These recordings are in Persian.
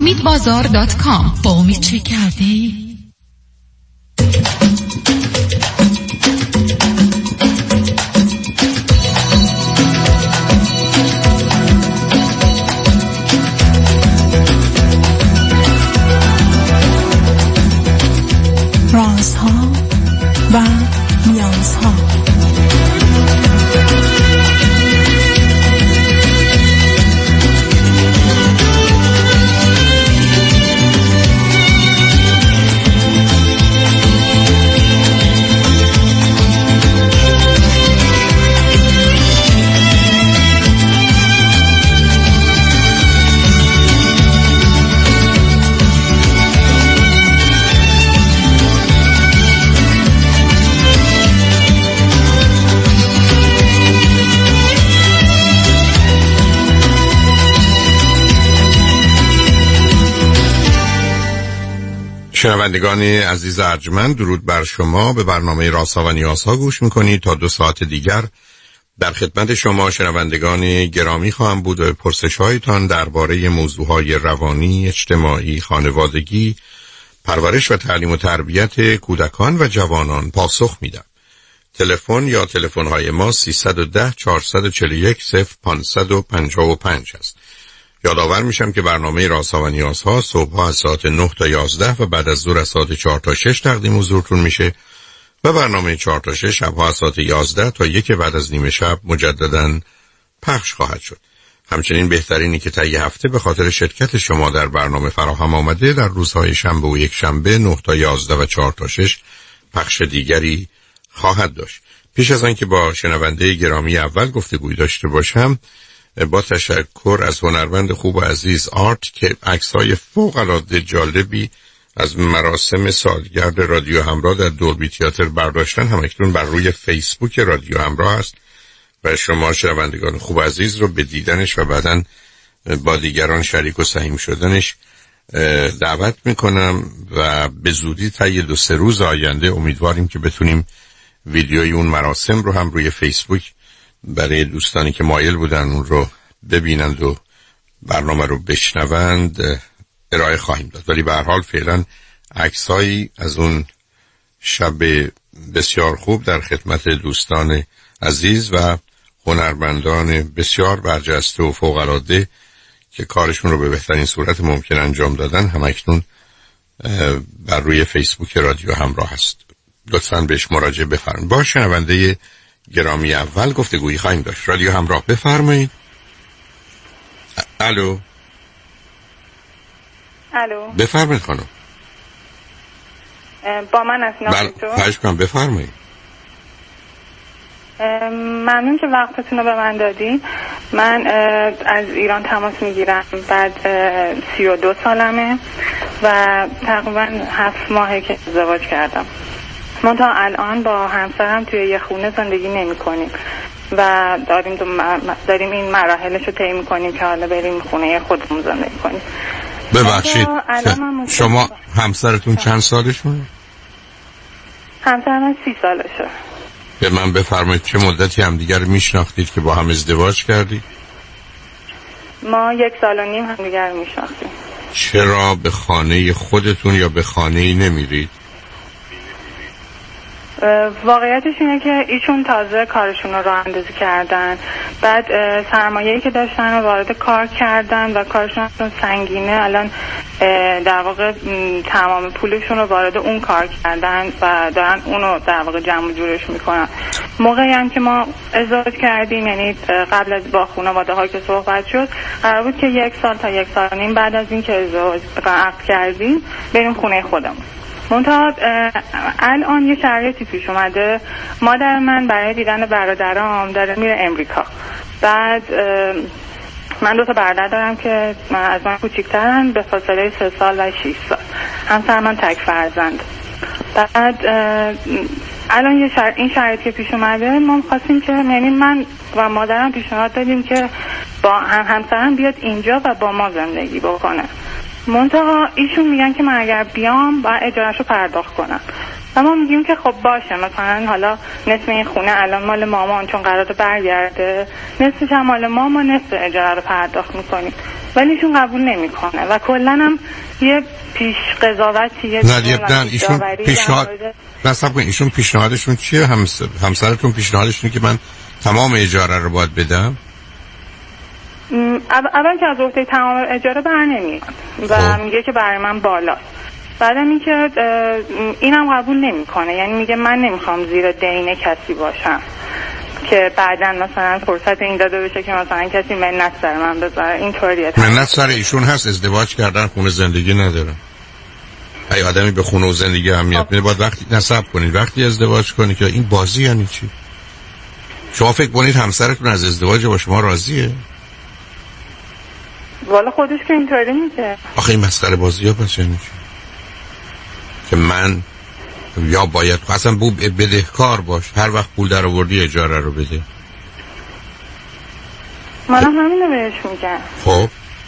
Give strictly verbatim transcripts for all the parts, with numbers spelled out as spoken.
امید بازار دات کام. با امید چه کردی؟ رازها و نیازها. شنوندگان عزیز ارجمند، درود بر شما. به برنامه رازها و نیازها گوش میکنید. تا دو ساعت دیگر در خدمت شما شنوندگان گرامی خواهم بود و پرسش‌هایتان درباره موضوعهای روانی، اجتماعی، خانوادگی، پرورش و تعلیم و تربیت کودکان و جوانان پاسخ میدم. تلفن یا تلفن‌های ما سیصد و ده چهارصد و چهل و یک صفر پانصد و پنجاه و پنج است. یادآور میشم که برنامه رازها و نیازها صبح‌ها از ساعت نه تا یازده و بعد از ظهر از ساعت چهار تا شش تقدیم حضورتون میشه و برنامه چهار تا شش شب‌ها از ساعت یازده تا یک بعد از نیمه شب مجدداً پخش خواهد شد. همچنین بهترینی که طی هفته به خاطر شرکت شما در برنامه فراهم آمده در روزهای شنبه و یک شنبه نه تا یازده و چهار تا شش پخش دیگری خواهد داشت. پیش از آنکه با شنونده گرامی اول گفتگوی داشته باشم، با تشکر از هنرمند خوب و عزیز آرت که عکس‌های فوق‌العاده جالبی از مراسم سالگرد رادیو همراه در دولبی تئاتر برداشتن، همکنون بر روی فیسبوک رادیو همراه است و شما شنوندگان خوب و عزیز رو به دیدنش و بعداً با دیگران شریک و سهیم شدنش دعوت میکنم و به زودی طی دو سه روز آینده امیدواریم که بتونیم ویدیوی اون مراسم رو هم روی فیسبوک برای دوستانی که مایل بودن اون رو ببینند و برنامه رو بشنوند ارائه خواهیم داد. ولی به هر حال فعلا عکسایی از اون شب بسیار خوب در خدمت دوستان عزیز و هنرمندان بسیار برجسته و فوق‌العاده که کارشون رو به بهترین صورت ممکن انجام دادن همکنون بر روی فیسبوک رادیو همراه هست. لطفاً بهش مراجعه بفرمایید. با شنونده گرامی اول گفتگویی خواهیم داشت. رادیو همراه، بفرمایید. الو الو بفرمایید خانم. با من هستین تو؟ خواهش کنم بفرمایید. ممنون که وقتتون رو به من دادین. من از ایران تماس میگیرم. بعد سی و دو سالمه و تقریبا هفت ماهه که ازدواج کردم. من تا الان با همسرم توی یه خونه زندگی نمی کنیم و داریم, داریم این مراحلش رو طی می‌کنیم که حالا بریم خونه خودمون زندگی کنیم. ببخشید شما همسرتون چند سالشونه؟ همسرم سی سالشه. به من بفرمایید چه مدتی همدیگر میشناختید که با هم ازدواج کردید؟ ما یک سال و نیم همدیگر میشناختیم. چرا به خانه خودتون یا به خانه‌ای نمیرید؟ واقعیتش اینه که ایشون تازه کارشون رو راه اندازی کردن، بعد سرمایه‌ای که داشتن رو وارد کار کردن و کارشون سنگینه. الان در واقع تمام پولشون رو وارد اون کار کردن و دارن اونو در واقع جمع جورش میکنن. موقعی هم که ما ازدواج کردیم، یعنی قبل از با خانواده ها که صحبت شد، قرار بود که یک سال تا یک سال و نیم بعد از این که ازدواج عقد کردیم بریم خونه خودمون. منتها الان یه شرایطی پیش اومده. مادر من برای دیدن برادرام داره میره امریکا. بعد من دو تا برادر دارم که از من کوچیک‌ترن، به فاصله سه سال و شش سال. همسر من تک فرزند. بعد الان یه شر... این شرایطی که پیش اومده، ما خواستیم که یعنی من و مادرم پیشنهاد دادیم که با هم همسرم بیاد اینجا و با ما زندگی بکنه. منتها ایشون میگن که من اگر بیام باید اجارهشو پرداخت کنم و ما میگیم که خب باشه، مثلا حالا نصف این خونه الان مال مامان چون قراره برگرده، نصفش هم مال ما، ما نصف اجاره رو پرداخت میکنیم. ولی ایشون قبول نمیکنه و کلا هم یه پیش قضاوتی یه نه ایشون پیشنهاد نصب کن ایشون پیشنهادشون چیه؟ همس... همسرتون پیشنهادشونه که من تمام اجاره رو باید بدم؟ اول که از عهده تمام اجاره بر نمیاد و میگه که برای من بالاست. بعدم این که اینم قبول نمیکنه، یعنی میگه من نمیخوام زیر دین کسی باشم که بعداً مثلا فرصت این داده بشه که مثلا کسی منت سر من بذاره. اینطوریه. منت سر ایشون هست، ازدواج کردن، خونه زندگی ندارن. ای آدمی به خونه و زندگی اهمیت میده باید وقتی نصب کنید وقتی ازدواج کنید که این بازی یعنی چی؟ شما فکر کنید همسرتون از ازدواج با شما راضیه؟ والا خودش که اینطوری میگه. آخه این مسخره بازی ها پس یعنی چی؟ که من یا باید اصلا بو بدهکار باش هر وقت پول در آوردی اجاره رو بده. من هم همینو بهش میگم. خب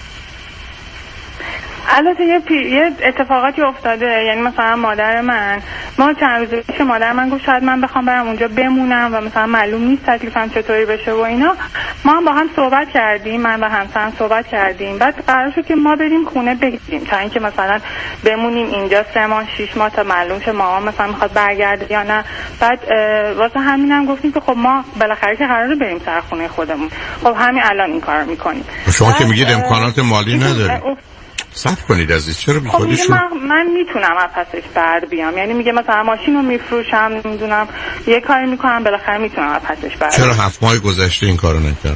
البته یه, پی... یه اتفاقاتی افتاده، یعنی مثلا مادر من ما چند روز پیش مادر من گفت شاید من بخوام برم اونجا بمونم و مثلا معلوم نیست تکلیفم چطوری بشه و اینا. ما هم با هم صحبت کردیم، من و همسرم صحبت کردیم، بعد قرار شد که ما بریم خونه بگیریم تا اینکه مثلا بمونیم اینجا سه ماه شش ماه تا معلوم شه مامان مثلا میخواد برگرده یا نه. بعد واسه همینم گفتیم که خب ما بالاخره که قراره بریم سر خونه خودمون، خب همین الان این کارو میکنیم. شما که میگید امکانات مالی ندارید صبر کنید عزیز، چرا بی خودشون؟ خب من, من میتونم از پسش بر بیام، یعنی میگه مثلا ماشین رو میفروشم نمیدونم یه کاری میکنم بالاخره میتونم از پسش بر بیام. چرا هفت ماه گذشته این کارو نکردم؟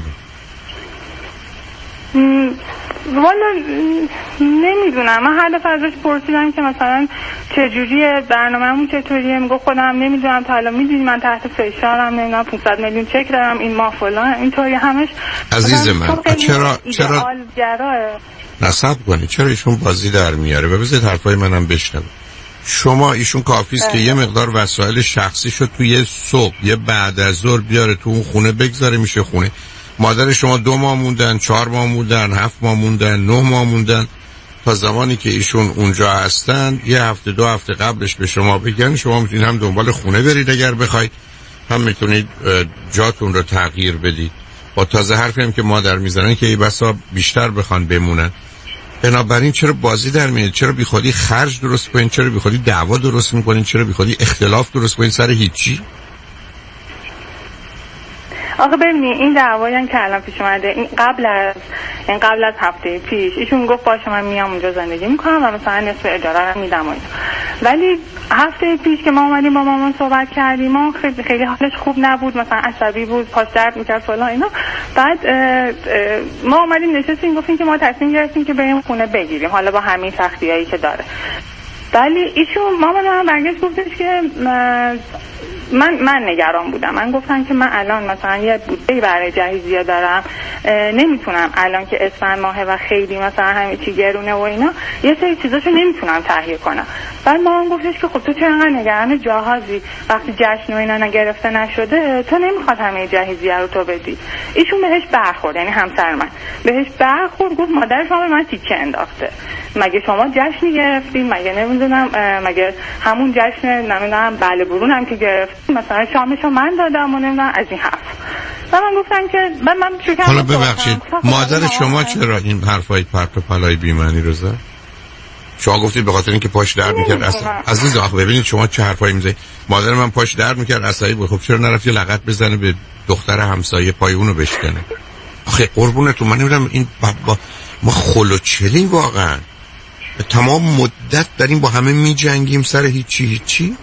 والا نمیدونم، من هر دفعه ازش پرسیدم که مثلا چجوریه برنامه‌مون چطوریه، میگه خودم نمیدونم تا حالا میدونی من تحت فشارم نمیدونم پانصد میلیون چک دارم این ماه فلان اینطوری همش. عزیز من چرا چرا گراه نصب کنی چرا ایشون بازی در میاره و بذارید حرفای منم بشنوه. شما ایشون کافیست که یه مقدار وسایل شخصی شد تو یه صبح یه بعد از ظهر بیاره تو اون خونه بگذاره میشه خونه. مادر شما دو ماه موندن، چهار ماه موندن، هفت ماه موندن، نه ماه موندن، تا زمانی که ایشون اونجا هستن یه هفته دو هفته قبلش به شما بگن. شما میتونید هم دنبال خونه برید اگر بخواید، هم میتونید جاتون رو تغییر بدید. با تازه حرفی هم که مادر میزنن که ای بسا بیشتر بخوان بمونن. بنابراین چرا بازی در میاد؟ چرا بی خودی خرج درست کنین؟ چرا بی خودی دعوا درست میکنین؟ چرا بی خودی اختلاف درست کنین سر هیچی؟ آخه ببینی این دعوایی که الان پیش اومده این قبل از این قبل از هفته پیش ایشون گفت باشه من میام اونجا زندگی میکنم و مثلا نصف اجاره رو میدم اینا. ولی هفته پیش که ما اومدیم با مامان صحبت کردیم ما خیلی خیلی حالش خوب نبود، مثلا عصبی بود، پاش درد میکرد فلان اینا. بعد اه اه ما اومدیم نشستیم گفتیم که ما تصمیم گرفتیم که بریم خونه بگیریم حالا با همین سختیایی که داره. ولی ایشون مامان من برگشت گفتش که من من نگران بودم. من گفتم که من الان مثلا یه بودجه برای جهیزیه دارم، نمیتونم الان که اسفند ماهه و خیلی مثلا همه چی گرونه و اینا یه سری چیزاشو نمیتونم تهیه کنم. بعد مامان گفتش که خب تو چرا انقدر نگران جهازی؟ وقتی جشن و اینا نگرفته نشده تو نمیخواد همه جهیزیه رو تو بدی. ایشون بهش برخورد، یعنی همسر من بهش برخورد، گفت مادر شما به من تیکه انداخته. مگه شما جشنی گرفتین؟ مگه نمیدونم مگه همون جشن نمیدونم بله برون هم که گرفت مثلا شامشو من دادم و نمیدونم از این حرف. و من گفتم که من من شکر حالا ببخشید مادر شما چرا این حرفای پرت و پلای بی معنی رو زد؟ شما گفتید به خاطر اینکه پاش درد میکرد اصلا. عزیز آخه ببینید شما چه حرفایی میزنید. مادر من پاش درد میکرد عصبی بود، خب چرا نرفت یه لغت بزنه به دختر همسایه پای اونو بشکنه؟ آخه قربونتون من نمیدونم این با ما خلوچلی واقعا تمام مدت داریم با همه میجنگیم سر هیچی هیچی.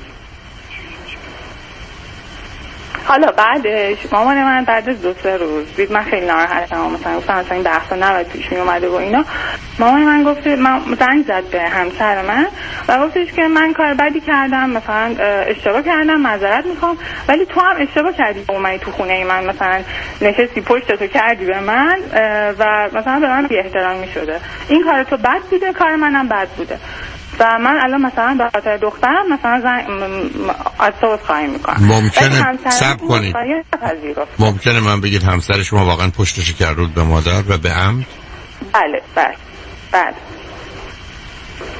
حالا بعدش مامان من بعد از دو سه روز دید من خیلی ناراحتم، مثلا گفتم مثلا این بحثا نباید پیش می اومده و اینا. مامان من گفت من زنگ زد به همسر من و گفتش که من کار بدی کردم، مثلا اشتباه کردم، معذرت میخوام، ولی تو هم اشتباه کردی اومدی تو خونه ای من مثلا نشستی پشتتو کردی به من و مثلا به من بی احترامی شده. این کار تو بد بوده، کار منم بد بوده و من الان مثلا به خاطر دخترم مثلا زن... از تو خواهی میکنم. ممکنه صبر کنید ممکنه من بگید همسر شما واقعا پشتش کرد به مادر و به عمد؟ بله بله بله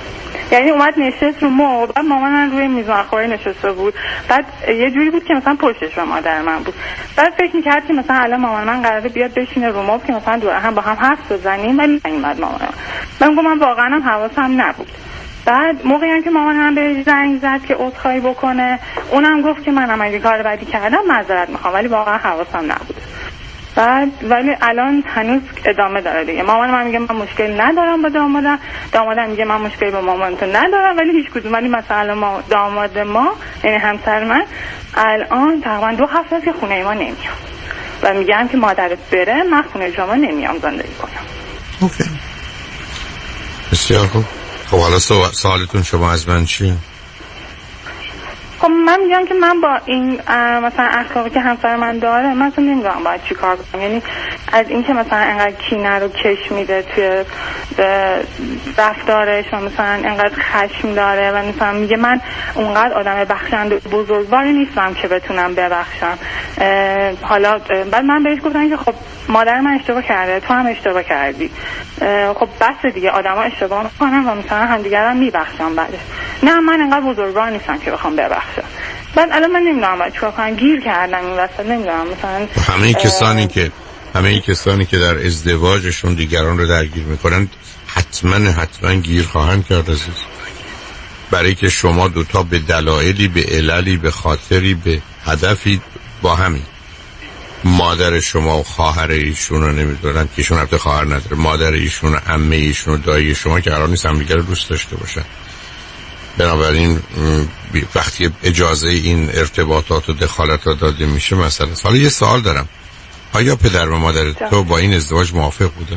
یعنی اومد نشست رو مبل، بعد مامانم روی میز آخری نشسته بود، بعد یه جوری بود که مثلا پشتش رو مادر من بود. بعد فکر می‌کرد که مثلا الان مامان من قراره بیاد بشینه رو مبل که مثلا دور هم با هم حرف بزنیم، ولی نیومد مامان من. من گفتم من واقعا هم حواسم نبود. بعد موقعی هم که مامان هم بهش زنگ زد که عذرخواهی بکنه، اونم گفت که منم اگه کار بدی کردم معذرت میخوام، ولی واقعا حواسم نبود. بعد ولی الان هنوز ادامه داره دیگه. مامان من میگه من مشکل ندارم با دامادم، دامادم میگه من مشکلی با مامانتون ندارم، ولی هیچ کدوم. ولی مثلا ما داماد ما یعنی همسر من الان تقریبا دو هفته است که خونه ما نمیام و میگم که مادرت بره من خونه شما نمیام زندگی کنم. اوکی. بسیار خوب. خب حالا سوالتون شما از من چیه؟ خب من میگم که من با این مثلا اخلاقی که همسر من داره من اصلا نمیدونم باید چی کار کنم. یعنی از این که مثلا انقدر کینه رو کش میده توی رفتارش و مثلا انقدر خشم داره و مثلا میگه من اونقدر آدم بخشنده بزرگواری نیستم که بتونم ببخشم. حالا بعد من بهش گفتم که خب مادر من اشتباه کرده، تو هم اشتباه کردی، خب بس دیگه، آدما اشتباه میکنن و مثلا همدیگه رو میبخشن بعدش. نه من انقدر بزرگوار نیستم که بخوام ببخشم. بعد الان من نمیدونم باید چیکار کنم، گیر کردم این وسط. نمیدونم مثلا همه کسانی که همه کسانی که در ازدواجشون دیگران رو درگیر میکنن حتما حتما گیر خواهند کرد عزیز، برای که شما دوتا به دلایلی، به عللی، به خاطری، به هدفی با همین. مادر شما و خواهر ایشون رو نمیدونن که ایشون البته خواهر نداره، مادر ایشون و عمه ایشون و دایی شما که قرار نیست همدیگه رو دوست داشته باشن. بنابراین وقتی اجازه این ارتباطات و دخالت را داده میشه مسئله. حالا یه سوال دارم، آیا پدر و مادر تو با این ازدواج موافق بودن؟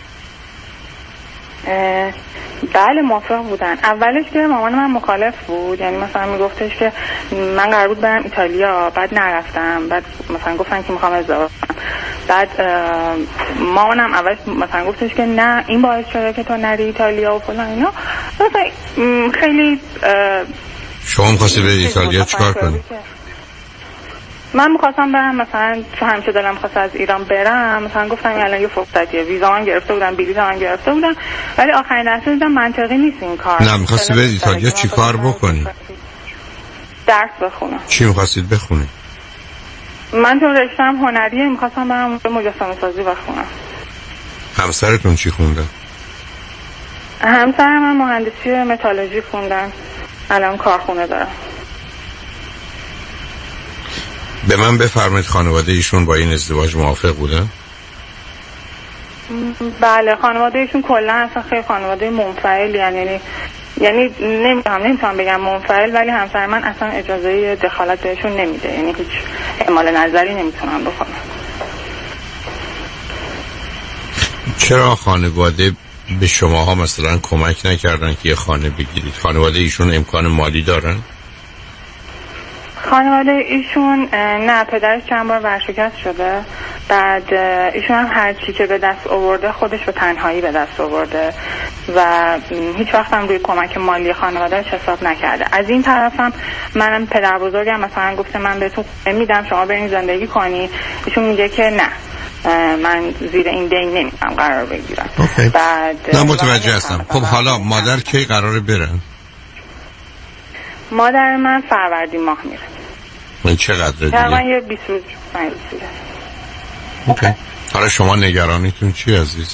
بله موافق بودن. اولش که مامان من مخالف بود، یعنی مثلا میگفتش که من قرار بود برم ایتالیا، بعد نرفتم، بعد مثلا گفتن که میخوام ازدواج کنم. بعد مامانم اولش مثلا گفتش که نه این باعث شده که تو نری ایتالیا و فلان اینا. مثلا خیلی شما می‌خواستی به ایتالیا چیکار کنی؟ من می‌خواستم برم، مثلا تو همیشه دلم خواست از ایران برم، مثلا گفتم الان یه فرصتیه، ویزا من گرفته بودم، بلیط من گرفته بودم، ولی آخرین لحظه دیدم منطقی نیست این کار. نه می‌خواستی به ایتالیا چیکار بکنی؟ درس بخونم. چی می‌خواستید بخونی؟ من تو رشته‌ام هنریه، می‌خواستم برم مجسمه سازی بخونم. همسرتون چی خوندن؟ همسرم من مهندسی متالورژی خوندن، الان کارخونه دارم. به من بفرمایید خانواده ایشون با این ازدواج موافق بودن؟ بله خانواده ایشون کلا اصلا خیلی خانواده منفعلی، یعنی یعنی نمیتونم نمیتونم بگم منفعل، ولی همسر من اصلا اجازه دخالت بهشون نمیده، یعنی هیچ اعمال نظری نمیتونم بکنم. چرا خانواده به شماها مثلا کمک نکردن که یه خانه بگیرید؟ خانواده ایشون امکان مالی دارن؟ خانواده ایشون نه، پدرش چند بار ورشکست شده، بعد ایشون هم هر چی که به دست آورده خودش به تنهایی به دست آورده و هیچ وقت هم روی کمک مالی خانوادهش حساب نکرده. از این طرفم منم پدر بزرگم مثلا گفته من بهتون میدم شما برین زندگی کنی، ایشون میگه که نه من زیر این دین نمیتونم قرار بگیرم. اوکی. بعد نه متوجه هستم. خب حالا مادر کی قراره برن؟ مادر من فروردین ماه میره. من چقدر دیگه؟ تقریبا یه بیست روز پنج روز. اوکی. حالا شما نگرانیتون چی عزیز؟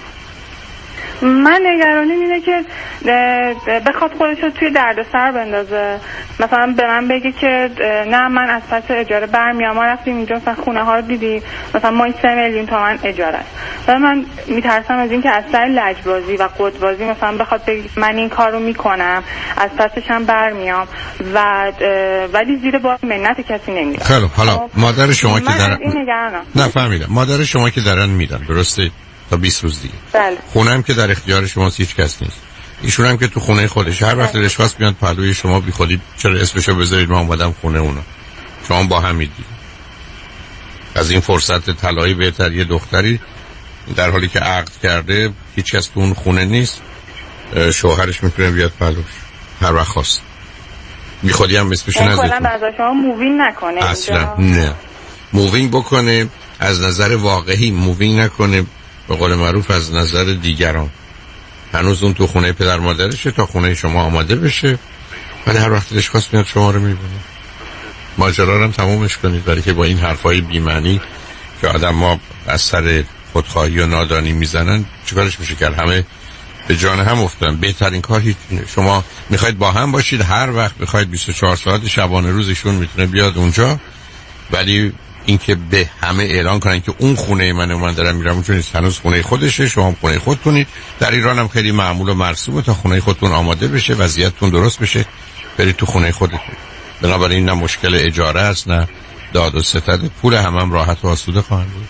من نگرانیم اینه که بخواد خودش رو توی دردسر بندازه، مثلا به من بگه که نه من از پس اجاره برمیام، ما رفتیم اینجا مثلا خونه ها رو دیدی مثلا ما این سه میلیون تومن اجاره است، و من میترسم از این که از سر لجبازی و قدبازی مثلا بخواد بگه من این کار رو میکنم از پسش هم برمیام و ولی زیر بار منت کسی نمیره. خیلی حالا مادر شما که دارن نه فهمیدم مادر شما که دارن میدن درسته تا بیست روز دیگه. بله. خونه هم که در اختیار شماست، هیچ کس نیست. ایشون هم که تو خونه خودش، هر وقت دلش خواست میاد پلوی شما بی خودی چرا اسمشو بذارید ما اومدم خونه اونا، شما با هم میدید. از این فرصت طلایی بهتر یه دختری در حالی که عقد کرده هیچ کس تو اون خونه نیست، شوهرش میتونه بیاد پلوش هر وقت خواست، بی خودی هم اسمشو نذارید. کلا بعضا شما مووینگ نکنه اصلا نه مووینگ بکنه، از نظر واقعی مووینگ نکنه، به قول معروف از نظر دیگران. هنوز اون تو خونه پدر مادرشه تا خونه شما آماده بشه، ولی هر وقت دلش خواست میاد شما رو میبینه. ماجرا رو هم تمومش کنید، برای که با این حرفای بی‌معنی که آدم ما از سر خودخواهی و نادانی میزنن چیکارش میشه کرد؟ همه به جان هم افتادن. بهترین کار هیچ شما میخواید با هم باشید، هر وقت میخواید بیست و چهار ساعت شبانه روزشون میتونه بیاد اونجا، ولی اینکه به همه اعلان کنن که اون خونه منه من دارم میرم اونجا نیست، هنوز خونه خودشه، شما خونه خودتونید. در ایران هم خیلی معمول و مرسومه تا خونه خودتون آماده بشه، وضعیتتون درست بشه، برید تو خونه خودتون. بنابراین نه مشکل اجاره است نه داد و ستد، پول هم هم راحت و آسوده خواهند بود.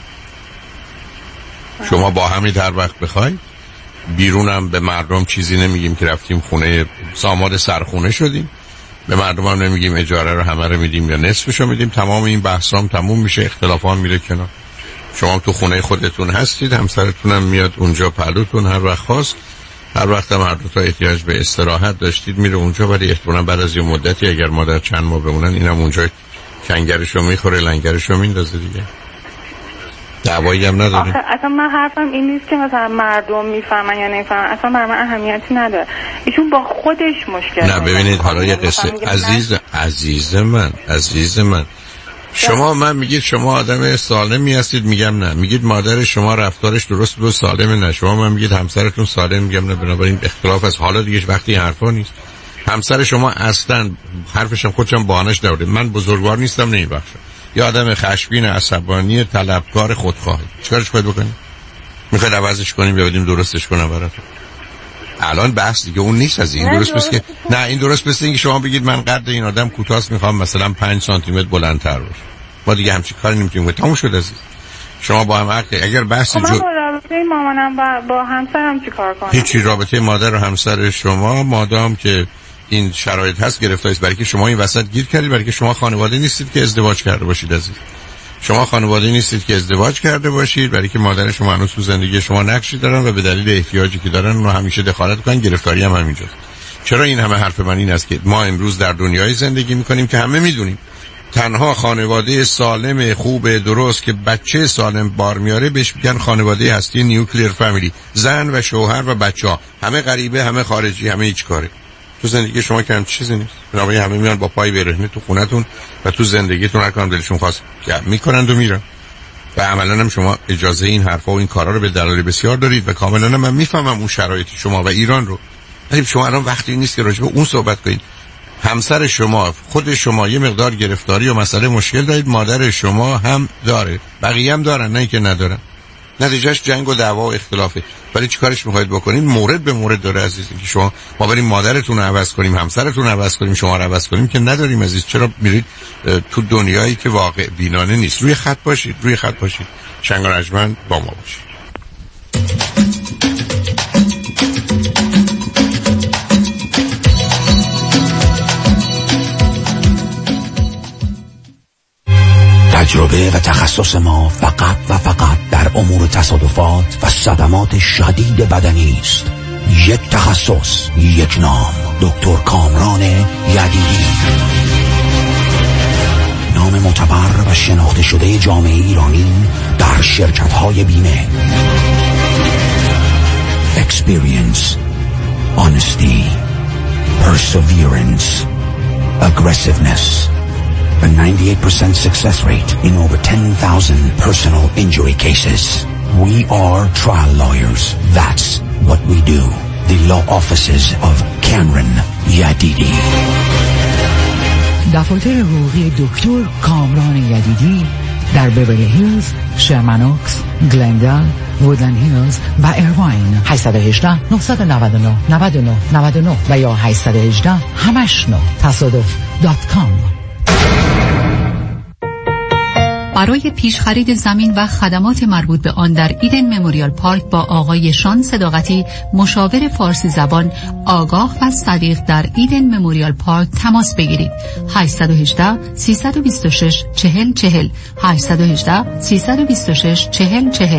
شما با همین هر وقت بخواید. بیرونم به مردم چیزی نمیگیم که رفتیم خونه ساماد سرخونه شدیم، به مردم هم نمیگیم اجاره رو همه رو میدیم یا نصفشو میدیم. تمام این بحثام تموم میشه، اختلافان میره کنار. شما تو خونه خودتون هستید، همسرتون هم میاد اونجا پلوتون هر وقت خواست، هر وقت هم هر دو تا احتیاج به استراحت داشتید میره اونجا، ولی احتمالاً بعد از یه مدتی اگر مادر چند ماه بمونن اینم اونجا کنگرشو میخوره لنگرشو میندازه دیگه. دعوایی هم نداره. اصلا من حرفم این نیست که مثلا مردم میفهمن یا نمیفهمن، اصلا برای من اهمیتی نداره. ایشون با خودش مشکل. نه ببینید حالا یه قصه عزیز عزیز من عزیز من شما من میگید شما آدم سالمی هستید، میگم نه. میگید مادر شما رفتارش درست بود سالم، نه. شما من میگید همسرتون سالم، میگم نه. بنابراین اختلاف از حالا دیگه وقتی حرفا نیست. همسر شما اصلا حرفشم خودشم بهانه‌اش داره. من بزرگوار نیستم نمیبخشم. یه آدم خشمگین، عصبانی، طلبکار، خودخواه. چیکارش باید بکنیم؟ میخواید عوضش کنیم یا بدیم درستش کنم براتون؟ الان بحث دیگه اون نیست. از این درست پس که نه این درست پس اینکه شما بگید من قد این آدم کوتاست میخوام مثلا پنج سانتی متر بلندتر باشه. ما دیگه همچین کاری نمیتونیم کنیم. تموم شد عزیز. شما با هم عقد اگر بحث جو با رابطه مامانم با, با همسرم چیکار کنم؟ هیچی. رابطه مادر و همسر شما مادام که این شرایط هست گرفتاری است، برای که شما این وسط گیر کردید، برای که شما خانواده نیستید که ازدواج کرده باشید عزیز. شما خانواده نیستید که ازدواج کرده باشید، برای که مادر شما هنوز تو زندگی شما نقشی دارن و به دلیل احتیاجی که دارن اونها همیشه دخالت کنن. گرفتاری هم همینجاست. چرا این همه حرف من این است که ما امروز در دنیای زندگی میکنیم که همه میدونیم تنها خانواده سالم خوب درست که بچه سالم بار میاره بهش میگن خانواده هستی نیوکلیر فامیلی. زن و شوهر و بچه‌ها همه غریبه، همه خارجی، همه هیچ کاره. تو زندگی شما که هم چیزی نیست. بنابراین همه میان با پای برهنه تو خونتون و تو زندگیتون هر کاری دلشون خواست میکنند و میرن. و عملاً هم شما اجازه این حرفا و این کارا رو به دلایل بسیار دارید و کاملاً من میفهمم اون شرایط شما و ایران رو. ولی شما الان وقتی نیست که راجع به اون صحبت کنید. همسر شما، خود شما یه مقدار گرفتاری و مسئله مشکل دارید، مادر شما هم داره، بقیه هم دارن، نه اینکه ندارن. نتیجهش جنگ و دعوا و اختلافه. ولی چیکارش میخواید بکنید؟ مورد به مورد داره عزیز. که شما ما بریم مادرتون رو عوض کنیم، همسرتون رو عوض کنیم، شما رو عوض کنیم که نداریم عزیز. چرا میرید تو دنیایی که واقع بینانه نیست؟ روی خط باشید، روی خط باشید. شنگ و رجمن با ما باشید. تجربه و تخصص ما فقط و فقط در امور تصادفات و صدمات شدید بدنی است. یک تخصص، یک نام، دکتر کامران یدیدی. نام معتبر و شناخته شده جامعه ایرانی در شرکت‌های بیمه. Experience, honesty, perseverance, aggressiveness. A ninety-eight percent success rate in over ten thousand personal injury cases. We are trial lawyers. That's what we do. The law offices of Cameron Yadidi. دفاتر حقوقی دکتر کامران یدیدی در بیولی هیلز، شرمنوکس، گلندل، وودلند هیلز و ایرواین. هشت یک هشت، نه نه نه، نه نه نه نه و یا هشت یک هشت، همش نه تصادف دات کام. برای پیش خرید زمین و خدمات مربوط به آن در ایدن مموریال پارک با آقای شان صداقتی، مشاور فارسی زبان آگاه و صدیق در ایدن مموریال پارک تماس بگیرید. هشت یک هشت، سه دو شش، چهل چهل هشت یک هشت، سه دو شش، چهل چهل.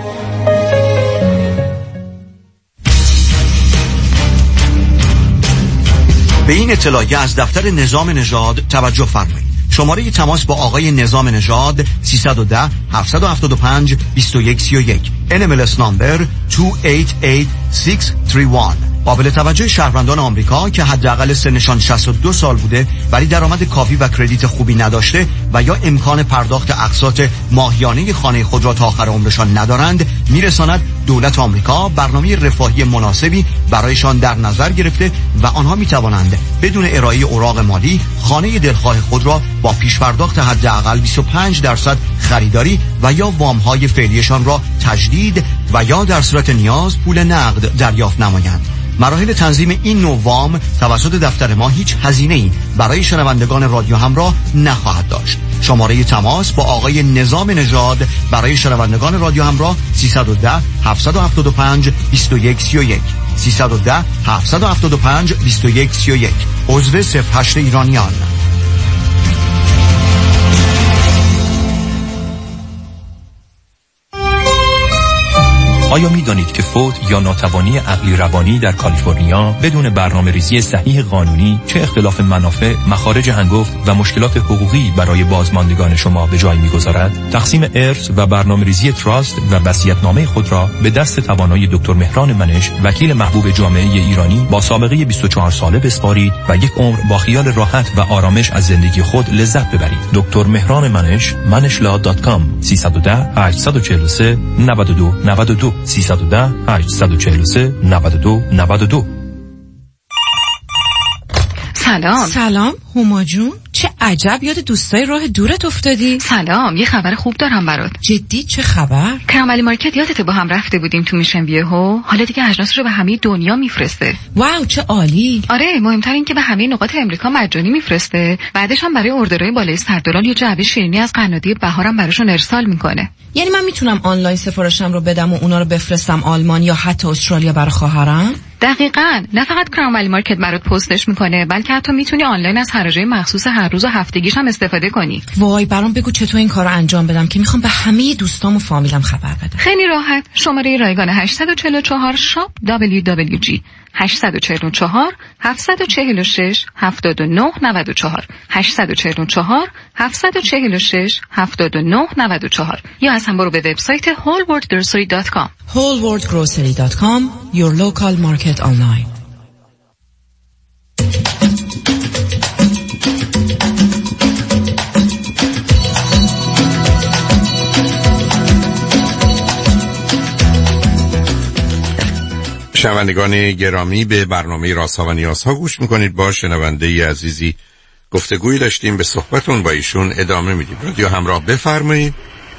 به این اطلاعیه از دفتر نظام نژاد توجه فرمایید. شماره تماس با آقای نظام نژاد سیصد و ده، هفتصد و هفتاد و پنج، بیست و یک سی و یک ان ام ال اس نمبر دو هشت هشت شش سه یک. قابل توجه شهروندان آمریکا که حداقل سنشان شصت و دو سال بوده ولی درآمد کافی و کردیت خوبی نداشته و یا امکان پرداخت اقساط ماهیانه خانه خود را تا آخر عمرشان ندارند، میرساند دولت آمریکا برنامه رفاهی مناسبی برایشان در نظر گرفته و آنها میتوانند بدون ارائه اوراق مالی خانه دلخواه خود را با پیش پرداخت حداقل بیست و پنج درصد خریداری و یا وام‌های فعلیشان را تجدید و یا در صورت نیاز پول نقد دریافت نمایند. مراحل تنظیم این نوع وام توسط دفتر ما هیچ هزینه‌ای برای شنوندگان رادیو همراه نخواهد داشت. شماره تماس با آقای نظام نژاد برای شنوندگان رادیو همراه سیصد و ده هفتصد و هفتاد و پنج بیست و یک سی و یک سیصد و ده هفتصد و هفتاد و پنج بیست و یک سی و یک. عضو صفر هشت ایرانیان. آیا می دانید که فوت یا ناتوانی عقلی روانی در کالیفرنیا بدون برنامه ریزی صحیح قانونی چه اختلاف منافع، مخارج هنگفت و مشکلات حقوقی برای بازماندگان شما به جای می گذارد؟ تقسیم ارث و برنامه ریزی تراست و وصیت‌نامه خود را به دست توانای دکتر مهران منش، وکیل محبوب جامعه ایرانی با سابقه بیست و چهار ساله بسپارید و یک عمر با خیال راحت و آرامش از زندگی خود لذت ببرید. دکتر مهران منش، منشلا دات کام. سیصد و ده هشتصد و چهل و سه نود و دو نود و دو سیصد و ده هشتصد و چهل و سه نود و دو نود و دو. سلام. سلام هما جون، چه عجب یاد دوستای راه دورت افتادی. سلام، یه خبر خوب دارم برات. جدی؟ چه خبر؟ کراملی مارکت یادت با هم رفته بودیم تو میشن ویهو، حالا دیگه اجناس رو به همه دنیا میفرسته. واو چه عالی. آره، مهمتر این که به همه نقاط امریکا مجانی میفرسته. بعدش هم برای اوردرهای بالای صد دلار یه جعبه شیرینی از قنادی بهارم براشون ارسال میکنه. یعنی من میتونم آنلاین سفارشم رو بدم و اونا رو بفرستم آلمان یا حتی استرالیا برای خواهرم؟ دقیقاً. نه فقط کراملی مارکت برات پستش میکنه، بلکه حتی میتونی آنلاین از حراجای مخصوص هر روز و هفتگیش هم استفاده کنی. وای برام بگو چطور این کارو انجام بدم که میخوام به همه دوستام و فامیلم خبر بدم. خیلی راحت. شماره رایگان هشت چهار چهار شاپ دبلیو دبلیو جی هشت چهار چهار هفت چهار شش هفت نه نه چهار هشت چهار چهار هفت چهار شش هفت نه نه چهار یا اصلا برو به وبسایت whole world grocery dot com. whole world grocery dot com, your local market online. شنوندگان گرامی، به برنامه رازها و نیازها گوش میکنید. با شنونده عزیزی گفتگویی داشتیم، به صحبتون با ایشون ادامه میدیم. رادیو همراه، بفرمایید.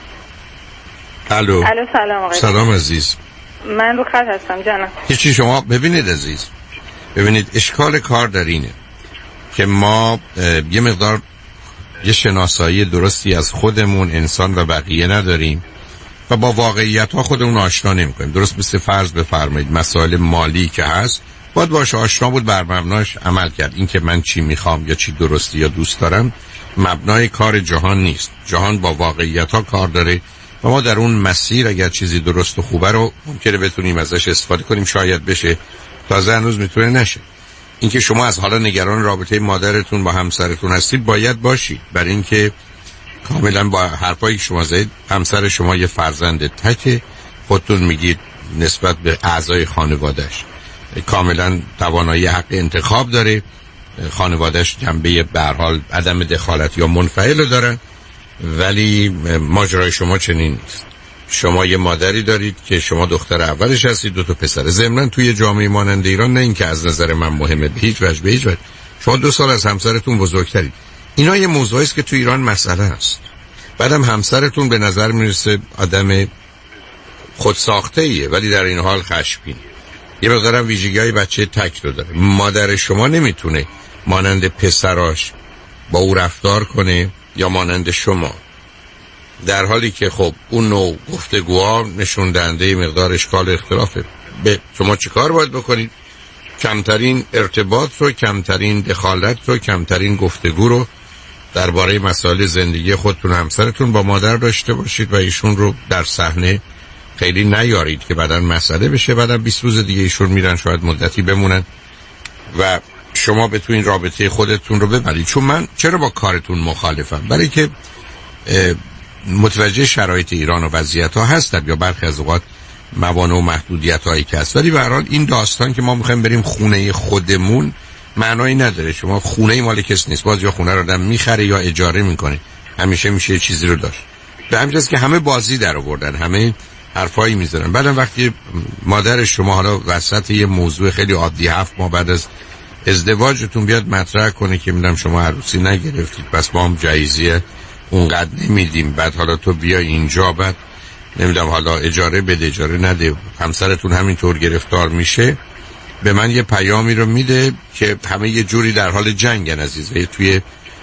الو. الو سلام آقای. سلام عزیز. من رو خط هستم جانم. هیچی. شما ببینید عزیز، ببینید اشکال کار در اینه که ما یه مقدار یه شناسایی درستی از خودمون، انسان و بقیه نداریم و با واقعیت ها خودمون آشنا نمی کنیم. درست مثل فرض بفرمایید مسائل مالی که هست باید باش آشنا بود، بر مبناش عمل کرد. این که من چی میخوام یا چی درستی یا دوست دارم مبنای کار جهان نیست. جهان با واقعیت ها کار داره و ما در اون مسیر اگر چیزی درست و خوبه رو ممکنه بتونیم ازش استفاده کنیم، شاید بشه، تازه هنوز میتونه نشه. اینکه شما از حالا نگران رابطه مادرتون با همسرتون هستید باید باشید، برای اینکه کاملا با حرفایی که شما زدید همسر شما یه فرزند تک، خودتون میگید نسبت به اعضای خانواده‌اش کاملا توانایی حق انتخاب داره، خانواده‌اش جنبه به هر حال عدم دخالت یا منفعل دارن، ولی ماجرای شما چنین نیست. شما یه مادری دارید که شما دختر اولش هستید، دو تا پسر. ضمن توی جامعه مانند ایران نه اینکه از نظر من مهمه، به هیچ وجه به هیچ وجه شما دو سال از همسرتون بزرگترید. اینا یه موضوعی است که تو ایران مسئله است. بعدم همسرتون به نظر میرسه آدم خودساخته ایه ولی در این حال خشمگین. یه مقدارم ویژگی‌های بچه تک رو داره. مادر شما نمیتونه مانند پسراش با او رفتار کنه یا مانند شما، در حالی که خب اون نوع گفتگوها نشون دهنده مقدار اشکال اختلافه. به شما چیکار باید بکنید؟ کمترین ارتباط رو، کمترین دخالت رو، کمترین گفتگو رو درباره مسائل زندگی خودتون همسرتون با مادر داشته باشید و ایشون رو در صحنه خیلی نیارید که بعداً مسئله بشه. بعداً بیست روز دیگه ایشون میرن، شاید مدتی بمونن و شما بتونید رابطه خودتون رو ببرید. چون من چرا با کارتون مخالفم؟ برای که متوجه شرایط ایران و وضعیت ها هستم، یا برخی از اوقات موانع و محدودیت هایی که هست. ولی به هر حال این داستان که ما میخوایم بریم خونه خودمون معنایی نداره. شما خونه مال کس نیست، باز یا خونه رو آدم میخره یا اجاره میکنه، همیشه میشه یه چیزی رو داشت. به همین جاست که همه بازی در آوردن، همه حرفایی میزنن. بعدم وقتی مادر شما حالا وسط یه موضوع خیلی عادی هفت ماه بعد از ازدواجتون بیاد مطرح کنه که میدونم شما عروسی نگرفتید پس ما هم جایزه اونقدر نمیدیم، بعد حالا تو بیا اینجا، بعد نمیدونم حالا اجاره بده اجاره نده، همسرتون همینطور گرفتار میشه، به من یه پیامی رو میده که همه یه جوری در حال جنگن عزیزه، توی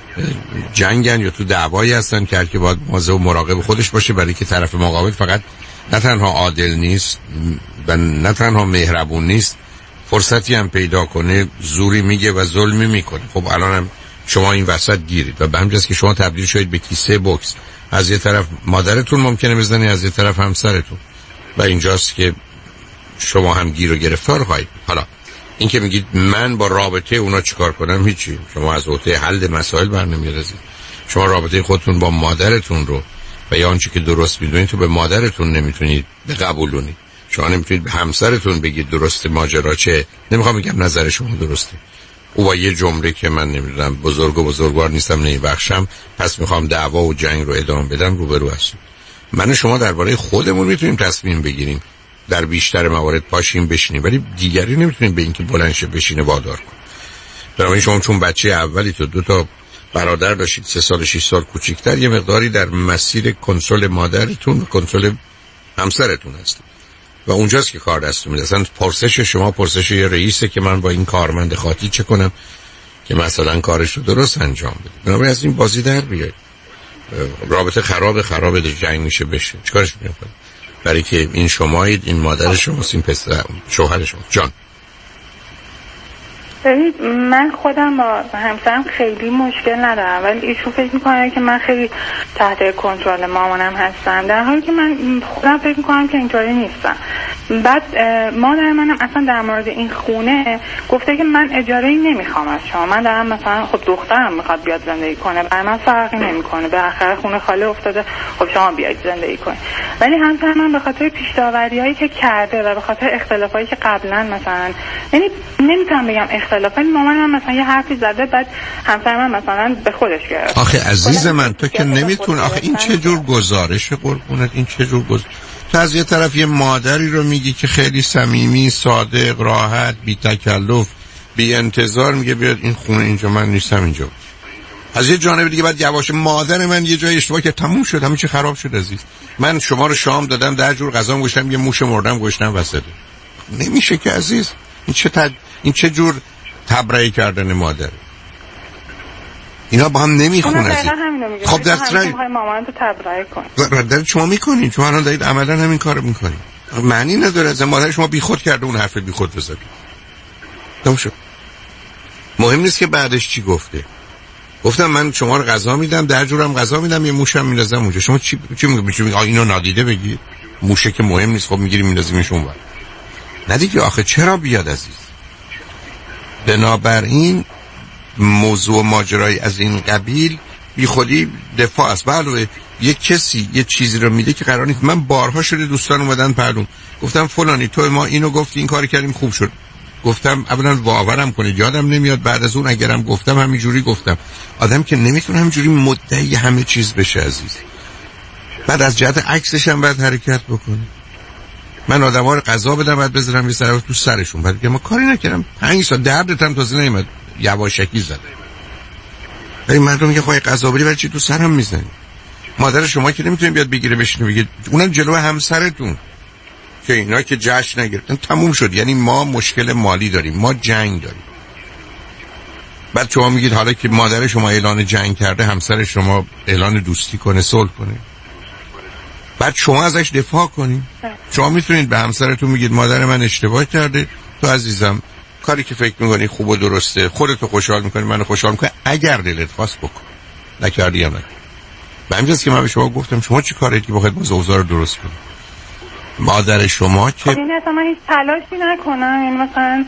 جنگن یا تو دعوایی هستن که هر که باید مواظب و مراقب خودش باشه، برای که طرف مقابل فقط نه تنها عادل نیست و نه تنها مهربون نیست، فرصتی هم پیدا کنه زوری میگه و ظلمی میکنه. خب الان هم شما این وسط گیرید و به همجاست که شما تبدیل شدید به کیسه بوکس. از یه طرف مادرتون ممکنه بزنی، از یه طرف همسرتون، و اینجاست که شما هم گیر و گرفتار خواهید. حالا این که میگید من با رابطه اونا چیکار کنم، هیچی، شما از عهده حل مسائل برنمیارزید. شما رابطه خودتون با مادرتون رو و یا آنچه که درست میدونید تو به مادرتون نمیتونید بقبولونید، شما نمیتونید به همسرتون بگید درست ماجرا چه. نمیخوام بگم نظر شما درسته، او با یه جمله که من نمیدونم بزرگ و بزرگوار نیستم نمیبخشم پس میخوام دعوا و جنگ رو ادامه بدم، روبرو هستیم. من و شما درباره خودمون میتونیم تصمیم بگیریم، در بیشتر موارد پاشیم بشینیم، ولی دیگری نمیتونیم به اینکه بلند شه بشینه وادار کن. برای شما چون بچه اولی تو دو تا برادر داشتید سه سال شش سال کوچیک‌تر، یه مقداری در مسیر کنترل مادرتون و کنترل همسرتون هستید و اونجاست که کار دستتون میاد. اصلا پرسش شما پرسش یه رئیسه که من با این کارمند خاطی چه کنم که مثلا کارش رو درست انجام بده. بنابراین از این بازی در بیاید. رابطه خراب خراب در جنگ میشه بشه، چیکارش میکنید؟ برای که این شمایید، این مادر شماست، این پسر شوهر شما. جان ببینید من خودم با همسرم خیلی مشکل ندارم، ولی ایشون فکر میکنه که من خیلی تحت کنترل مامانم هستم، در حالی که من خودم فکر میکنم که اینطوری نیستم. بعد مادر منم اصلا در مورد این خونه گفته که من اجاره‌ای نمیخوام از شما، من دارم مثلا خب دخترم میخواد بیاد زندگی کنه، برای من فرقی نمیکنه، به آخر خونه خالی افتاده، خب شما بیاید زندگی کنید. ولی همسر من به خاطر پیش‌داوری‌هایی که کرده و به خاطر اختلافایی که قبلا مثلا، یعنی نمیتونم بگم اختلاف، ولی مامانم مثلا یه حرفی زده بعد همسر من مثلا به خودش گرفت. آخه عزیز من تو که نمیتون، آخه این چه جور گزارش قربونت، این چه جور گزارش؟ تو از یه طرف یه مادری رو میگی که خیلی صمیمی، صادق، راحت، بی تکلف، بی انتظار میگه بیاد این خونه اینجا، من نیستم اینجا. از یه جانب دیگه بعد یواش مادر من یه جای اشتباه که تموم شد، همه چی خراب شد عزیز. من شما رو شام دادم، در جور غذا گوشتم، یه موش مردم گوشتم وسطه. نمیشه که عزیز. این چه تد... این چه جور تبرئه کردن مادر؟ اینا با هم نمیخونه عزیز. خب در طرف مامان تو تبرئه کن. در شما میکنین، شما الان دارید عملا همین کارو میکنین. معنی نداره از مادر شما بیخود کرده اون حرف بیخود بزنید. تموم شد. مهم نیست که بعدش چی گفته. گفتم من شما رو غذا میدم، در جورم غذا میدم، یه موشم میندازم اونجا. شما چی چی میگید؟ اینو نادیده بگیر. موشه که مهم نیست، خب میگیریم میندازیمش اونور. نه دیگه، آخه چرا بیاد عزیز؟ بنابراین موضوع ماجرای از این قبیل بی خودی دفاع است. بله یک کسی یه چیزی رو میده که قرار نیست. من بارها شده دوستان اومدن پردون گفتم فلانی تو ما اینو گفتی، این کاری کردیم خوب شد. گفتم اولا باورم کنید یادم نمیاد، بعد از اون اگرم گفتم همینجوری گفتم. آدم که نمیتونه همینجوری مدعی همه چیز بشه عزیز. بعد از جهت عکسش هم باید حرکت بکنه. من آدم‌ها رو قضا بدم بعد بذارم یه سر تو سرشون، بعد که ما کاری نکردم، پنج سال دردت هم تازه نمیاد، یواشکی زدم. ولی مردم میگه خواهی قضا بدی ولی چی تو سرم میزنی؟ مادر شما که نمیتونه بیاد بگیره بشینه بگه، اونم جلو همسرتون که اینا که جشن نگرفتن تموم شد. یعنی ما مشکل مالی داریم، ما جنگ داریم. بعد شما میگید حالا که مادر شما اعلان جنگ کرده همسر شما اعلان دوستی کنه، صلح کنه، بعد شما ازش دفاع کنید. شما میتونید به همسرتون میگید مادر من اشتباه کرده، تو عزیزم کاری که فکر میکنی خوب و درسته، خودتو خوشحال میکنی، منو خوشحال میکنی، اگر دلت خواست بکن، نکردی هم نکن. به همینجاست که من به شما گفتم شما چی کارید که بخواید باز اوضاع رو درست کنید. مادر شما که این اصلا من هیچ تلاشی نکنم، یعنی مثلا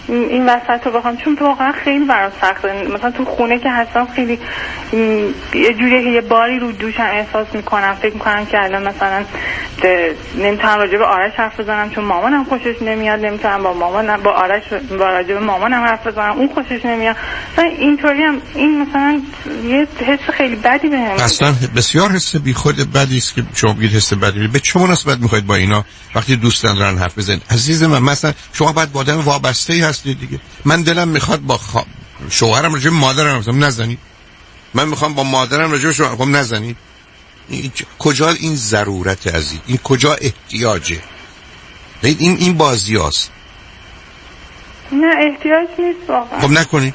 این وسط رو بخوام، چون واقعا خیلی برام سخته. مثلا تو خونه که هستم خیلی یه جوریه که یه باری رو دوشم احساس میکنم، فکر میکنم که الان مثلا نمیتونم راجع به آرش حرف بزنم چون مامانم خوشش نمیاد، نمیتونم با مامانم با آرش با راجع به مامانم حرف بزنم اون خوشش نمیاد. مثلا اینطوری هم این مثلا یه حس خیلی بدی بهم. اصلا بسیار حس بیخود بدی است که شما بگید حس بدی. به چه مناسبت میخواید با اینا وقتی دوستان دارن حرف بزنید؟ عزیز من مثلا شما باید با آدم وابسته‌ای هستید دیگه. من دلم میخواد با خ... شوهرم راجع به مادرم حرف نزنید. من میخوام با مادرم راجع به شوهرم حرف نزنید. این... کجا این ضرورت عزیز؟ این کجا احتیاجه؟ این این بازیاست. نه احتیاج نیست واقعا. خب نکنید.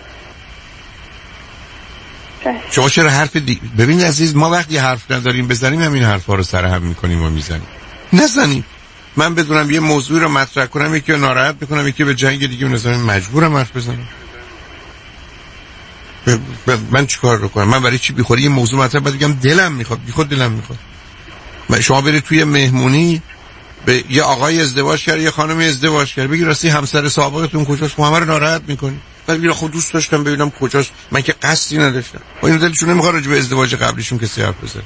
شما چرا حرف دی... ببینید عزیز، ما وقتی حرف نداریم بزنیم همین حرفا رو سر هم میکنیم و میزنیم. نزنیم. من بدونم یه موضوع رو مطرح کنم، یکی رو ناراحت میکنم، یکی به جنگ دیگه میذارم، مجبورم حرف بزنم. ب... ب... من چیکار رو کنم؟ من برای چی بیخوری یه موضوع مطرح بعد بگم دلم میخواد، بیخود دلم میخواد. من شما برید توی مهمونی به یه آقای ازدواج کرد، یه خانمی ازدواج کرد، بگی راستی همسر سابقتون کجاست؟ همه رو ناراحت میکنی. بعد میگه خود دوست داشتم ببینم کجاست، من که قصدی نداشتم. و این دلشون نمیخواد راجع به ازدواج قبلیشون کسی حرف بزنه.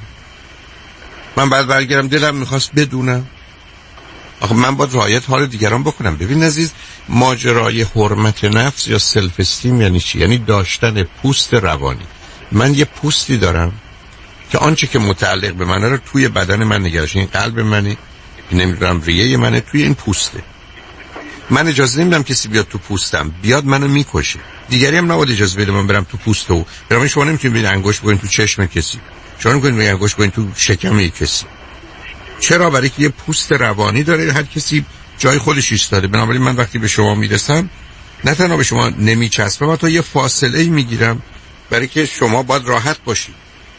من بعد برگردم دلم میخواست بدونم. آخه من باید رعایت حال دیگران بکنم. ببین عزیز، ماجرای حرمت نفس یا سلف استیم یعنی چی؟ یعنی داشتن پوست روانی. من یه پوستی دارم که آنچه که متعلق به منه رو توی بدن من نگرش، این قلب منه، نمیدونم ریه منه، توی این پوسته. من اجازه نمیدم کسی بیاد تو پوستم، بیاد منو میکشه. دیگری هم نباید اجازه بده من برم تو پوست او. برام شما نمیتونید برید انگشت بگین تو چشم کسی، شما نمیتونید برید انگشت بگین تو شکم کسی. چرا؟ برای که یه پوست روانی داره، هر کسی جای خودش ایستاده. بنابراین من وقتی به شما میرسم نه تنها به شما نمیچسبم، تا یه فاصله میگیرم برای که شما باید راحت باشید.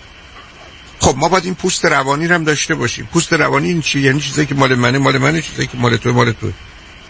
خب ما باید این پوست روانی رو هم داشته باشیم. پوست روانی این چی؟ یعنی چیزایی که مال منه مال منه، چیزایی که مال تو مال تو.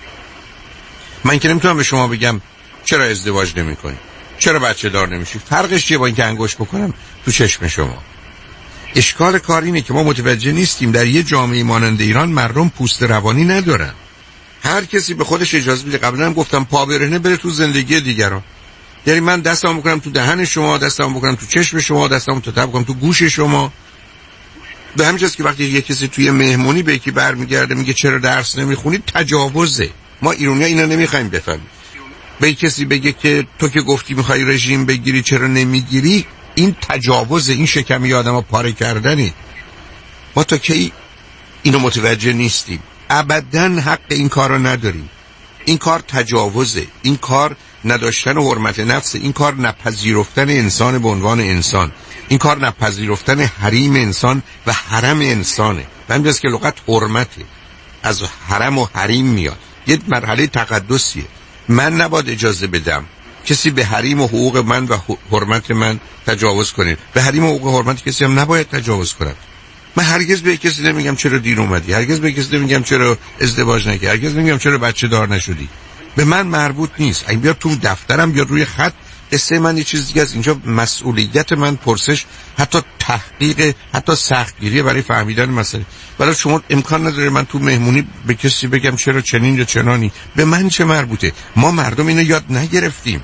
من که نمیتونم به شما بگم چرا ازدواج نمی‌کنی، چرا بچه دار نمیشی. فرقش چیه با اینکه انگشت بکنم تو چشم شما؟ اشکال کار اینه که ما متوجه نیستیم در یه جامعه مانند ایران مردم پوست روانی ندارن. هر کسی به خودش اجازه میده. قبلا هم گفتم پا برهنه بره تو زندگی دیگران. یعنی من دستام بکنم تو دهن شما، دستام بکنم تو چشم شما، دستام تو تاب بکنم تو گوش شما. به همین جاست که وقتی یه کسی توی مهمونی به یکی برمیگرده میگه چرا درس نمیخونی، تجاوزه. ما ایرانی‌ها اینا نمیخوایم بفهمیم. به کسی بگه که تو که گفتی میخوای رژیم بگیری چرا نمیگیری، این تجاوز، این شکمی آدمو پاره کردنی. ما تا کی اینو متوجه نیستیم. ابداً حق این کارو نداریم. این کار تجاوزه، این کار نداشتن حرمت نفس، این کار نپذیرفتن انسان به عنوان انسان، این کار نپذیرفتن حریم انسان و حرم انسانه. همینجاست که لغت حرمته از حرم و حریم میاد. یه مرحله تقدسیه. من نباید اجازه بدم کسی به حریم و حقوق من و حرمت من تجاوز کنه. به حریم و حقوق حرمت کسی هم نباید تجاوز کنه. من هرگز به کسی نمیگم چرا دیر اومدی، هرگز به کسی نمیگم چرا ازدواج نکردی، هرگز نمیگم چرا بچه دار نشدی. به من مربوط نیست. اگه بیاد تو دفترم بیاد روی خط، قصه من یه چیز دیگه است. اینجا مسئولیت من پرسش، حتی تحقیق، حتی سختگیری برای فهمیدن مسئله. ولی شما امکان نداره من تو مهمونی به کسی بگم چرا چنین یا چنانی. به من چه مربوطه؟ ما مردم اینو یاد نگرفتیم.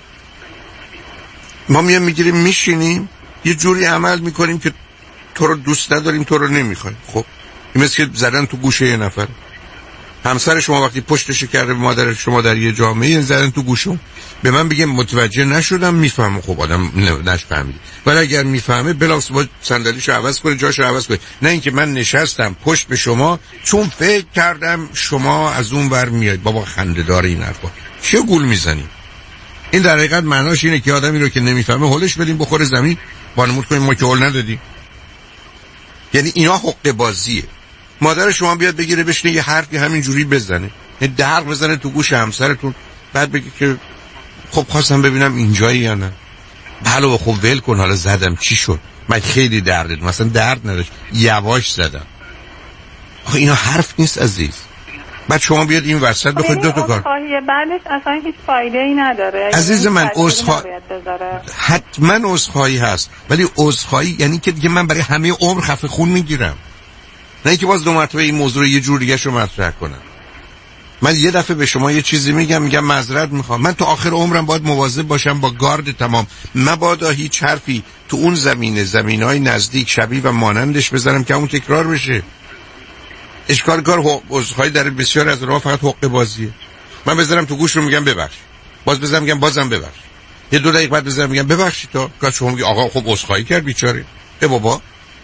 ما میام میگیریم میشینیم یه جوری عمل میکنیم که تو رو دوست نداریم، تو رو نمیخوایم. خب این مثل که زدن تو گوشه یه نفر. همسر شما وقتی پشتش کرده به مادر شما در یه جامعه زدن تو گوشم، به من بگه متوجه نشدم، میفهمم. خب آدم نفهمید. ولی اگر میفهمه بلاس با صندلیشو عوض کنه، جاشو عوض کنه. نه اینکه من نشستم پشت به شما چون فکر کردم شما از اون ور میاد. بابا خنده‌دار این حرفا. چه گول میزنی؟ این در حقیقت معناش اینه که آدمی رو که نمیفهمه هولش بدیم بخوره زمین، وانمود کنیم ما که هول ندادیم. یعنی اینا حق بازیه. مادر شما بیاد بگیره بشینه یه حرفی همین جوری بزنه، یه درق بزنه تو گوش همسرتون، بعد بگه که خب خواستم ببینم اینجایی یا نه. بله خب ول کن، حالا زدم چی شد؟ من خیلی درد داشت، مثلا درد نداشت، یواش زدم. آخه اینا حرف نیست عزیز. بعد شما بیاد این وسط بخواید دو تا کار. بعدش اصلا هیچ فایده ای نداره. عزیز من عذرخواهی حتما عذرخواهی هست، ولی عذرخواهی یعنی که دیگه من برای همه عمر خفه خون میگیرم. نه اینکه باز دو مرتبه این موضوع رو یه جور دیگه شو مطرح کنم. من یه دفعه به شما یه چیزی میگم میگم معذرت میخوام. من تو آخر عمرم باید مواظب باشم با گارد تمام، مبادا هیچ حرفی تو اون زمینه زمینهای نزدیک شبیه و مانندش بزنم که اون تکرار بشه. اشکال کار عذرخواهی در بسیار از اونها فقط حقوق بازیه. من بذارم تو گوش رو میگم ببخش، باز بذارم میگم بازم ببخش، یه دو دقیقه بعد بذارم میگم ببخشید تا که شما میگی آقا خب عذرخواهی کرد بیچاره. ای بابا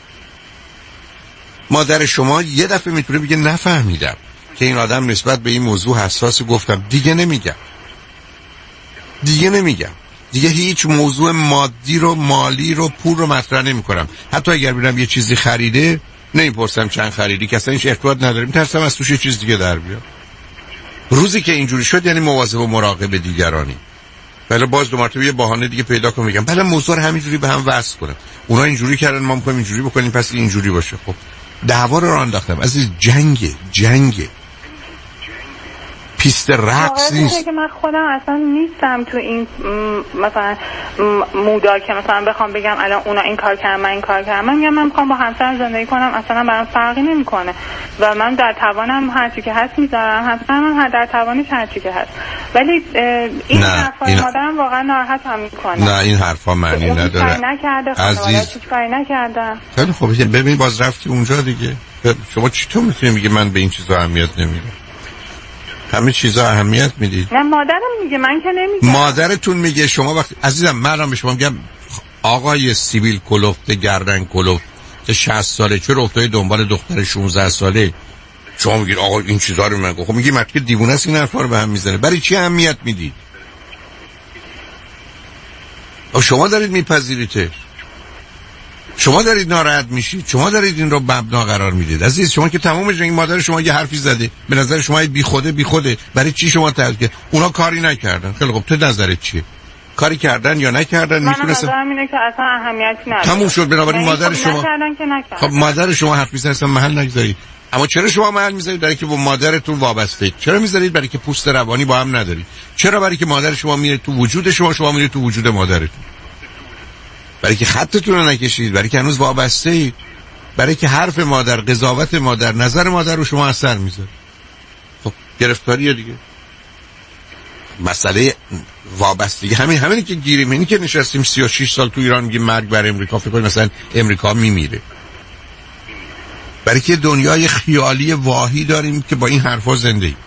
مادر شما یه دفعه میتونه بگه نفهمیدم که این آدم نسبت به این موضوع حساس، گفتم دیگه نمیگم دیگه نمیگم دیگه هیچ موضوع مادی رو مالی رو پول رو مطرح نمی کنم. حتی اگر ببینم یه چیزی خریده نمیپرسم چند خریدی که اصلا هیچ ارتباط نداریم، ترسم از توش یه چیز دیگه در بیاد. روزی که اینجوری شد یعنی مواظب و مراقب دیگرانی. بله باز دو مرتبه یه بهانه دیگه پیدا کنم میگم بله موضوع رو همینجوری به هم وصل کنم، اونا اینجوری کردن ما می‌خوایم اینجوری بکنیم پس اینجوری باشه. خب دعوا رو راه انداختم. عزیز جنگه جنگه پیست رقص نیست که من خودم اصلا نیستم تو این مثلا مودا که مثلا بخوام بگم الان اونا این کار کردن من این کار کردم. من میگم من میخوام با همسرم زندگی کنم، اصلا برام فرقی نمیکنه و من در توانم هر چی که هست میذارم، همسرم هم در توانش هر چی که هست. ولی این حرفای این... مادرم واقعا ناراحتم میکنه. نه این حرفا معنی نداره عزیز. هیچ کاری نکردم. خیلی خوب ببین باز رفتی اونجا دیگه. شما چطور میتونی بگی من به این چیزا اهمیت نمیدم؟ همه چیزا اهمیت میدید. نه مادرم میگه، من که نمیگم. مادرتون میگه. شما وقتی عزیزم من به شما میگم آقای سیبیل کلفت گردن کلفت که شصت ساله چرا افتاد دنبال دختر شانزده ساله، شما میگید آقا این چیزا رو من گفتم. خب میگی مرد که دیوونه است این حرفا رو به هم میزنه، برای چی اهمیت میدید؟ شما دارید میپذیریدش، شما دارید ناراحت میشید، شما دارید این رو مبنا قرار میدید. عزیز شما که تمامش این مادر شما یه حرفی زده به نظر شما بی خوده بی خوده، برای چی شما تعجب؟ اونا کاری نکردن. خیلی خب تو نظرت چیه؟ کاری کردن یا نکردن؟ میتونست من نظرم اینه که اصلا اهمیتی نداره. تموم شد. بنابراین مادر شما نکردن که نکردن. خب مادر شما حرف میزنه اصلا محل نگذارید. اما چرا شما محل میذارید؟ برای که با مادرتون وابسته اید. چرا میذارید؟ برای که پوست روانی با هم ندارید. چرا؟ برای که مادر شما میره تو وجود شما، شما میره تو وجود مادرتون. برای که خطتون رو نکشید، برای که هنوز وابسته اید، برای که حرف مادر، قضاوت مادر، نظر مادر رو شما اثر میذاره. خب گرفتاریه دیگه. مسئله وابستگی همین همینی که گیریم، اینی که نشستیم سی و شش سال تو ایران میگیم مرگ بر امریکا، فکر کنید مثلا امریکا میمیره. برای که دنیای خیالی واهی داریم که با این حرفا زنده ایم.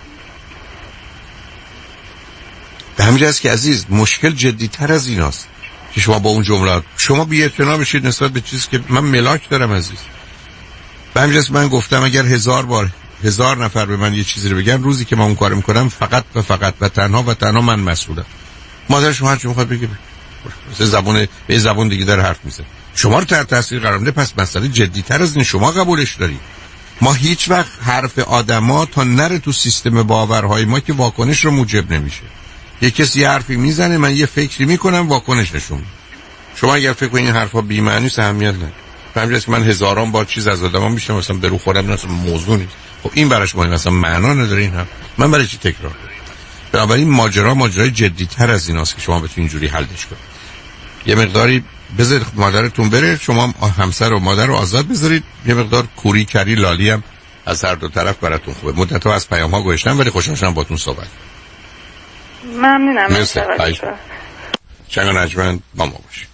به همین جاست که عزیز مشکل جدی‌تر از ایناست که شما با اون جملات شما بی‌اعتنا بشید نسبت به چیزی که من ملاک دارم. عزیز به همین جاست من گفتم اگر هزار بار هزار نفر به من یه چیزی رو بگن، روزی که من اون کارو میکنم فقط و فقط و تنها و تنها من مسئولم. مادر شما هر چی میخواد بگه مثل زبون به زبون دیگه داره حرف میزنه، شما رو تحت تاثیر قرار میده. پس مسئله جدی‌تر از این شما قبولش دارید. ما هیچ وقت حرف آدما تا نره تو سیستم باورهای ما که واکنش رو موجب نمیشه. یه کسی حرفی میزنه، من یه فکری میکنم، واکنش نشون میده. شما اگر فکر کنید این حرفا بی معنی است، اهمیت نداره. همینجاست که من هزاران بار چیز از آدما میشم مثلا به رو خودم مثلا موضوع نیست. خب این براش مهم مثلا معنا نداره این حرف. من برای چی تکرار کنم؟ بنابراین ماجرا ماجرای جدی‌تر از ایناست که شما بتونید اینجوری حلش کنید. یه مقداری بذارید مادرتون بره، شما همسر و مادر رو آزاد بذارید، یه مقدار کوری کری لالی هم از هر دو طرف براتون خوبه. مدت‌ها از پیام‌ها گذاشتم ولی خوشحال شدم باهاتون صحبت. ممنونم. مرسی. چنگ نجمن با ما باشید.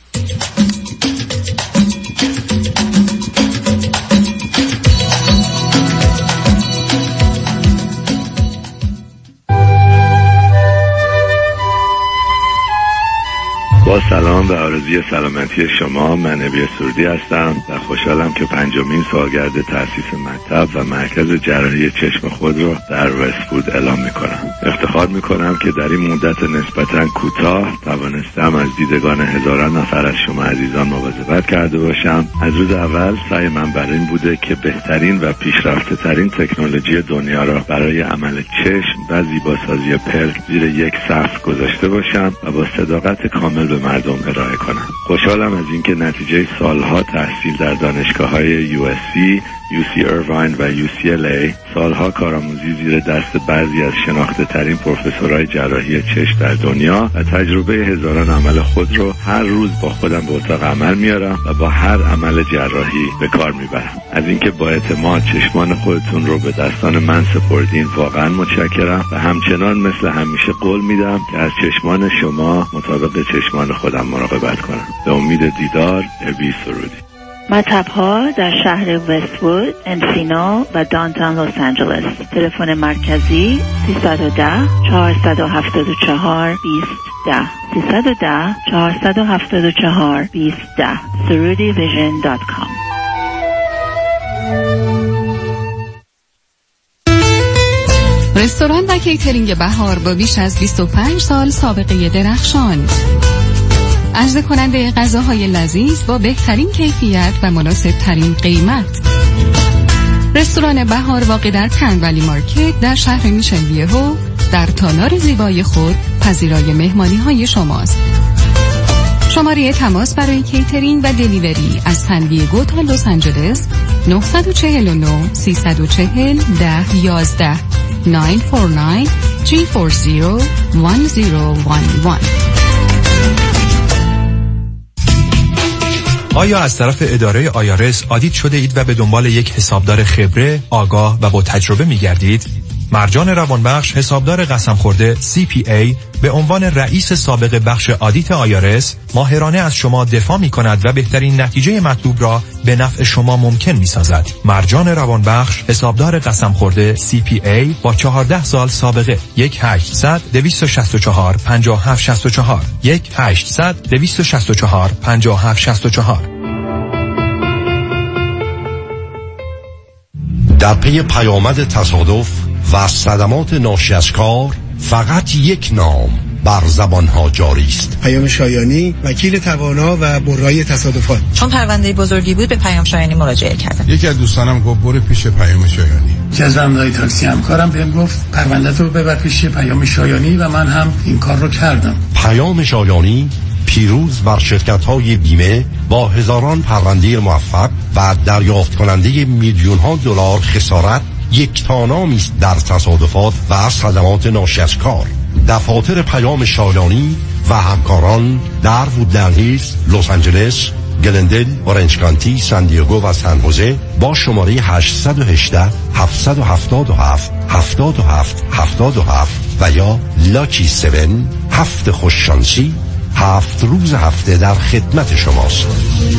با سلام و آرزوی سلامتی شما، من نبی سردی هستم و خوشحالم که پنجمین سالگرد تأسیس مطب و مرکز جراحی چشم خود را در وست‌وود اعلام میکنم. افتخار میکنم که در این مدت نسبتاً کوتاه توانستم از دیدگان هزاران نفر از شما عزیزان مواظبت کرده باشم. از روز اول سعی من برای این بوده که بهترین و پیشرفته ترین تکنولوژی دنیا را برای عمل چشم و زیباسازی پلک زیر یک سقف گذاشته باشم و با صداقت کامل به مردم ارائه کنم. خوشحالم از اینکه نتیجه سالها تحصیل در دانشگاه‌های یو اس سی، یو سی ایرواین و یو سی ال ای، سالها کارآموزی زیر دست بعضی از شناخته ترین پروفسورهای جراحی چشم در دنیا و تجربه هزاران عمل خود رو هر روز با خودم به اتاق عمل میارم و با هر عمل جراحی به کار میبرم. از اینکه با اعتماد چشمان خودتون رو به دستان من سپردین واقعا متشکرم و همچنان مثل همیشه قول میدم که از چشمان شما مطابق چشمان خودم مراقبت کنم. به امید دیدار. ابی سرودی. مطب‌ها در شهر وست‌وود، انسینو و دانتون لس آنجلس. تلفن مرکزی سیصد و ده چهارصد و هفتاد و چهار بیست ده سیصد و ده چهارصد و هفتاد و چهار بیست ده سرودی ویژن دات کام. رستوران و کیترینگ بهار با بیش از بیست و پنج سال سابقه درخشان، عرضه کننده غذاهای لذیذ با بهترین کیفیت و مناسب ترین قیمت. رستوران بهار واقع در کنولی مارکت در شهر میشن ویهو در تالار زیبای خود پذیرای مهمانی های شماست. شماره تماس برای کیترینگ و دلیوری از سن دیگو تا لس آنجلس نه چهار نه سه چهار صفر ده یازده نه چهار نه سه چهار صفر یک صفر یک یک. آیا از طرف اداره آیارس آدیت شده اید و به دنبال یک حسابدار خبره، آگاه و با تجربه می گردید؟ مرجان روانبخش، حسابدار قسم خورده سی پی ای، به عنوان رئیس سابق بخش آدیت آیارس ماهرانه از شما دفاع می کند و بهترین نتیجه مطلوب را به نفع شما ممکن می سازد. مرجان روانبخش، حسابدار قسم خورده سی پی ای با چهارده سال سابقه. یک هشتصد دویست و شصت و چهار پنجاه و هفت شصت و چهار یک هشتصد دویست و شصت و چهار پنجاه و هفت شصت و چهار. در پی پیامد تصادف و صدمات ناشی از کار فقط یک نام بر زبانها جاری است: پیام شایانی، وکیل توانا و برای تصادفات. چون پرونده بزرگی بود به پیام شایانی مراجعه کردم. یکی از دوستانم گفت برو پیش پیام شایانی. جزمدای تاکسی همکارم بهم گفت پرونده تو ببر پیش پیام شایانی و من هم این کار رو کردم. پیام شایانی پیروز بر شرکت‌های بیمه با هزاران پرونده موفق و دریافت کننده میلیون‌ها دلار خسارت یک تا نامی است در تصادفات و صدمات ناشی از کار. دفاتر پیام شایانی و همکاران در وودلند هیلز، لس آنجلس، گلندل، اورنج کانتی، سان دیگو و سن خوزه با شماره هشت یک هشت هفت هفت هفت هفت هفت هفت هفت و یا لاکی هفت هفت خوششانسی هفت روز هفته در خدمت شماست.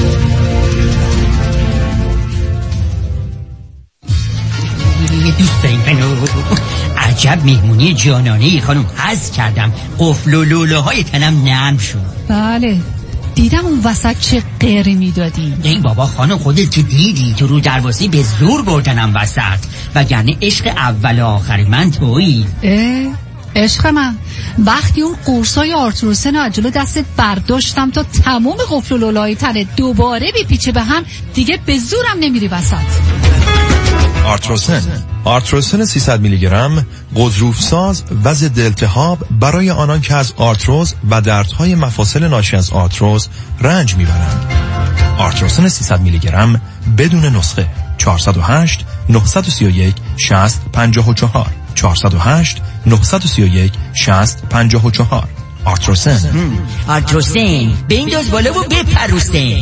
دوست داریم منو عجب مهمونی جانانه‌ای خانم، حظ کردم قفل و لوله های تنم نرم شد. بله دیدم اون وسط چه قیری میدادی. ای بابا خانم خودت که دیدی تو رو درواسی به زور بردنم وسط، وگرنه عشق اول و آخر من تویی. اه عشق من وقتی اون قرصای آرتروسن و جلو دستت برداشتم تا تمام قفل و لوله‌های تنت دوباره بیپیچه به هم، دیگه به زورم نمیری وسط. آرتروسن آرتروسن سیصد میلی گرم غضروف ساز و ضد التهاب برای آنان که از آرتروز و دردهای مفاصل ناشی از آرتروز رنج میبرند. آرتروسن سیصد میلی گرم بدون نسخه. چهارصد و هشت نهصد و سی و یک شصت پنجاه و چهار چهارصد و هشت نهصد و سی و یک شصت پنجاه و چهار. آرتروسن آرتروسن به این داز بالا و بپروسن.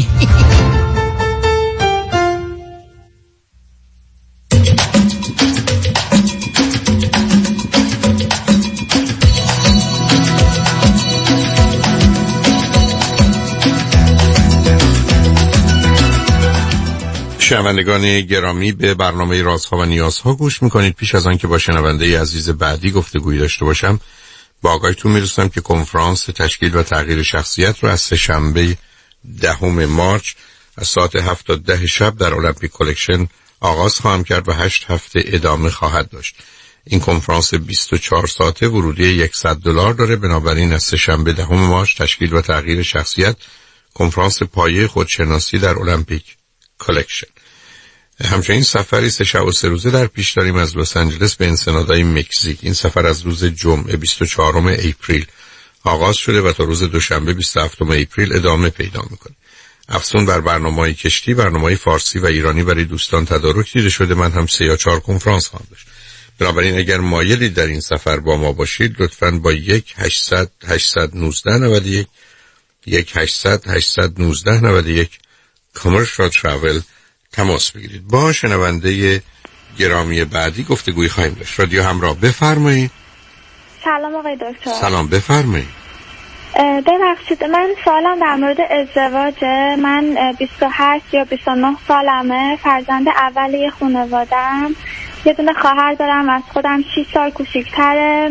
شنوندگان گرامی به برنامه رازها و نیازها گوش میکنید. پیش از آن که با شنونده عزیز بعدی گفتگویی داشته باشم با آگاهیتون میرسم که کنفرانس تشکیل و تغییر شخصیت رو از سه شنبه دهم مارچ از ساعت هفت تا ده شب در المپیک کلکشن آغاز خواهم کرد و هشت هفته ادامه خواهد داشت. این کنفرانس بیست و چهار ساعته ورودی صد دلار داره. بنابراین از سه شنبه دهم مارچ تشکیل و تغییر شخصیت، کنفرانس پایه خودشناسی در المپیک کلکشن. همچنین سفری سه شب و سه روزه در پیش داریم از لس آنجلس به انسنادای مکزیک. این سفر از روز جمعه بیست و چهارم اپریل آغاز شده و تا روز دوشنبه بیست و هفتم اپریل ادامه پیدا میکنه. افزون بر برنامه‌های کشتی، برنامه‌های فارسی و ایرانی برای دوستان تدارک دیده شده. من هم سه یا چهار کنفرانس خواهم داشت. بنابراین اگر مایلی در این سفر با ما باشید لطفاً با یک هشتصد هشتصد و نوزده نود و یک یک هشتصد هشتصد و نوزده نود و یک کامرشال تراول تماس بگیرید. با شنونده گرامی بعدی گفتگوی خواهیم داشت. رادیو همراه، بفرمایید. سلام آقای دکتر. سلام، بفرمایید. ببخشید من سوالم در مورد ازدواجه. من بیست و هشت یا بیست و نه سالمه، فرزند اول یه خانواده‌ام. یه دونه خواهر دارم از خودم شش سال کوچیک‌تره.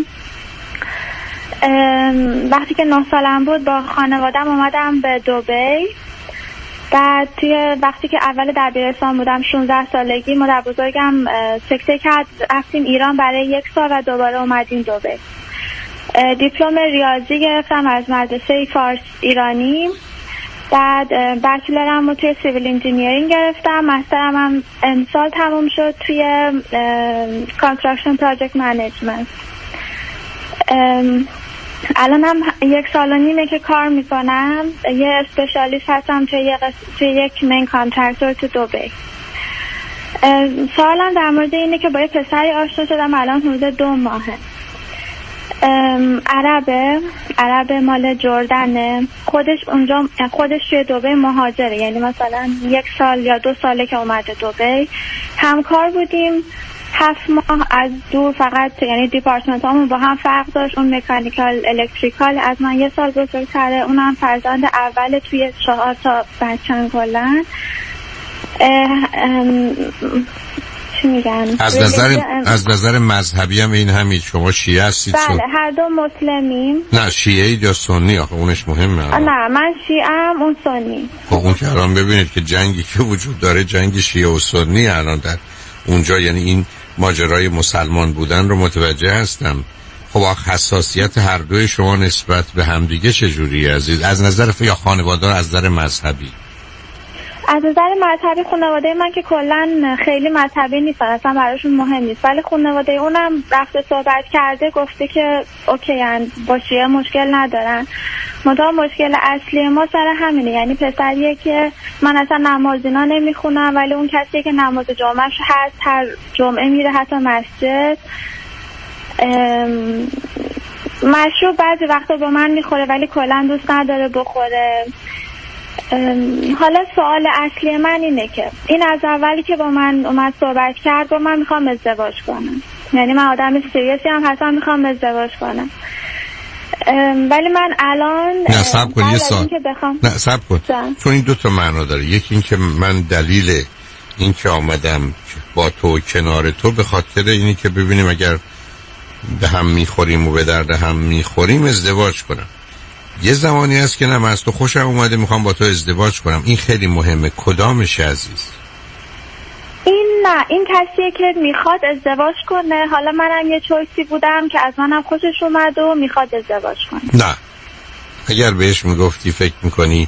وقتی که نه سالم بود با خانواده‌ام اومدم به دبی. بعد توی وقتی که اول دبیرستان بودم شانزده سالگی مادر بزرگم سکته کرد، رفتیم ایران برای یک سال و دوباره اومدیم دبی. دیپلم ریاضی گرفتم از مدرسه فارس ایرانی. بعد بچلرم رو توی سیویل انجینیرینگ گرفتم. مسترم هم امسال تموم شد توی کانستراکشن پراجکت منیجمنت. الان هم یک سال و نیمه که کار میکنم. یه اسپشیالیست هستم توی, یک توی یک مین کانترکتور تو دبی. سوالم در مورد اینه که با یه پسری آشنا شدم الان حدود دو ماهه. عربه عرب مال جردنه. خودش اونجا خودش توی دبی مهاجره، یعنی مثلا یک سال یا دو ساله که اومده دبی. همکار بودیم هفت ماه از دور فقط، یعنی دیپارتمنت همون با هم فرق داشت. اون مکانیکال الکتریکال از من یه سال بزرگتره. اونم فرزند اول توی چهار تا بچه‌ن کلن. چی میگن؟ از نظر از نظر مذهبی هم این همین شما شیعه هستید؟ بله هر دو مسلمیم. نه شیعه یا سنی؟ آخه اونش مهمه. نه من شیعه ام، اون سنی. خب اون که الان ببینید که جنگی که وجود داره جنگ شیعه و سنی الان در اونجا، یعنی این ماجرای مسلمان بودن رو متوجه هستم. خب آخه حساسیت هر دوی شما نسبت به همدیگه چجوریه عزیز؟ از نظر یا خانواده، از نظر مذهبی؟ از نظر مذهبی خانواده من که کلا خیلی مذهبی نیستن، اصلا براشون مهم نیست. ولی خانواده اونم رفته صحبت کرده، گفته که اوکی ان با شیعه مشکل ندارن. منتها مشکل اصلی ما سر همینه، یعنی پسریه که من اصلا نماز اینا نمیخونم ولی اون کسیه که نماز جمعهش هست، هر جمعه میره حتی مسجد. مشروب بعضی وقتا با من میخوره ولی کلا دوست نداره بخوره. حالا سوال اصلی من اینه که این از اولی که با من اومد صحبت کرد با من میخوام ازدواج کنم، یعنی من آدم سیریسی هم هستم، میخوام ازدواج کنم. ولی من الان نه صبر کن یه سال بخوام... نه صبر کن جان. چون این دو تا معنا داره. یکی این که من دلیل این که آمدم با تو کنار تو به خاطر اینی که ببینیم اگر به هم میخوریم و به درد هم میخوریم ازدواج کنم. یه زمانی هست که نه من از تو خوشم اومده میخوام با تو ازدواج کنم. این خیلی مهمه. کدامش عزیز؟ این نه این کسیه که میخواد ازدواج کنه. حالا منم یه چویسی بودم که از منم خوشش اومد و میخواد ازدواج کنه. نه اگر بهش میگفتی فکر میکنی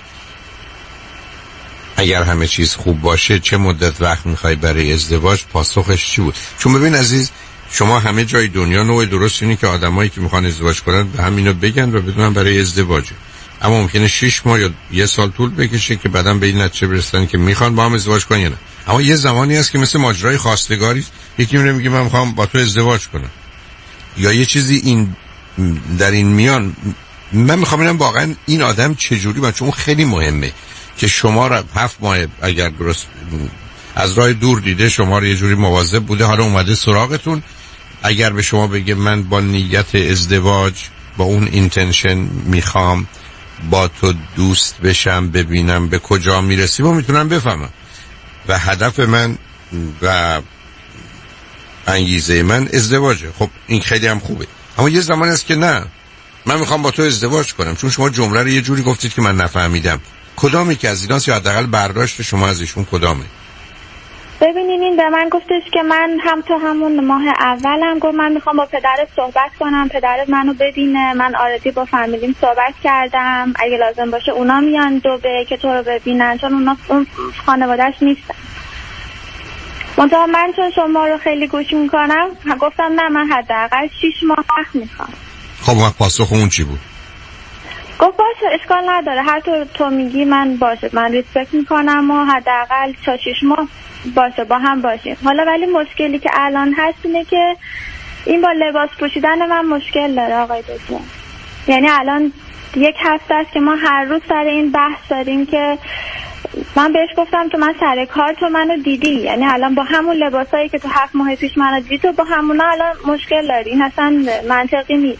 اگر همه چیز خوب باشه چه مدت وقت میخوای برای ازدواج، پاسخش چی بود؟ چون ببین عزیز شما همه جای دنیا نوع درست اینه که آدمایی که میخوان ازدواج کنن به همینو بگن و بدونن برای ازدواجه. اما ممکنه شش ماه یا یه سال طول بکشه که بعداً به این نتیجه برسن که میخوان با هم ازدواج کنن یا نه. اما یه زمانی هست که مثل ماجرای خواستگاری یکی میره میگه من میخوام با تو ازدواج کنم، یا یه چیزی این در این میان. من میخوام ببینم واقعا این آدم چجوری باشه، چون خیلی مهمه که شما را هفت ماه اگر درست از راه دور دیده، شما رو یه جوری مواظب بوده، حالا اومده سراغتون. اگر به شما بگه من با نیت ازدواج با اون اینتنشن میخوام با تو دوست بشم، ببینم به کجا میرسیم و میتونم بفهمم و هدف من و انگیزه من ازدواجه. خب این خیلی هم خوبه. اما یه زمان هست که نه من میخوام با تو ازدواج کنم، چون شما جمله رو یه جوری گفتید که من نفهمیدم. کدامی که از ایناست یا حداقل برداشت شما از ایشون کدامه؟ ببینین این به من گفتش که من هم تو همون ماه اولم گفت من میخوام با پدرت صحبت کنم، پدرت منو ببینه. من آردی با فامیلیم صحبت کردم اگه لازم باشه اونا میان دبی که تو رو ببینن، چون اونا اون خانوادهش نیستن. منتها من چون شما رو خیلی گوش میکنم گفتم نه من حداقل شیش ماه وقت میخوام. خب وقت پاسخ اون چی بود؟ گفت باشه باشه اشکال نداره، هر طور تو میگی من باشه، من ریسپکت میکنم و حداقل تا شش ماه باشه با هم باشیم. حالا ولی مشکلی که الان هست اینه که این با لباس پوشیدن من مشکل داره آقای دکتر. یعنی الان یک هفته است که ما هر روز سر این بحث داریم که من بهش گفتم تو من سر کار تو منو دیدی، یعنی الان با همون لباسایی که تو هفت ماه پیش منو دیدی تو با همونا الان مشکل داری، این اصلا منطقی نیست.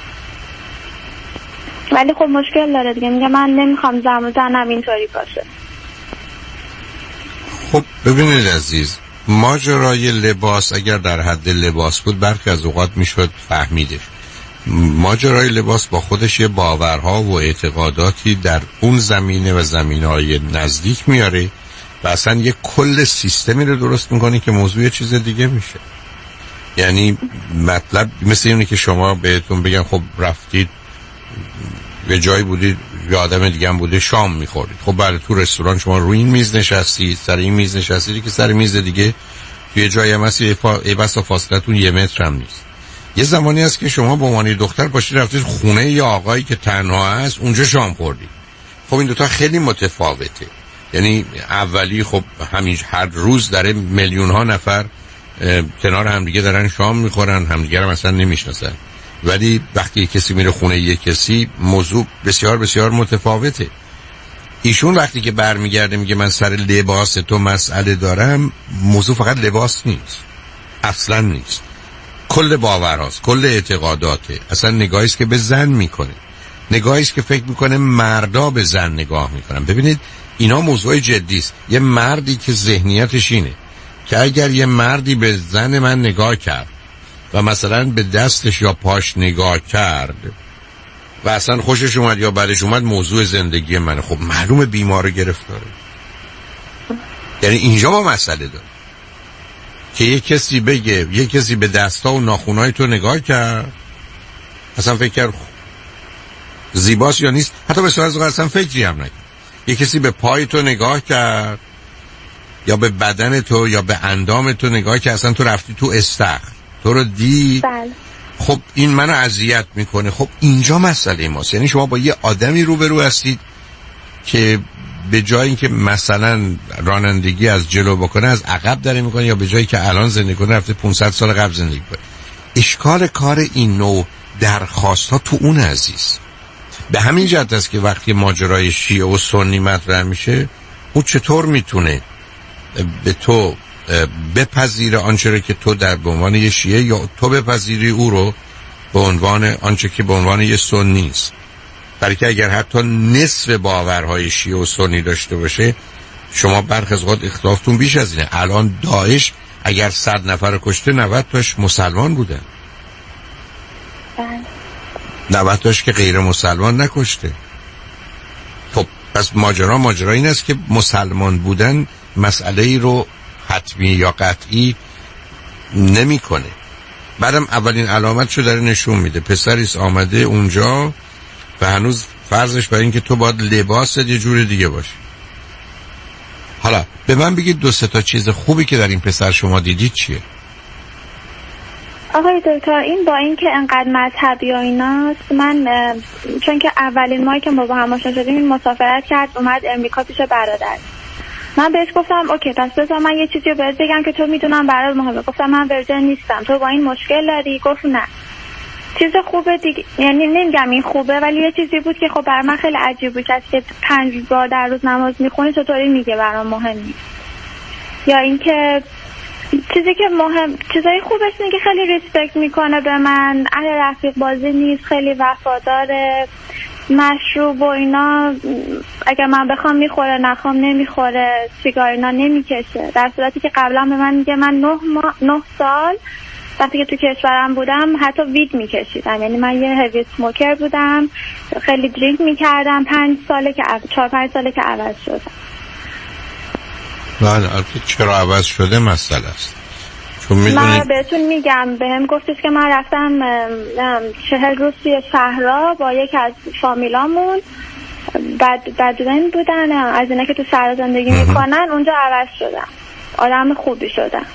ولی خب مشکل داره دیگه، میگه من نمیخوام زن و زنم اینطوری باشه. خب ببینید عزیز، ماجرای لباس اگر در حد لباس بود برخی از اوقات میشد فهمیدش. ماجرای لباس با خودش یه باورها و اعتقاداتی در اون زمینه و زمینه‌های نزدیک میاره و اصلا یه کل سیستمی رو درست میکنه که موضوع چیز دیگه میشه. یعنی مطلب مثل اینه که شما بهتون بگن خب رفتید به جایی بودید یه آدم دیگه هم بوده شام میخورید، خب بله تو رستوران شما روی این میز نشستید، سر این میز نشستید که سر میز دیگه توی جایی هم هست ای بسا فاصلتون یه متر هم نیست. یه زمانی هست که شما به عنوان دختر باشید رفتید خونه یه آقایی که تنها هست اونجا شام خوردید. خب این دوتا خیلی متفاوته. یعنی اولی خب همین هر روز داره میلیون ها نفر کنار همدیگه دارن شام میخورن، همدیگه رو مثلا نمیشناسن، ولی وقتی کسی میره خونه یک کسی موضوع بسیار بسیار متفاوته. ایشون وقتی که برمیگرده میگه من سر لباس تو مسئله دارم، موضوع فقط لباس نیست، اصلا نیست، کل باورهاست، کل اعتقاداته، اصلا نگاهیست که به زن میکنه، نگاهیست که فکر میکنه مردا به زن نگاه میکنن. ببینید اینا موضوع جدی است. یه مردی که ذهنیتش اینه که اگر یه مردی به زن من نگاه کرد و مثلا به دستش یا پاش نگاه کرد و اصلا خوشش اومد یا بدش اومد موضوع زندگی منه، خب معلومه بیمار گرفتاره. یعنی اینجا ما مسئله داره که یک کسی بگه یک کسی به دستا و ناخونای تو نگاه کرد اصلا فکر کرد زیباست یا نیست، حتی بسیار از اوقات اصلا فکری هم نکرد. یک کسی به پای تو نگاه کرد یا به بدن تو یا به اندام تو نگاه کرد اصلا تو رفتی تو استخر تو رو دید، بله. خب این منو اذیت میکنه. خب اینجا مسئله ماست. یعنی شما با یه آدمی روبرو هستید که به جای اینکه مثلا رانندگی از جلو بکنه از عقب داره میکنه، یا به جایی که الان زندگی کنه رفته پانصد سال قبل زندگی کنه. اشکال کار این نوع درخواست ها تو اون عزیز به همین جهت است که وقتی ماجرای شیعه و سنی مطرح میشه او چطور میتونه به تو بپذیره آنچه رو که تو در به عنوان یه شیعه یا تو بپذیری او رو به عنوان آنچه که به عنوان یه سنی است. برای که اگر حتی نصف باورهای شیعه و سنی داشته باشه شما برخی از اوقات اختلافتون بیش از اینه. الان داعش اگر صد نفر کشته نود تاش مسلمان بودن، نود تاش که غیر مسلمان نکشته. خب پس ماجرا ماجرا این است که مسلمان بودن مسئله ای رو حتمی یا قطعی نمی کنه. بعدم اولین علامتشو داره نشون میده، پسریست آمده اونجا و هنوز فرضش برای این که تو باید لباست یه جور دیگه باشی. حالا به من بگید دو سه تا چیز خوبی که در این پسر شما دیدید چیه؟ آقای دکتر این با این که انقدر مذهبی و ایناست، من چون که اولین ماهی که ما با هم آشنا شدیم این مسافرت کرد اومد امریکا پیش برادر، من بهش گفتم اوکی پس بذار من یه چیزی رو بهت بگم که تو میدونم برات مهمه. گفتم من ورژن نیستم، تو با این مشکل داری؟ گفت نه. چیز خوبه دیگه، یعنی نمیگم این خوبه ولی یه چیزی بود که خب بر من خیلی عجیب بود که پنج بار در روز نماز میخونی چطوری میگه برام مهم نیست. یا اینکه چیزی که مهم چیزای خوبش اینه که خیلی ریسپکت میکنه به من، اهل رفیق بازی نیست، خیلی وفاداره، مشروب و اینا اگر من بخوام میخوره، نخوام نمیخوره، سیگار اینا نمیکشه، در صورتی که قبلا به من میگه من نه, ما... نه سال وقتی که تو کشورم بودم حتی وید میکشیدم، یعنی من یه هوی سموکر بودم، خیلی درینک میکردم، پنج ساله که چهار پنج ساله که عوض شدم. بله چرا عوض شده مسئله است. چون میدونی من بهتون میگم بهم گفتش که من رفتم چهل روز توی صحرا با یک از فامیلامون، بد بدوین بودن از اینا که تو صحرا زندگی میکنن، اونجا عوض شدم، آدم خوبی شدم.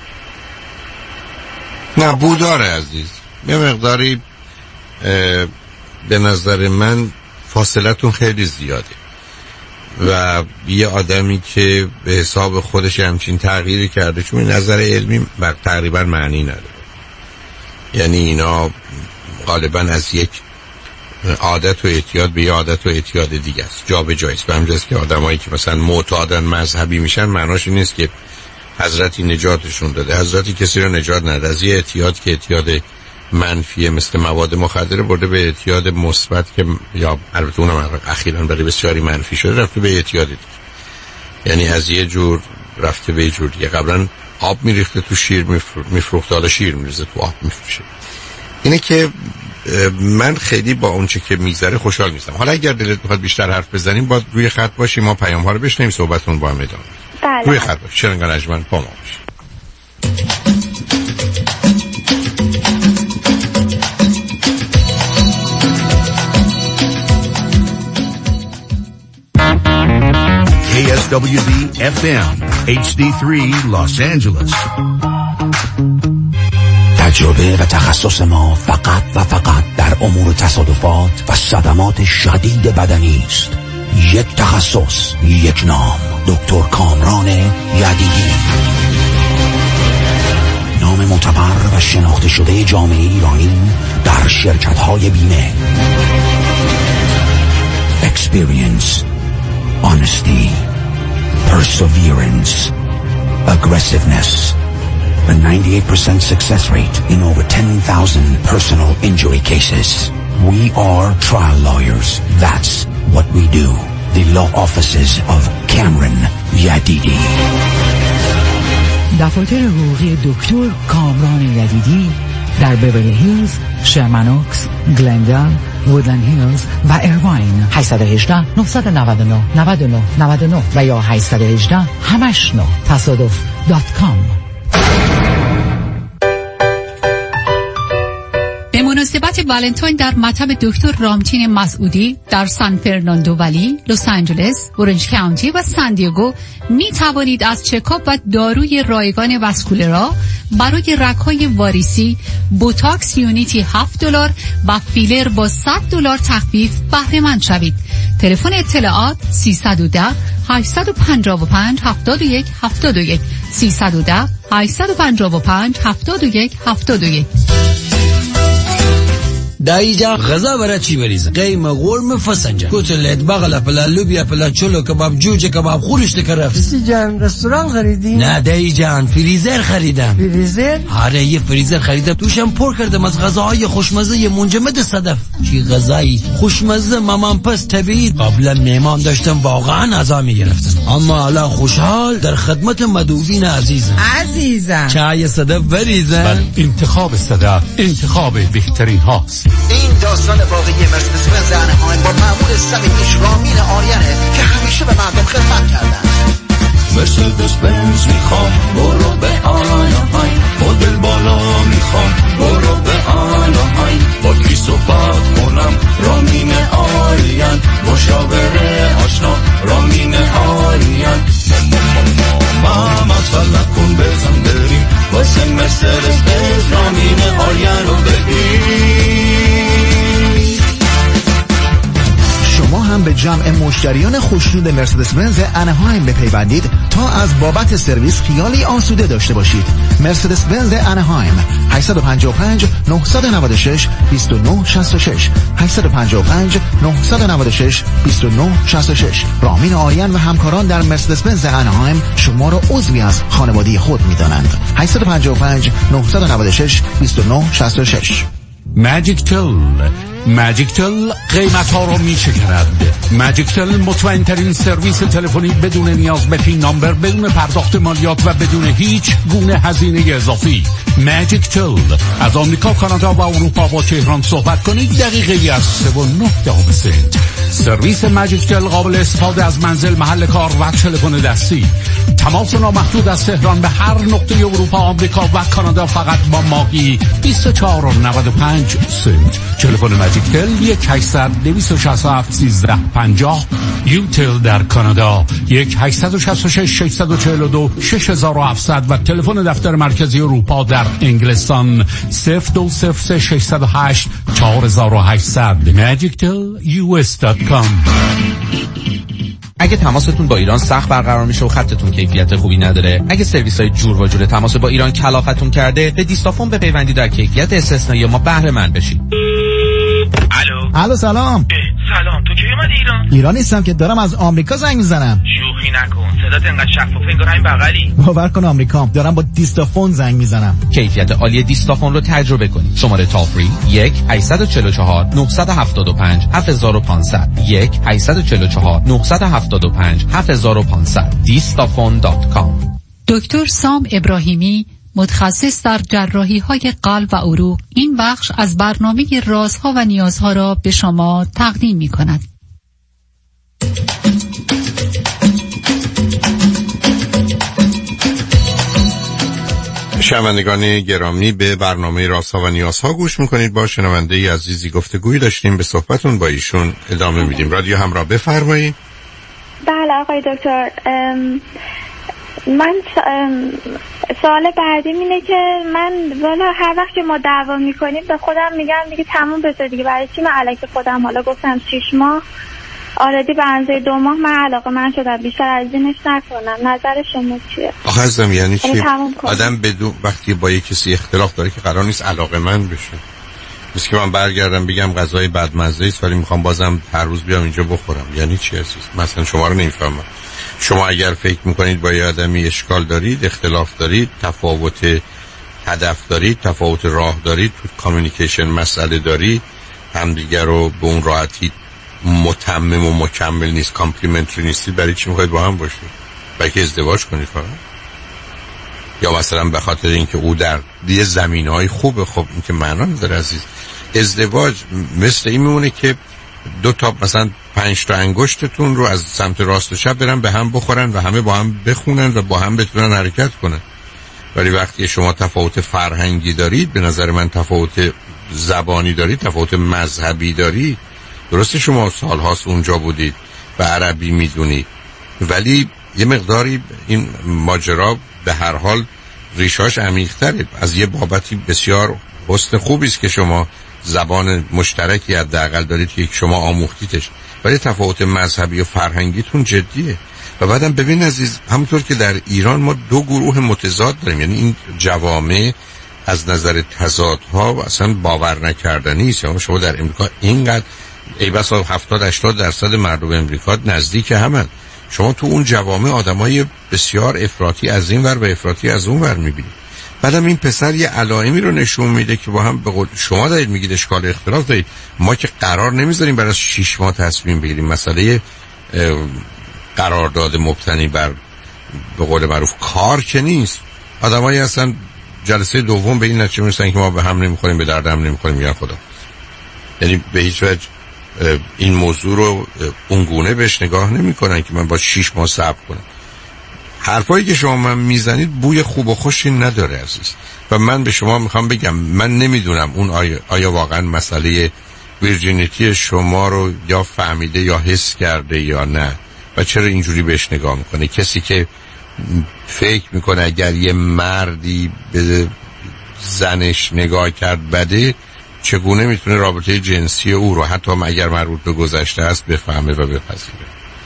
نه بوداره عزیز، یه مقداری به نظر من فاصلتون خیلی زیاده و یه آدمی که به حساب خودش همچین تغییری کرده، چون نظر علمی بر تقریبا معنی نداره، یعنی اینا غالبا از یک عادت و اعتیاد به یه عادت و اعتیاد دیگه است، جا به جایست. به همجاست که آدمایی که مثلا معتادن مذهبی میشن معناش این نیست که حضرتی نجاتشون داده. حضرتی کسی رو نجات نداده، از یه اعتیاد که اعتیاد منفیه مثل مواد مخدر برده به اعتیاد مثبت که یا البته اونم اخیراً برای بسیاری منفی شده رفته به اعتیاد دیگه، یعنی از یه جور رفته به یه جور دیگه. قبلا آب میریخته تو شیر میفروخته، حالا شیر میریزه تو آب میفروشه. اینه که من خیلی با اون چه که میذاره خوشحال نیستم. حالا اگر دلت بخواد بیشتر حرف بزنیم باید روی خط باشیم، ما پیام ها رو بشنیم، صحبتون با هم ادامه بله. روی خط باشیم. شنگ نجمن با ما باشیم. کی اس دبلیو دی اف ام اچ دی سه Los Angeles. تجربه و تخصص ما فقط و فقط در امور تصادفات و صدمات شدید بدنی است. یک تخصص، یک نام، دکتر کامران یدیدی. نام معتبر و شناخته شده جامعه ایرانی در شرکت‌های بیمه. Experience, honesty, perseverance, aggressiveness. A ninety-eight percent success rate in over ten thousand personal injury cases. We are trial lawyers. That's what we do. The law offices of Cameron Yadidi. دفاتر حقوقی دکتر کامران یدیدی در بیولی هیلز، شرمنوکس، گلندال، وودلند هیلز و ایرواین. هشت یک هشت نه نه نه نه نه نه نه و یا هشت یک هشت همش نه تصادف دات کام. به مناسبت ولنتاین در مطب دکتر رامتین مسعودی در سان فرناندو ولی، لس آنجلس، اورنج کانتی و سان دیگو می توانید از چکاپ و داروی رایگان واسکولرا برای رگ‌های واریسی، بوتاکس یونیتی هفت دلار و فیلر با صد دلار تخفیف بهره مند شوید. تلفن اطلاعات سیصد و ده هشتصد و پنجاه و پنج هفتاد و یک هفتاد و یک سیصد و ده هشتصد و پنجاه و پنج هفتاد و یک هفتاد و یک. دایی جان غذا برای چی بریزم؟ قیمه غرم فسنجان کتلت بغل پلا لوبیا پلا چلو کباب جوجه کباب خورش دکرفت. دستی جان رستوران خریدی؟ نه دایی جان فریزر خریدم. فریزر؟ آره یه فریزر خریدم توشم پر کردم از غذاهای خوشمزه منجمد صدف. چی غذایی خوشمزه مامان پس طبیعی. قبلا میمان داشتم واقعا عزا میگرفتم، اما الان خوشحال در خدمت مدوزین عزیزم. عزیزم چای صدف بریزم. انتخاب صدف انتخاب بهترین هاست. این داستان واقعی مرسدس بنز انهایم با مأمور صمیمیش رامین آریانه که همیشه به مردم خدمت کردن. مرسدس بنز میخوام برو به آنهایم، مدل بالا میخوام برو به آنهایم، با کی صحبت کنم رامین آریان، مشاوره آشنا رامین آریان. ماما طلع کن بزن بریم واسه مرسدس بنز رامین آریان رو بگیر. شما هم به جمع مشتریان خوشنود مرسدس بنز انهایم بپیوندید تا از بابت سرویس خیالی آسوده داشته باشید. مرسدس بنز انهایم هشت پنج پنج نه نه شش دو نه شش شش هشت پنج پنج نه نه شش دو نه شش شش. رامین آریان و همکاران در مرسدس بنز انهایم شما را عضوی از خانواده خود می‌دانند. هشت پنج پنج نه نه شش دو نه شش شش. ماجیک تل ماجیک تل قیمت ها رو می شکرد. ماجیک تل مطمئن ترین سرویس تلفنی بدون نیاز به پین نامبر، بدون پرداخت مالیات و بدون هیچ گونه هزینه اضافی. ماجیک تل از آمریکا، کانادا و اروپا با تهران صحبت کنید دقیقه از سه و نه دهم سنت. سرویس ماجیک تل قابل استفاده از منزل، محل کار و تلفن دستی. تماس نامحدود از تهران به هر نقطه اروپا، آمریکا و کانادا فقط با ماهی بیست و چهار و نود و پنج سنت. تلفن ماجیک تل یک هشتصد دویست و شصت و هفت سیزده پنجاه یوتل در کانادا یک هشت شش شش شش چهار دو شش هفت صفر صفر و تلفن دفتر مرکزی اروپا در انگلستان صفر دو صفر سه شش صفر هشت چهار هشت صفر صفر ماجیک تل یو اس دات کام. اگه تماستون با ایران سخت برقرار میشه و خطتون کیفیت خوبی نداره، اگه سرویس‌های جور و جور تماس با ایران کلافتون کرده، به دیستافون بپیوندید در کیفیت استثنایی ما بهره مند بشید. الو الو سلام. سلام، تو کی اومدی ایران؟ ایران نیستم که دارم از آمریکا زنگ میزنم. شوخی نکن، صدات انقدر شفاف انگار همین بغلی. باور کن آمریکام، دارم با دیستافون زنگ میزنم. کیفیت عالی دیستافون رو تجربه کنید. شماره تافری یک هشت چهار چهار نه هفت پنج هفت پانصد صفر یک هشت چهار چهار نه هفت پنج هفت پانصد دیستافون دات کام. دکتر سام ابراهیمی متخصص در جراحی‌های قلب و عروق این بخش از برنامه رازها و نیازها را به شما تقدیم می‌کند. شنوندگان گرامی، به برنامه رازها و نیازها گوش میکنید. با شنونده عزیزی گفتگویی داشتیم، به صحبتون با ایشون ادامه میدیم. رادیو همراه، بفرمایید. بله آقای دکتر، من سوال بعدیم اینه که من والا هر وقت که ما دعوا میکنیم به خودم میگم دیگه تموم بشه دیگه، برای چی من الکی خودم حالا گفتم شیش ماه آردی به اندازه دو ماه من علاقه من شدم بیشتر از اینش نکنم. نظر شما چیه؟ آخه ازم یعنی چی؟ آدم بدون وقتی با یک کسی اختلاف داره که قرار نیست علاقه من بشه. مثل که من برگردم بگم غذای بدمزه است ولی میخوام بازم هر روز بیام اینجا بخورم، یعنی چی عزیز؟ مثلا شما رو نمیفهمم. شما اگر فکر میکنید با یه آدمی اشکال دارید، اختلاف دارید، تفاوت هدف دارید، تفاوت راه دارید، تو کامیونیکیشن مسئله دارید، همدیگر رو به اون راحتی متمم و مکمل نیست، کامپلیمنتری نیستید، برای چی میخواید با هم باشید؟ برای که ازدواج کنید فقط؟ یا مثلا به خاطر اینکه او در یه زمینه‌های خوبه؟ خب این که معنا نداره عزیز. ازدواج مثل این میمونه که دو تا مثلا پنج تا انگشتتون رو از سمت راست و چپ برن به هم بخورن و همه با هم بخونن و با هم بتونن حرکت کنن. ولی وقتی شما تفاوت فرهنگی دارید، به نظر من تفاوت زبانی دارید، تفاوت مذهبی دارید، درسته شما سالهاست اونجا بودید و عربی میدونید، ولی یه مقداری این ماجرا به هر حال ریشاش عمیق‌تره. از یه بابتی بسیار حسن خوبی است که شما زبان مشترکی حداقل دارید که شما آموختیدش، ولی تفاوت مذهبی و فرهنگیتون جدیه. و بعدم ببین عزیز، همونطور که در ایران ما دو گروه متضاد داریم، یعنی این جوامع از نظر تضادها اصلا باور نکردنی است. یعنی شما در امریکا اینقدر ای بسا هفتاد هشتاد درصد مردم امریکا نزدیک همن، شما تو اون جوامع آدمای بسیار افراطی از این ور و افراطی از اون ور میبینید. بعدم این پسر یه علائمی رو نشون میده که با هم به قول شما دارید میگید اشکال اختلاف دارید، ما که قرار نمیذاریم برای شش ماه تصمیم بگیریم. مسئله قرارداد مبتنی بر به قول معروف کار که نیست. آدمایی هستن جلسه دوم به این نتیجه میرسن که ما به هم نمیخوریم، به درد هم نمیخوریم، میگن خدا. یعنی به هیچ وجه این موضوع رو اونگونه بهش نگاه نمیکنن که من با شش ماه صبر کنم. حرفایی که شما من میزنید بوی خوب و خوشی نداره عزیز. و من به شما میخوام بگم من نمیدونم اون آیا, آیا واقعا مسئله ویرجینیتی شما رو یا فهمیده یا حس کرده یا نه و چرا اینجوری بهش نگاه میکنه. کسی که فکر میکنه اگر یه مردی به زنش نگاه کرد بده، چگونه میتونه رابطه جنسی او رو حتی اگر مربوط به گذشته است بفهمه و بپذیره؟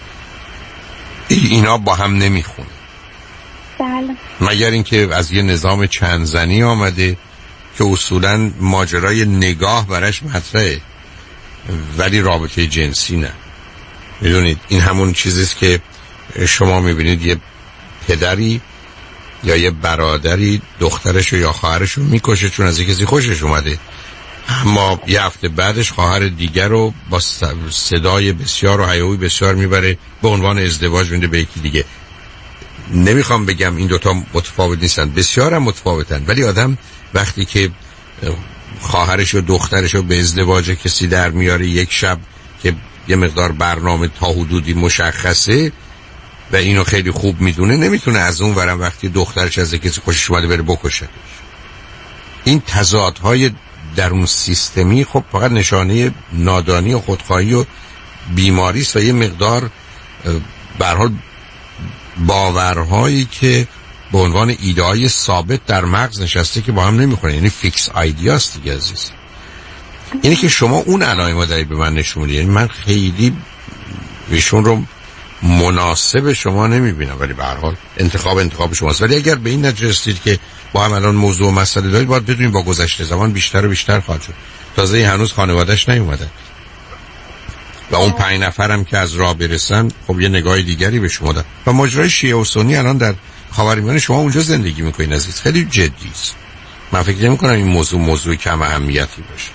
اینا با هم نمیخونه. بله. مگر اینکه از یه نظام چند زنی آمده که اصولاً ماجرای نگاه برش مطرحه ولی رابطه جنسی نه. میدونید این همون چیزیست که شما میبینید یه پدری یا یه برادری دخترشو یا خواهرشو میکشه چون از یه کسی خوشش اومده، اما یه هفته بعدش خواهر دیگر رو با صدای بسیار و هیاهوی بسیار میبره به عنوان ازدواج میده به یکی دیگه. نمیخوام بگم این دوتا متفاوت نیستن، بسیار هم متفاوتن، ولی آدم وقتی که خواهرش و دخترش رو به ازدواج کسی در میاره یک شب که یه مقدار برنامه تا حدودی مشخصه و اینو خیلی خوب میدونه، نمیتونه از اون ورم وقتی دخترش از کسی خوشش اومده بره بکشتش. این تضادهای در اون سیستمی خب فقط نشانه نادانی و خودخواهی و بیماری است و یه مقدار به هر حال باورهایی که به عنوان ایده‌های ثابت در مغز نشسته که با هم نمیخونه، یعنی فیکس آیدیاست دیگه عزیز. اینه که شما اون علائم دارید به من نشون میدید، یعنی من خیلی ایشون رو مناسب شما نمیبینم، ولی به هر حال انتخاب انتخاب شماست. ولی اگر به این نتیجه رسیدید که با هم الان موضوع و مسئله دارید، باید بدونید با گذشت زمان بیشتر و بیشتر خواهد شد. تازه هنوز خانواده‌اش نیومده و اون پنج نفرم که از راه برسن خب یه نگاه دیگری به شما دارن. و ماجرای شیعه و سنی الان در خاورمیانه شما اونجا زندگی میکنید عزیز، خیلی جدی است. من فکر نمی‌کنم این موضوع موضوع کم اهمیتی باشه.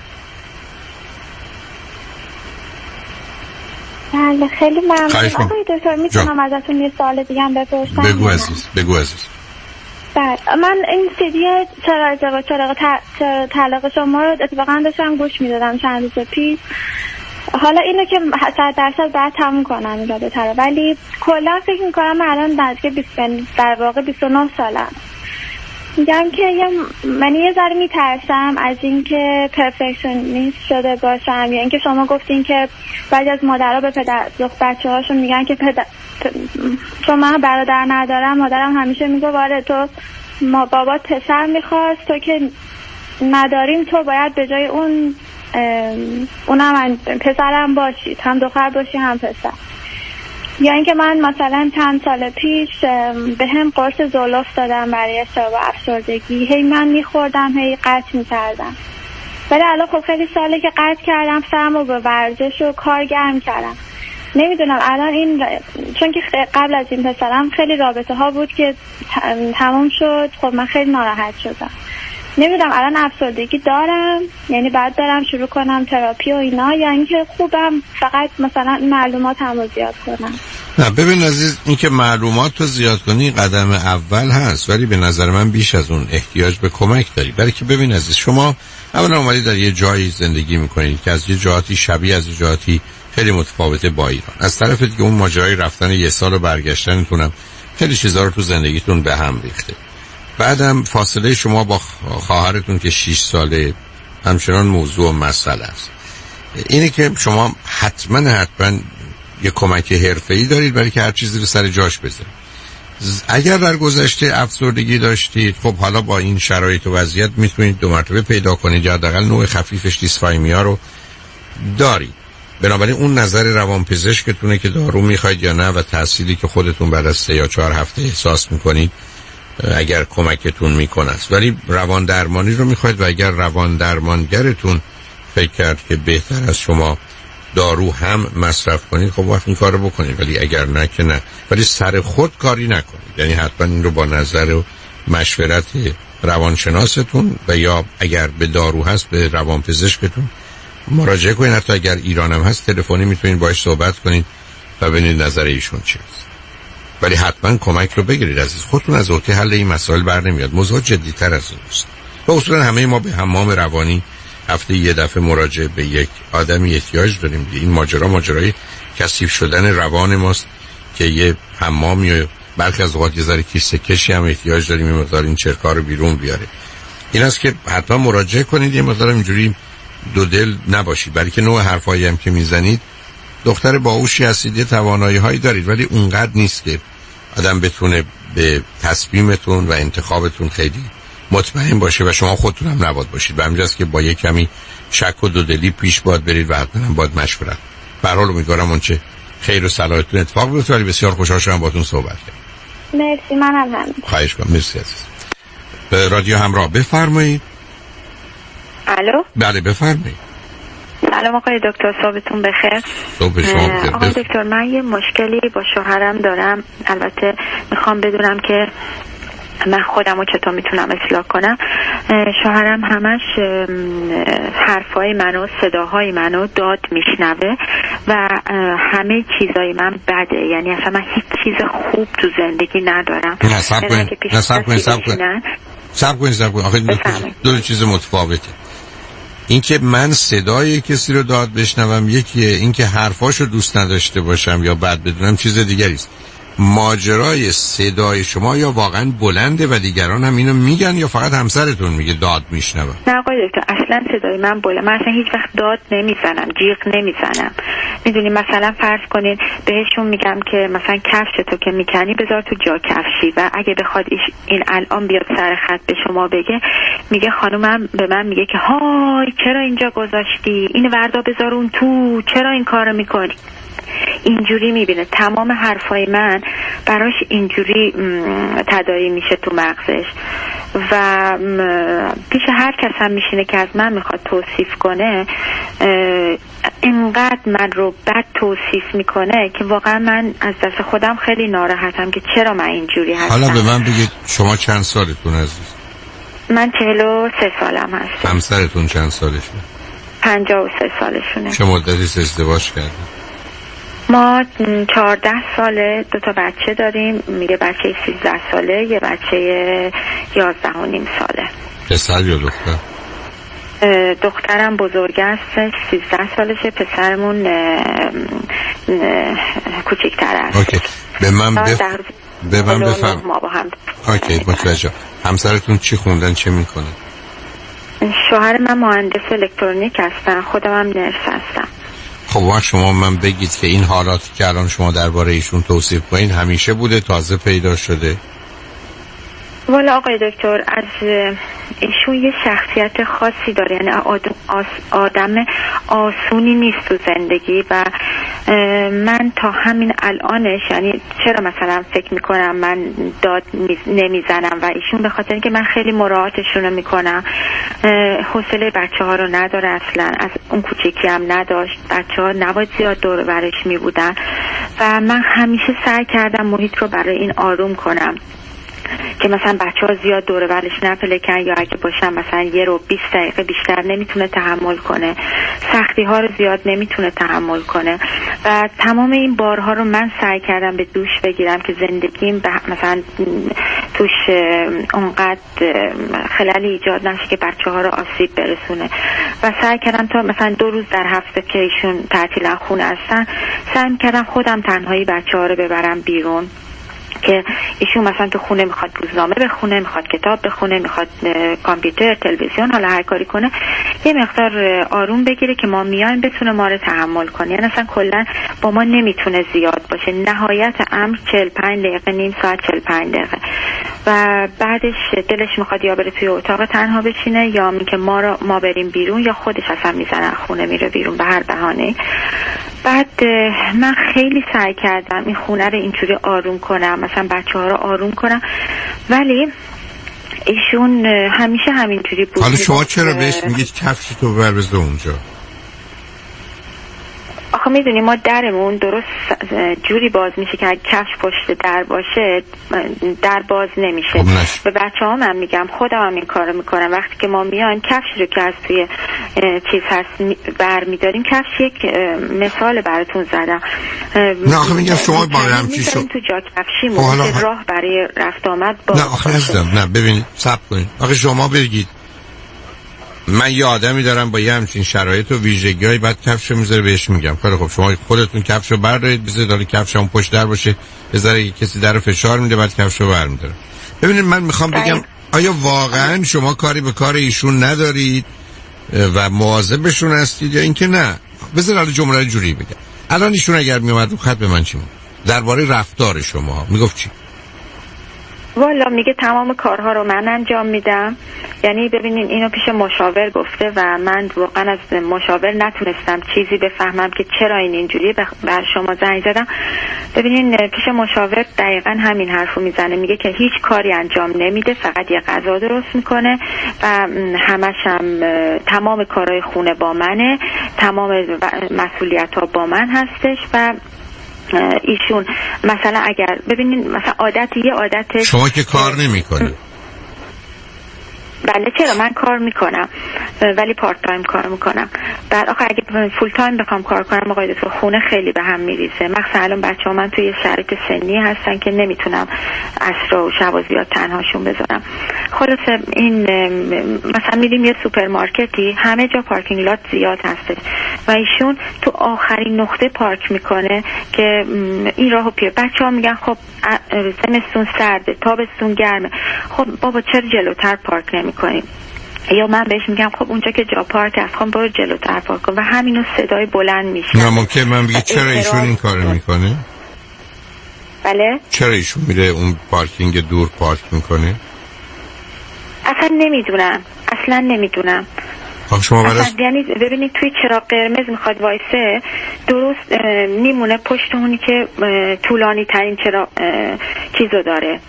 بله خیلی ممنون آقای دکتر. میتونم ازتون یه سوال دیگه هم بپرسم؟ بگو عزیز، بگو عزیز. بله من این سیدی چرا ازدواج چرا طلاق شما رو اتفاقا داشتم گوش میدادم چند روز پیش. حالا اینو که صد درصد بعد تموم کنم این رابطه رو، ولی کلا فکر میکنم من الان نزدیک در واقع بیست و نه سالم. میگم که یه من یه ذره میترسم از اینکه پرفکشنیست شده باشم، یا اینکه شما گفتین که بعضی از مادرها به پدر بچه هاشون میگن که پدر چون من برادر ندارم، مادرم همیشه میگه واره تو ما بابات پسر میخواست، تو که نداریم تو باید به جای اون اونم پسرم باشید، هم دختر باشی هم پسر. یا اینکه من مثلا چند سال پیش به هم قرص زولوف دادم برای اضطراب و افسردگی، هی من میخوردم هی قطع میکردم، ولی الان خب خیلی ساله که قطع کردم، سرم رو به ورزش و کار گرم کردم. نمیدونم الان این چون که قبل از این پسرم خیلی رابطه ها بود که تموم شد، خب من خیلی ناراحت شدم. نمیدونم الان افسردگی دارم، یعنی بعد دارم شروع کنم تراپی و اینا، یا اینکه خوبم فقط مثلا معلومات هم رو زیاد کنم؟ نه ببین عزیز، این که معلومات رو زیاد کنی قدم اول هست، ولی به نظر من بیش از اون احتیاج به کمک داری. برای که ببین عزیز، شما اولا اومدید در یه جایی زندگی میکنید که از یه جهاتی شبیه، از یه جهاتی خیلی متفاوته با ایران. از طرف دیگه اون ماجرای رفتن یه سال و برگشتنتونم خیلی چیزا رو تو زندگیتون به هم ریخته. بعدم فاصله شما با خواهرتون که شش ساله همچنان موضوع و مسئله است. اینه که شما حتما حتما یه کمک حرفه‌ای دارید برای که هر چیزی رو سر جاش بذارید. اگر در گذشته افسردگی داشتید، خب حالا با این شرایط و وضعیت میتونید دو مرتبه پیدا کنید، یا حداقل نوع خفیفش دیسفایمیا رو دارید. بنابراین اون نظر روانپزشکتونه که دارو میخواید یا نه، و تأثیری که خودتون بعد از سه یا چهار هفته احساس میکنید اگر کمکتون میکنه است. ولی روان درمانی رو میخواید، و اگر روان درمانگرتون فکر کرد که بهتر از شما دارو هم مصرف کنید، خب وقت این کار رو بکنید، ولی اگر نه که نه. ولی سر خود کاری نکنید، یعنی حتما این رو با نظر و مشورت روانشناستون و یا اگر به دارو هست به روانپزشکتون مراجعه کنید. حتی اگر ایران هم هست تلفنی میتونید باهاش صحبت کنید و ببینید نظر ایشون چیه. ولی حتما کمک رو بگیرید عزیز، خودتون از عهده حل این مسائل بر نمیاد. موضوع جدی‌تر از این است. و اصولا همه ما به حمام روانی هفته یه دفعه مراجعه به یک آدمی احتیاج داریم. این ماجرا ماجرای کثیف شدن روان ماست که یه حمامی و برخی از اوقات یه ذره کیسه کشی هم احتیاج داریم، این مقدار این چرکا رو بیرون بیاره. این است که حتما مراجعه کنید، یه مقدار اینجوری دو دل نباشید، برای که نوع حرفایی هم که میزنید دختر باهوشی هستید، یه توانایی‌هایی دارید، ولی اونقدر نیست که آدم بتونه به تصمیمتون و انتخابتون خیلی مطمئن باشه و شما خودتون هم نباید باشید. به همین جاست که با یک کمی شک و دودلی پیش باید برید و حتما باید مشورت. به هر حال امیدوارم اون چه خیر و صلاحتون اتفاق بیفته، ولی بسیار خوشحال شدم باهاتون صحبت کردم. مرسی، منم همین. خواهش می‌کنم. مرسی عزیز. به رادیو همراه بفرمایید. الو. بله بفرمایید. سلام آقای دکتر، صبحتون بخیر. صبح شما بخیر. آقای دکتر، من یه مشکلی با شوهرم دارم، البته میخوام بدونم که من خودم رو چطور میتونم اصلاح کنم. شوهرم همش حرفای منو، صداهای منو داد میشنوه و همه چیزای من بده، یعنی اصلا من هیچ چیز خوب تو زندگی ندارم. نه سب کنید نه سب کنید سب کنید سب کنید سب کنید آخه دو چیز متفاوته. این که من صدای کسی رو داد بشنوم یکیه، این که حرفاشو دوست نداشته باشم یا بد بدونم چیز دیگری است. ماجرای صدای شما یا واقعا بلنده و دیگران هم اینو میگن یا فقط همسرتون میگه داد میشنوه؟ نه آقای دکتر، اصلا صدای من بلند، من اصلا هیچ وقت داد نمیزنم، جیغ نمیزنم. میدونی مثلا فرض کنین بهشون میگم که مثلا کفش تو که میکنی بذار تو جا کفشی، و اگه بخواد این الان بیاد سر خط به شما بگه، میگه خانومم به من میگه که های چرا اینجا گذاشتی، این وردا بذار اون تو، چرا این کارو میکنی. اینجوری میبینه تمام حرفای من براش اینجوری تداعی میشه تو مغزش و پیش هر کس هم میشینه که از من میخواد توصیف کنه اینقدر من رو بد توصیف میکنه که واقعا من از دست خودم خیلی ناراحتم که چرا من اینجوری هستم. حالا به من بگید شما چند سالتون عزیز؟ من چهل و سه سالم هست. همسرتون چند سالشه؟ پنجاه و سه سالشونه. چه مدتی ازدواج کردید؟ ما چهارده ساله دو تا بچه داریم، یه بچه سیزده ساله، یه بچه یازده و نیم ساله. پسر یا دختر؟ دخترم بزرگ است، سیزده سالشه، پسرمون کوچکتر است. اوکی. به من بف... به من بفهم. ما با هم. اوکی متوجه. همسرتون چی خوندن، چه میکنه؟ شوهر من مهندس الکترونیک هستن، خودم هم نرس هستم. خب وقت شما من بگید که این حالاتی که الان شما درباره ایشون توصیف کنین همیشه بوده، تازه پیدا شده؟ والا آقای دکتر، از ایشون یه شخصیت خاصی داره، یعنی آدم آسونی نیست تو زندگی و من تا همین الانش، یعنی چرا مثلا فکر میکنم من داد نمیزنم و ایشون به خاطر اینکه من خیلی مراعاتشون رو میکنم، حوصله بچه ها رو نداره اصلا، از اون کوچیکی هم نداشت، بچه ها نباید زیاد دور برش میبودن و من همیشه سعی کردم محیط رو برای این آروم کنم که مثلا بچه ها زیاد دوره برش نپلکن، یا اگه باشن مثلا یه رو بیست دقیقه بیشتر نمیتونه تحمل کنه، سختی ها رو زیاد نمیتونه تحمل کنه و تمام این بارها رو من سعی کردم به دوش بگیرم که زندگیم مثلا توش اونقدر خلالی ایجاد نشه که بچه ها رو آسیب برسونه و سعی کردم تا مثلا دو روز در هفته که ایشون تعطیلا خونه هستن، سعی کردم خودم تنهایی بچه ها رو ببرم بیرون که ایشون مثلا تو خونه میخواد روزنامه بخونه، میخواد کتاب بخونه، میخواد کامپیوتر، تلویزیون، حالا هر کاری کنه، یه مقدار آروم بگیره که ما میایم بتونه ما رو تحمل کنه. یعنی اصلا کلا با ما نمیتونه زیاد باشه، نهایت امر چهل و پنج دقیقه، نیم ساعت، چهل و پنج دقیقه و بعدش دلش میخواد یا بره توی اتاق تنها بشینه یا می که ما رو ما بریم بیرون یا خودش اصلا میزنه خونه میره بیرون به هر بهانه. بعد من خیلی سعی کردم این خونه رو اینجوری آروم کنم، مثلا بچه ها رو آروم کنم، ولی ایشون همیشه همینجوری بود. حالا شما چرا بهش میگید کفش تو ببر بذار اونجا؟ آخه میدونی ما درمون درست جوری باز میشه که اگه کفش پشت در باشه در باز نمیشه. به بچه ها من میگم، خودم هم این کارو میکنم، وقتی که ما میایم کفش رو که از توی چیز هست بر میداریم، کفش یک مثال براتون زدم. نه آخه میگم شما با همچی شو تو جا کفشیمون که راه برای رفت آمد باز. نه آخه نزدم، نه ببینید صبر کنید. آخه شما بگید من یه آدمی دارم با یه همچین شرایط و ویژگی‌های، بعد کفشو میذاره بهش میگم خیلی خب شما خودتون کفشو بردارید بذارید داره کفشم پشت در باشه، بذاره کسی درو فشار میده بعد کفشو برمی‌داره. ببینید من میخوام بگم آیا واقعا شما کاری به کار ایشون ندارید و مواظبشون هستید یا اینکه نه؟ بذار حالا جمله جوری بگم. الان ایشون اگر میومد رو خط به من چی میگه درباره رفتار شما؟ میگفت چی؟ والا میگه تمام کارها رو من انجام میدم. یعنی ببینین اینو پیش مشاور گفته و من واقعا از مشاور نتونستم چیزی بفهمم که چرا این اینجوریه، بر شما زنگ زدم. ببینین پیش مشاور دقیقا همین حرفو میزنه، میگه که هیچ کاری انجام نمیده، فقط یه غذا درست میکنه و همش هم تمام کارهای خونه با منه، تمام مسئولیت ها با من هستش و ایشون مثلا اگر ببینین مثلا عادت یه عادت شما که کار نمی‌کنی. بله چرا من کار میکنم ولی پارت تایم کار میکنم. بعد آخه اگه فول تایم بخوام کار کنم آقای دکتر خونه خیلی به هم میریزه. مثلا الان بچه‌ها من توی شرایط سنی هستن که نمیتونم عصر و شب و زیاد تنهاشون بذارم. خلاصه این مثلا میریم یه سوپرمارکتی همه جا پارکینگ لات زیاد هستش و ایشون تو آخرین نقطه پارک میکنه که این راهو پیه. بچه‌ها میگن خب زمستون سرده تابستون گرمه، خب بابا چرا جلوتر پارک نمی‌کنیم؟ یا من بهش میگم خب اونجا که جا پارک هست خب برو جلوتر پارک کن و همینو صدای بلند میشه. نه ممکن من بگی چرا ایشون این کارو میکنه؟ بله چرا ایشون میره اون پارکینگ دور پارک میکنه؟ اصلا نمیدونم، اصلا نمیدونم. خب شما برای یعنی ببینید توی چراغ قرمز میخواد وایسه درست میمونه پشت اونی که طولانی ترین چراغ چیزو داره،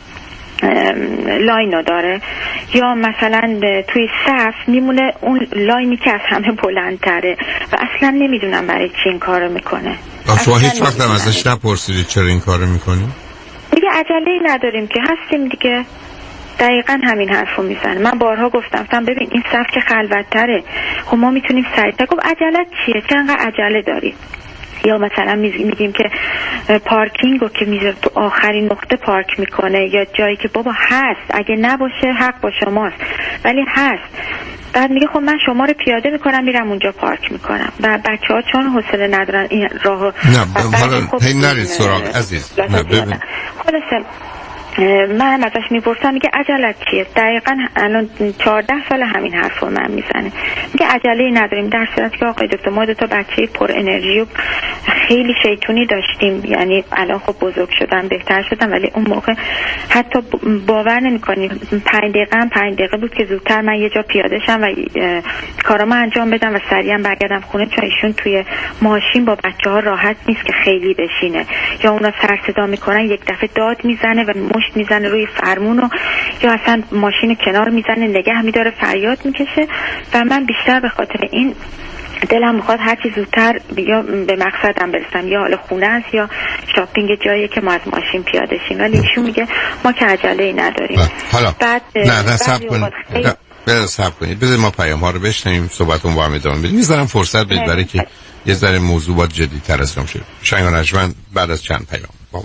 لاینو داره، یا مثلا توی صف میمونه اون لاینی که از همه بلندتره و اصلا نمیدونم برای چی این کارو میکنه. شما هیچ وقت هم ازش نپرسیدید چرا این کارو میکنی؟ دیگه عجله‌ای نداریم که هستیم دیگه. دقیقاً همین حرفو میزنه. من بارها گفتم گفتم ببین این صف که خلوت‌تره، خب ما میتونیم سریعتر. گفت عجله چیه؟ چه انقدر عجله داری؟ یا مثلا میگیم که پارکینگو که میذاره تو آخرین نقطه پارک میکنه، یا جایی که بابا هست اگه نباشه حق با شماست ولی هست. بعد میگه خب من شما رو پیاده میکنم میرم اونجا پارک میکنم و بچه‌ها چون حوصله ندارن این راهو. نه حالا هی نرید سراغ عزیز. نه ببین خلاصه من هم ازش میپرسم میگه عجلت چیه؟ دقیقاً الان چهارده سال همین حرفو من میزنه. میگه عجله‌ای نداریم، در صورتی که آقای دکتر ما دو تا بچه پر انرژی و خیلی شیطونی داشتیم، یعنی الان خب بزرگ شدن بهتر شدن ولی اون موقع حتی باور نمی‌کنیم پنج دقیقه هم پنج دقیقه بود که زودتر من یه جا پیاده شم و کارامو انجام بدم و سریعا برگردم خونه، چون ایشون توی ماشین با بچه‌ها راحت نیست که خیلی بشینه، یا اونا سر صدا میکنن یک دفعه داد میزنه و مشت میزنه روی فرمونو، یا اصلا ماشین کنار میزنه نگه میداره فریاد میکشه و من بیشتر به خاطر این دلم میخواد هر چی زودتر یا به مقصدم برسم، یا حالا خونه است یا شاپینگ جایی که ما از ماشین پیاده شیم. ولی ایشون میگه ما که عجله‌ای نداریم. حالا بعد نه نه صبر کنید نه صبر کنید بذارید ما پیام ها رو بشنویم صحبتون با هم ادامه بدیم. میذارم فرصت بدید برای که یه ذره موضوعات جدی‌تر از شه. شنگان اجمن بعد از چند پیام با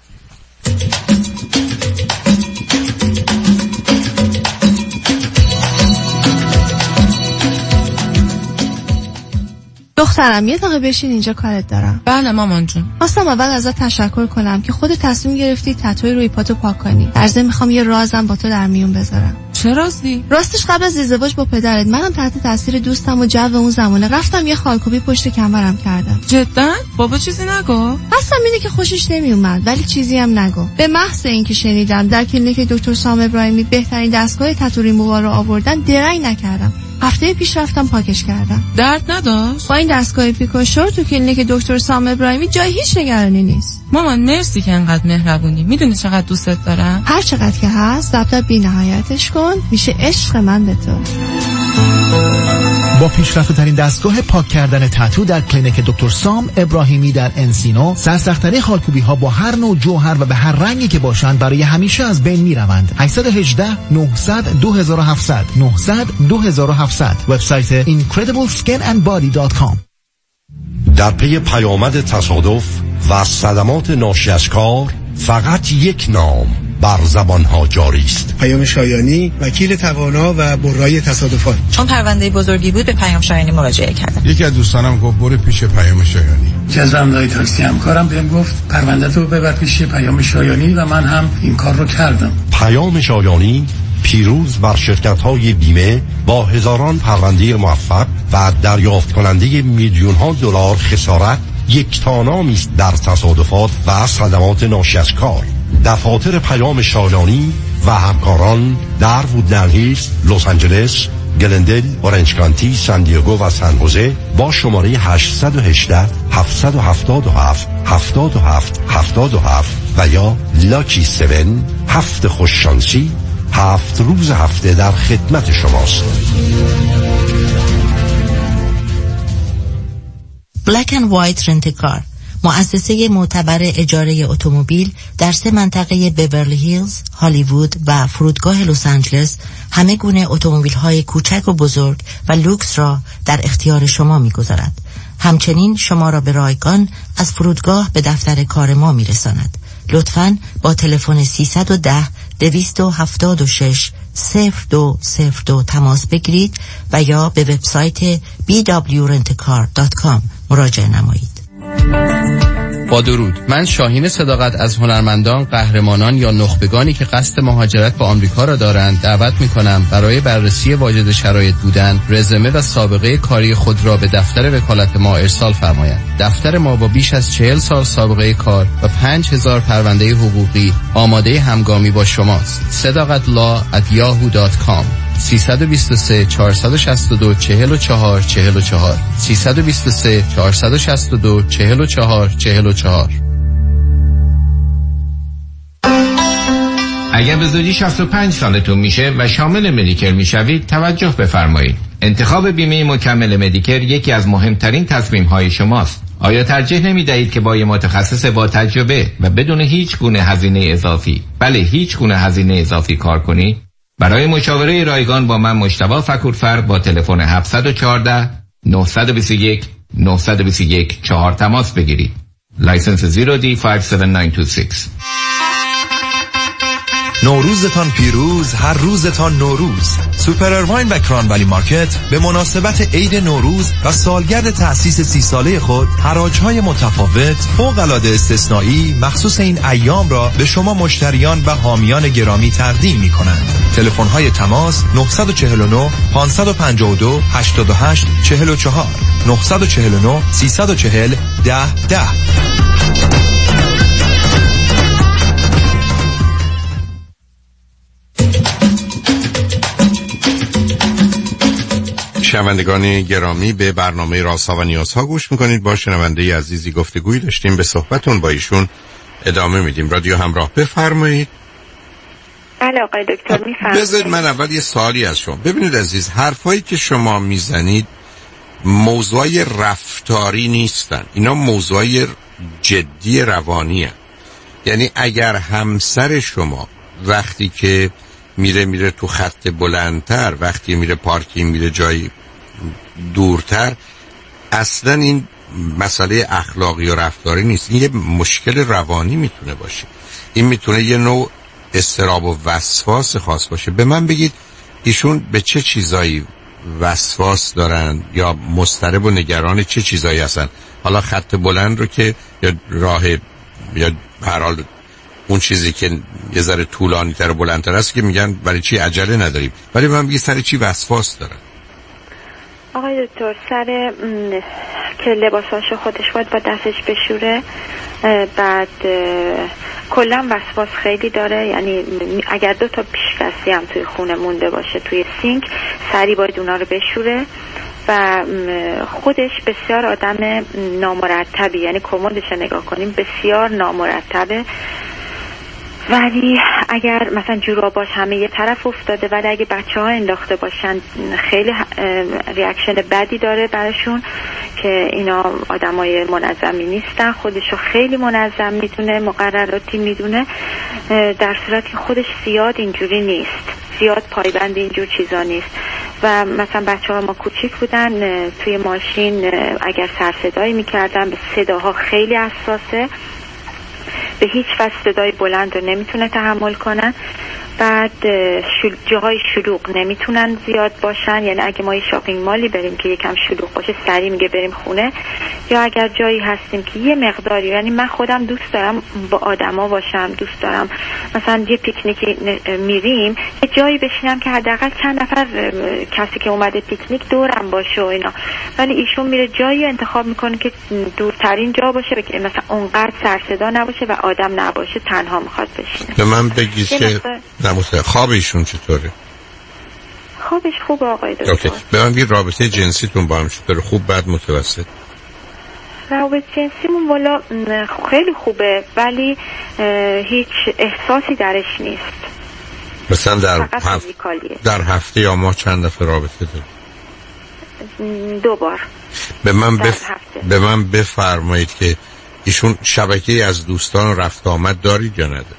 دخترم یه دقیقه بشین اینجا کارت دارم. بله مامان جون. خواستم اول ازت تشکر کنم که خودت تصمیم گرفتی تتوی روی پاتو پاک کنی. در ضمن میخوام یه رازم با تو در میون بذارم. چه رازی؟ راستش قبل از ازدواج با پدرت منم تحت تاثیر دوستم و جو اون زمانه رفتم یه خالکوبی پشت کمرم کردم. جدا؟ بابا چیزی نگو؟ قسم اینه که خوشش نمیومد ولی چیزی هم نگو. به محض اینکه شنیدم در کلینیک دکتر سام ابراهیمی بهترین دستگاه تتو ریمووال رو آوردن درنگ نکردم. هفته پیش رفتم پاکش کردم. درد نداشت؟ با این دستگاه پیکوشور تو کلینیک دکتر سام ابراهیمی جای هیچ نگرانی نیست. مامان مرسی که انقدر مهربونی. میدونی چقدر دوستت دارم؟ هر چقدر که هست دبدب بی نهایتش کن، میشه عشق من به تو. با پیشرفته ترین دستگاه پاک کردن تتو در کلینیک دکتر سام ابراهیمی در انسینو، سرسخت‌ترین خالکوبی ها با هر نوع جوهر و به هر رنگی که باشند برای همیشه از بین میروند. هشت یک هشت نه صفر صفر دو هفت صفر صفر نه صفر صفر دو هفت صفر صفر وبسایت اینکردیبل اسکین اند بادی دات کام. در پی پیامد تصادف و صدمات ناشی از کار فقط یک نام بر زبانها جاری است. پیام شایانی، وکیل توانا و برای تصادفات. چون پرونده بزرگی بود به پیام شایانی مراجعه کردم. یکی از دوستانم گفت برو پیش پیام شایانی. جزم دای تاکسی همکارم بهم گفت پرونده تو ببر پیش پیام شایانی و من هم این کار رو کردم. پیام شایانی پیروز بر شرکت‌های بیمه با هزاران پرونده موفق و دریافت کننده میلیون‌ها دلار خسارت یک تانامی است در تصادفات و صدمات ناشی از کار. دفاتر پیام شایانی و همکاران در وودلند هیلز، لس آنجلس، گلندل، اورنج کانتی، سان دیگو و سن خوزه با شماره هشت یک هشت هفت هفت هفت هفت هفت هفت هفت و یا لاکی هفت هفت خوششانسی هفت روز هفته در خدمت شماست. Black and White رنت کار، مؤسسه معتبر اجاره اتومبیل در سه منطقه بیورلی هیلز، هالیوود و فرودگاه لس آنجلس همه گونه اتومبیل‌های کوچک و بزرگ و لوکس را در اختیار شما می‌گذارد. همچنین شما را به رایگان از فرودگاه به دفتر کار ما می‌رساند. لطفاً با تلفن سیصد و ده دویست و هفتاد و شش صفر دو صفر دو تماس بگیرید و یا به وبسایت بی دبلیو رنت کار دات کام مراجعه نمایید. با درود، من شاهین صداقت از هنرمندان، قهرمانان یا نخبگانی که قصد مهاجرت به آمریکا را دارند دعوت می‌کنم برای بررسی واجد شرایط بودن، رزومه و سابقه کاری خود را به دفتر وکالت ما ارسال فرمایند. دفتر ما با بیش از چهل سال سابقه کار و پنج هزار پرونده حقوقی آماده همگامی با شماست. صداقت لا ات یاهو دات کام سیصد و بیست و سه چهارصد و شصت و دو چهل و چهار چهل و چهار سیصد و بیست و سه چهارصد و شصت و دو چهل و چهار چهل و چهار. اگر به زودی شصت و پنج سالتون میشه و شامل مدیکر میشوید توجه بفرمایید. انتخاب بیمه مکمل مدیکر یکی از مهمترین تصمیم‌های شماست. آیا ترجیح نمی‌دهید که با یک متخصص با تجربه و بدون هیچ گونه هزینه اضافی، بله هیچ گونه هزینه اضافی کار کنید؟ برای مشاوره رایگان با من مجتبی فکورفر با تلفن هفت یک چهار نه دو یک نه دو یک چهار تماس بگیرید. لایسنس زیرو دی پنج هفت نه دو شش. نوروزتان پیروز، هر روزتان نوروز. سوپر ارواین و کران ولی مارکت به مناسبت عید نوروز و سالگرد تأسیس سی ساله خود حراج‌های متفاوت فوق‌العاده استثنایی مخصوص این ایام را به شما مشتریان و حامیان گرامی تقدیم می‌کنند. تلفن‌های تماس نه چهار نه پنج پنج دو هشت هشت چهار چهار نه چهار نه سه چهار صفر ده ده. شنوندگان گرامی، به برنامه رازها و نیازها گوش میکنید. با شنونده عزیزی گفتگوی داشتیم، به صحبتون با ایشون ادامه میدیم. رادیو همراه، بفرمایید. بله آقای دکتر میفرمایید. بذارید من اول یه سوالی از شما. ببینید عزیز، حرفایی که شما میزنید موضوعی رفتاری نیستن، اینا موضوعی جدی روانیه. یعنی اگر همسر شما وقتی که میره میره تو خط بلندتر، وقتی میره پارکینگ، میره جایی دورتر، اصلا این مسئله اخلاقی و رفتاری نیست، این یه مشکل روانی میتونه باشه. این میتونه یه نوع اضطراب و وسواس خاص باشه. به من بگید ایشون به چه چیزایی وسواس دارن یا مضطرب و نگران چه چیزایی هستن؟ حالا خط بلند رو که یا راه یا هر حال اون چیزی که یه ذره طولانی تر و بلندتر است که میگن برای چی عجله نداریم، ولی من میگم سر چی وسواس دارن؟ آقای دکتر سر که لباساشو خودش باید با دستش بشوره، بعد کلا وسواس خیلی داره. یعنی اگر دو تا پیشکسی هم توی خونه مونده باشه توی سینک، سری باید اونا رو بشوره. و خودش بسیار آدم نامرتبی، یعنی کمدش نگاه کنیم بسیار نامرتبه، ولی اگر مثلا جوراباش همه یه طرف افتاده، ولی اگه بچه ها انداخته باشن خیلی ریاکشن بدی داره براشون که اینا آدمای منظمی نیستن. خودشو خیلی منظم میدونه، مقرراتی میدونه، در صورتی که خودش زیاد اینجوری نیست، زیاد پایبند اینجور چیزا نیست. و مثلا بچه ها ما کوچیک بودن، توی ماشین اگر سر صدایی میکردن به صداها خیلی حساسه، به هیچ وجه صدای بلند رو نمیتونه تحمل کنن. بعد شل... جاهای شلوغ نمیتونن زیاد باشن، یعنی اگه ما یه شاپینگ مالی بریم که یکم شلوغ باشه سریع میگه بریم خونه، یا اگر جایی هستیم که یه مقداری، یعنی من خودم دوست دارم با آدما باشم، دوست دارم مثلا یه پیکنیکی میریم یه جایی بشینم که حداقل چند نفر کسی که اومده پیکنیک دورم باشه و اینا، ولی ایشون میره جایی انتخاب میکنه که دورترین جا باشه، که مثلا اونقدر سر صدا نباشه و آدم نباشه، تنها میخواد بشینه. به من بگید که نموسته خواب ایشون چطوره؟ خوابش خوب آقای دکتر. اوکی. به من بگید رابطه جنسیتون با هم چطوره؟ خوب، بد، متوسط؟ رابطه جنسیمون والا خیلی خوبه، ولی هیچ احساسی درش نیست. مثلا در هفت... در هفته یا ماه چند دفعه رابطه دارید؟ دو بار. به من بف... به من بفرمایید که ایشون شبکه از دوستان رفت آمد دارید یا نداره؟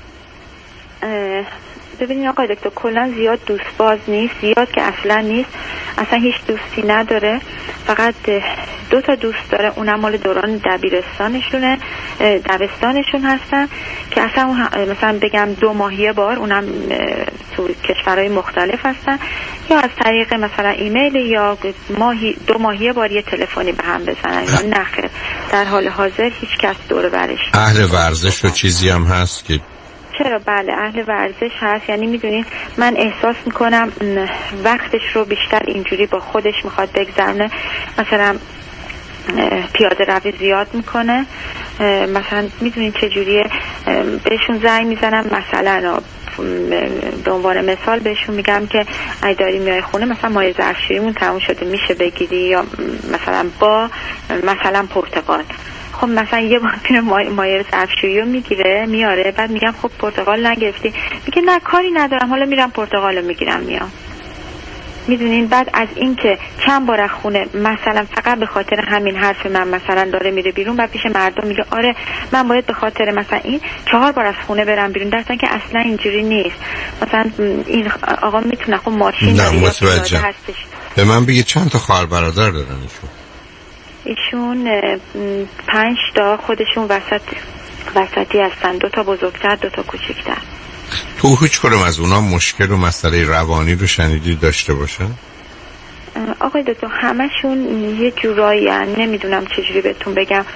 ببینید آقای دکتر کلا زیاد دوست باز نیست، زیاد که اصلا نیست، اصلا هیچ دوستی نداره، فقط دو تا دوست داره، اونم مال دوران دبیرستانشونه دبستانشون هستن که اصلا مثلا بگم دو ماهیه بار، اونم تو کشورهای مختلف هستن، یا از طریق مثلا ایمیل یا ماهی دو ماهیه بار یه تلفنی به هم بزنن. یا نخیر در حال حاضر هیچ کس دور برش. اهل ورزش و چیزی هم هست که چرا بله اهل ورزش هست، یعنی میدونید من احساس میکنم وقتش رو بیشتر اینجوری با خودش میخواد بگذرونه، مثلا پیاده روی زیاد میکنه، مثلا میدونید چجوریه بهشون زنگ میزنم، مثلا به عنوان مثال بهشون میگم که ای داری میای خونه مثلا مایه ظرفشوییمون تموم شده میشه بگیری، یا مثلا با مثلا پرتقال، خب مثلا یه بار میره مایه ظرفشویی رو میگیره میاره، بعد میگم خب پرتقال نگرفتی، میگه نه کاری ندارم حالا میرم پرتقال رو میگیرم میام. میدونین بعد از این که چند بار از خونه مثلا فقط به خاطر همین حرف من مثلا داره میره بیرون، بعد پیش مردم میگه آره من باید به خاطر مثلا این چهار بار از خونه برم بیرون، در حالی که اصلا اینجوری نیست. مثلا این آقا میتونه خب ماشین داره یا پیاده هستش. به من بگه چند تا خواهر برادر دارن ایشون؟ ایشون پنج تا، خودشون وسط وسطی هستن، دو تا بزرگتر دو تا کوچکتر. تو هیچ کدوم از اونا مشکل و مسئله روانی رو شنیدی داشته باشن؟ آقای دکتر همشون یه جورایی هن. نمیدونم چجوری بهتون بگم.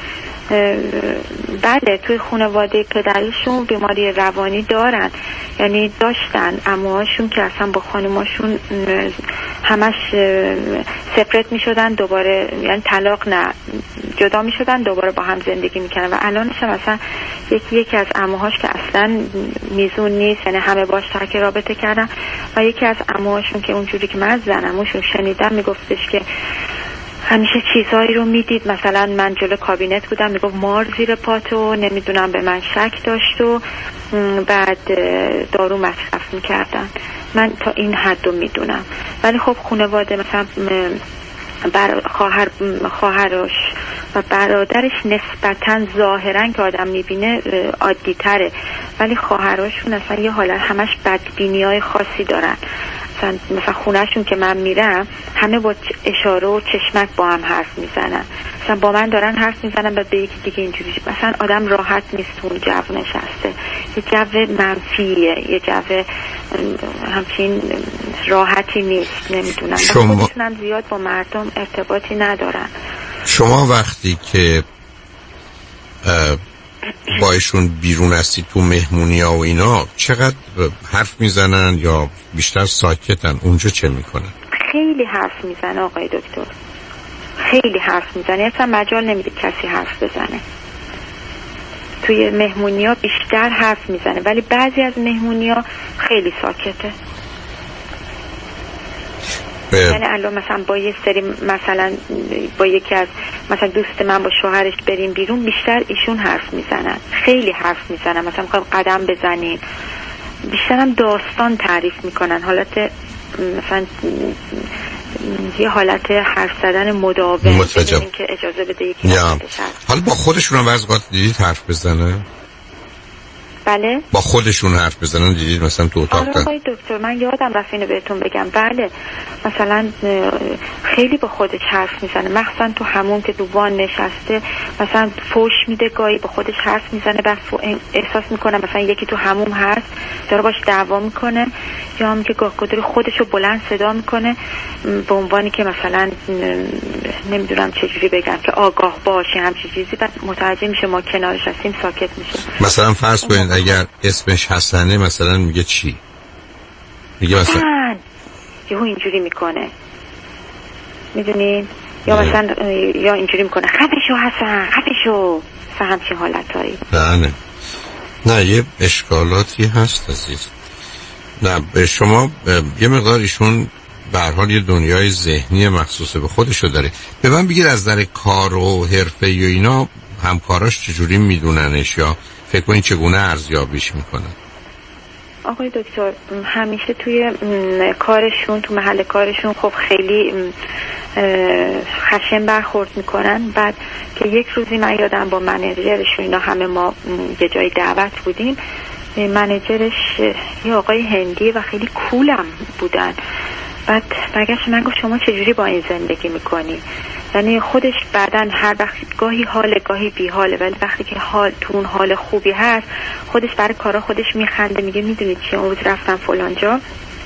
بله توی خانواده پدریشون بیماری روانی دارن، یعنی داشتن، عموهاشون که اصلا با خانماشون همش سپرت می شدن دوباره، یعنی طلاق نه جدا می شدن دوباره با هم زندگی می کردن، و الانش هم اصلا یکی یکی از عموهاش که اصلا میزون نیست، یعنی همه باش ترک رابطه کردن، و یکی از عموهاشون که اونجوری که من از زنموشون شنیدم میگفتش که همیشه چیزایی رو میدید، مثلا من جلو کابینت بودم میگفت مار زیر پاتو، نمیدونم به من شک داشت و بعد دارو مصرف میکردن. من تا این حد رو میدونم، ولی خب خانواده مثلا بر خواهر خواهرش و برادرش نسبتا ظاهرا که آدم میبینه عادی تره، ولی خواهراشون اصلا یه حالت همش بدبینی های خاصی دارن. مثلا مثلا خونهشون که من میرم همه با اشاره و چشمک با هم حرف میزنن، مثلا با من دارن حرف میزنن بعد به یکی دیگه اینجوری، مثلا آدم راحت نیست اون جو نشسته، یه جو منفیه، یه جو همچین راحتی نیست. نمیدونم شما... خودشون زیاد با مردم ارتباطی ندارن. شما وقتی که با ایشون بیرون هستی تو مهمونی ها و اینا چقدر حرف میزنن یا بیشتر ساکتن؟ اونجا چه میکنن؟ خیلی حرف میزنه آقای دکتر، خیلی حرف میزنه، اصلا مجال نمیده کسی حرف بزنه. توی مهمونی ها بیشتر حرف میزنه، ولی بعضی از مهمونی ها خیلی ساکته. یعنی الان مثلا با یه سری مثلا با یکی از مثلا دوست من با شوهرش بریم بیرون، بیشتر ایشون حرف میزنن، خیلی حرف میزنن، مثلا میخوایم قدم بزنیم، بیشتر هم داستان تعریف میکنن، حالت مثلا یه حالت حرف زدن مداوم که اجازه بده یکی حالا با خودشون هم وقت دیدید حرف بزنه؟ بله با خودشون حرف بزنن دیدید مثلا تو اتاق؟ آره آقای دکتر من یادم رفت اینو بهتون بگم. بله مثلا خیلی با خودش حرف میزنه، مخصوصا تو همون که تو وان نشسته مثلا فوش میده، گاهی با خودش حرف میزنه، بعد احساس میکنه مثلا یکی تو همون هست داره باش دعوا میکنه، یا هم که گاه گداری خودشو بلند صدا میکنه به عنوانی که مثلا نمیدونم چجوری بگم که آگاه باشی همچین چیزی، بعد متوجه میشه ما کنارش هستیم ساکت میشه. مثلا فرض کنید اگر اسمش حسنه مثلا میگه چی؟ میگه مثلا یهو اینجوری میکنه، میدونین؟ یا مثلا یا اینجوری میکنه خفشو حسن خفشو، مثلا همچین حالتایی. نه نه نه یه اشکالاتی هست عزیز. نه به شما یه مقدار ایشون به هر حال یه دنیای ذهنی مخصوص به خودشو داره. به من بگید از نظر کار و حرفه و اینا همکاراش چجوری میدوننش یا فکر کنید چگونه ارزیابیش میکنن؟ آقای دکتر همیشه توی کارشون تو محل کارشون خب خیلی خشن برخورد میکنن. بعد که یک روزی من یادم با منیجرشون اینا همه ما یه جای دعوت بودیم، منیجرش یه آقای هندی و خیلی کولم بودن. بعد برگشت من گفت شما چجوری با این زندگی میکنی؟ یعنی خودش بعدن هر وقت گاهی حال گاهی بی حاله، ولی وقتی که حال تو اون حال خوبی هست خودش برای کارا خودش میخنده، میگه میدونید چی، اون روز رفتم فلان جا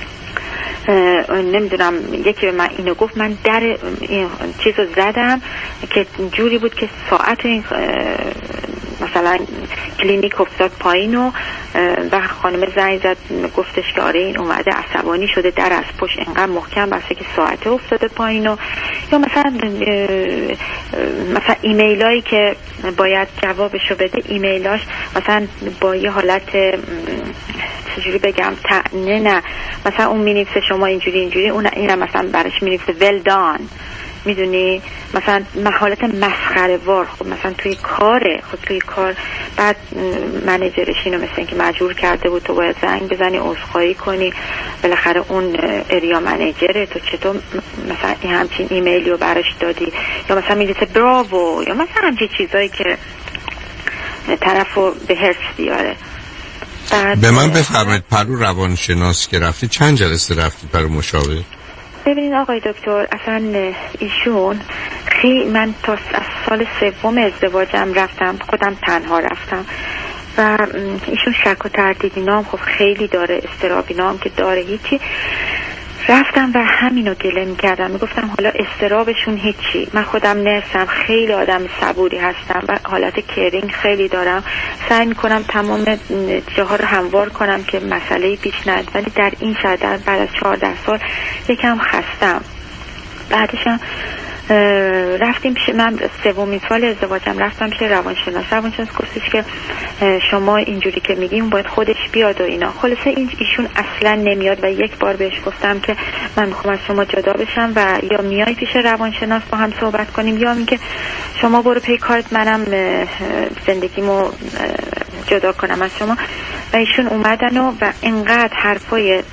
نمیدونم یکی به من اینو گفت، من در این چیزو زدم که جوری بود که ساعت این مثلا کلینیک افتاد پایین و و خانم زنگ زد گفتش که آره این اومده عصبانی شده، در از پشت انقدر محکم بسته که ساعت افتاده پایین و یا مثلا مثلا ایمیلایی که باید جوابشو بده ایمیلاش مثلا با یه حالت چجوری بگم طعنه، نه مثلا اون مینویسه شما اینجوری اینجوری، اون اینم مثلا براش مینویسه well done، میدونی مثلا حالت مسخره وار. خب مثلا توی کاره، خب توی کار بعد منیجرش اینو مثلا اینکه مجبور کرده بود تو باید زنگ بزنی عذرخواهی کنی، بالاخره اون اریا منیجره، تو چطور مثلا این همچین ایمیلی رو براش دادی، یا مثلا میگه براوو، یا مثلا همچین چیزایی که طرفو به حرص بیاره. به من بفرمایید پرو روانشناس که رفتی چند جلسه رفتی پرو مشاور؟ ببینید آقای دکتر، اصلا ایشون خیلی، من تا از سال سوم ازدواجم رفتم، خودم تنها رفتم و ایشون شک و تردید نام خب خیلی داره، اضطرابی نام که داره هیچی. رفتم و همینو گله میکردم، میگفتم حالا اضطرابشون هیچی، من خودم نرسم، خیلی آدم صبوری هستم و حالت کرینگ خیلی دارم، سعی میکنم تمام جاها رو هموار کنم که مسئله پیش نیاد، ولی در این شرایط بعد از چهارده سال یکم خستم. بعدشم رفتیم پیش من، سومین سال ازدواجم رفتم پیش روانشناس. روانشناس گفتش که شما اینجوری که میگیم باید خودش بیاد و اینا. خلاصه این ایشون اصلا نمیاد و یک بار بهش گفتم که من میخوام از شما جدا بشم و یا میای پیش روانشناس با هم صحبت کنیم یا میگه شما برو پی کارت، منم زندگیمو جدا کنم از شما. و ایشون اومدن و, و انقدر حرفای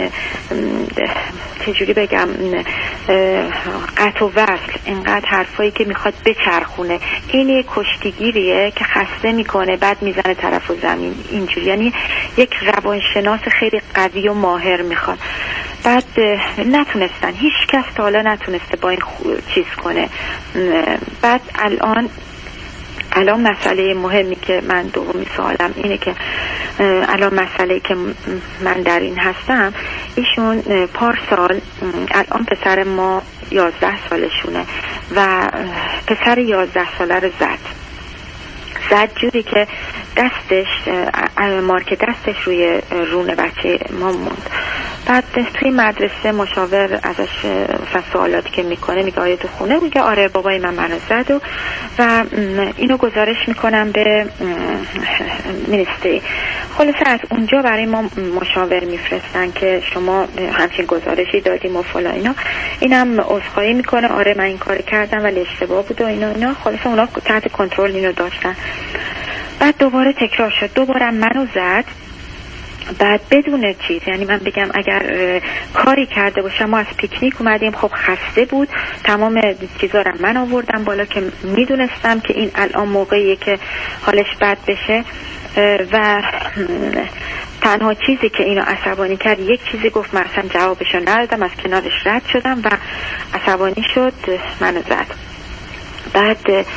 چجوری بگم قطع و وصل، انقدر حرفایی که میخواد بچرخونه، این یک کشتیگیریه که خسته میکنه بعد میزنه طرف و زمین اینجوری، یعنی یک روانشناس خیلی قوی و ماهر میخواد. بعد نتونستن، هیچ کس تا حالا نتونسته با این چیز کنه. بعد الان الان مسئله مهمی که من دومی سوالم اینه که الان مسئله که من در این هستم، ایشون پارسال الان پسر ما یازده سالشونه و پسر یازده ساله رو زد زد جوری که دستش مارک دستش روی رون بچه ما موند. بعد توی مدرسه مشاور ازش سوالاتی که میکنه میگه آیا تو خونه؟ میگه آره بابای من منو زد و, و اینو گزارش میکنم به مینیستری. خلاصه از اونجا برای ما مشاور میفرستن که شما همچین گزارشی دادیم و فلان اینا. اینم عذرخواهی میکنه آره من این کار کردم ولی اشتباه بود و اینا اینا. خلاصه اونا تحت کنترل اینو داشتن. بعد دوباره تکرار شد، دوباره منو زد، بعد بدون چیز، یعنی من بگم اگر کاری کرده باشم، ما از پیکنیک اومدیم خب خسته بود، تمام چیزا رو من آوردم بالا که میدونستم که این الان موقعیه که حالش بد بشه و تنها چیزی که اینو عصبانی کرد یک چیزی گفت، من اصلا جوابشو ندادم، از کنارش رد شدم و عصبانی شد منو زد. بعد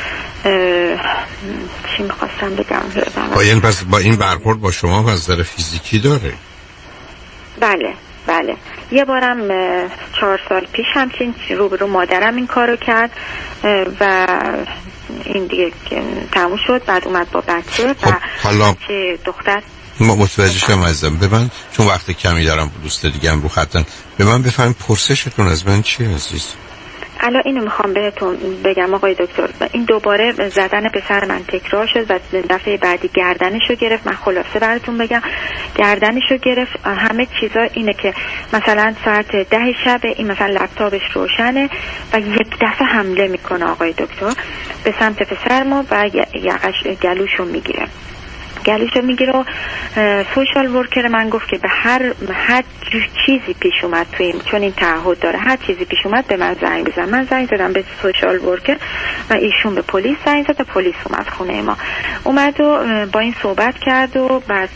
چی میخواستم بگم؟ با این پس با این برخورد با شما از نظر فیزیکی داره؟ بله بله. یه بارم چهار سال پیش همچین روبرو مادرم این کارو کرد و این دیگه تموم شد. بعد اومد با بچه و حالا دختر. ما متوجه شدم عزیزم. به من چون وقت کمی دارم، دوست دیگه هم رو خطن، به من بفرمایید پرسشتون از من چیه عزیز؟ الان اینو میخوام بهتون بگم آقای دکتر، این دوباره زدن پسر من تکرار شد و دفعه بعدی گردنشو گرفت. من خلاصه براتون بگم، گردنشو گرفت. همه چیزا اینه که مثلا ساعت ده شب این مثلا لپتاپش روشنه و یک دفعه حمله میکنه آقای دکتر به سمت پسر ما و یقش گلوشو میگیره. گلوشو میگیره و سوشال ورکر من گفت که به هر هر چیزی پیش اومد توی این، چون این تعهد داره، هر چیزی پیش اومد به من زنگ بزن. من زنگ زدم به سوشال ورکر و ایشون به پلیس زنگ زد و پلیس اومد خونه ما، اومد و با این صحبت کرد و بعد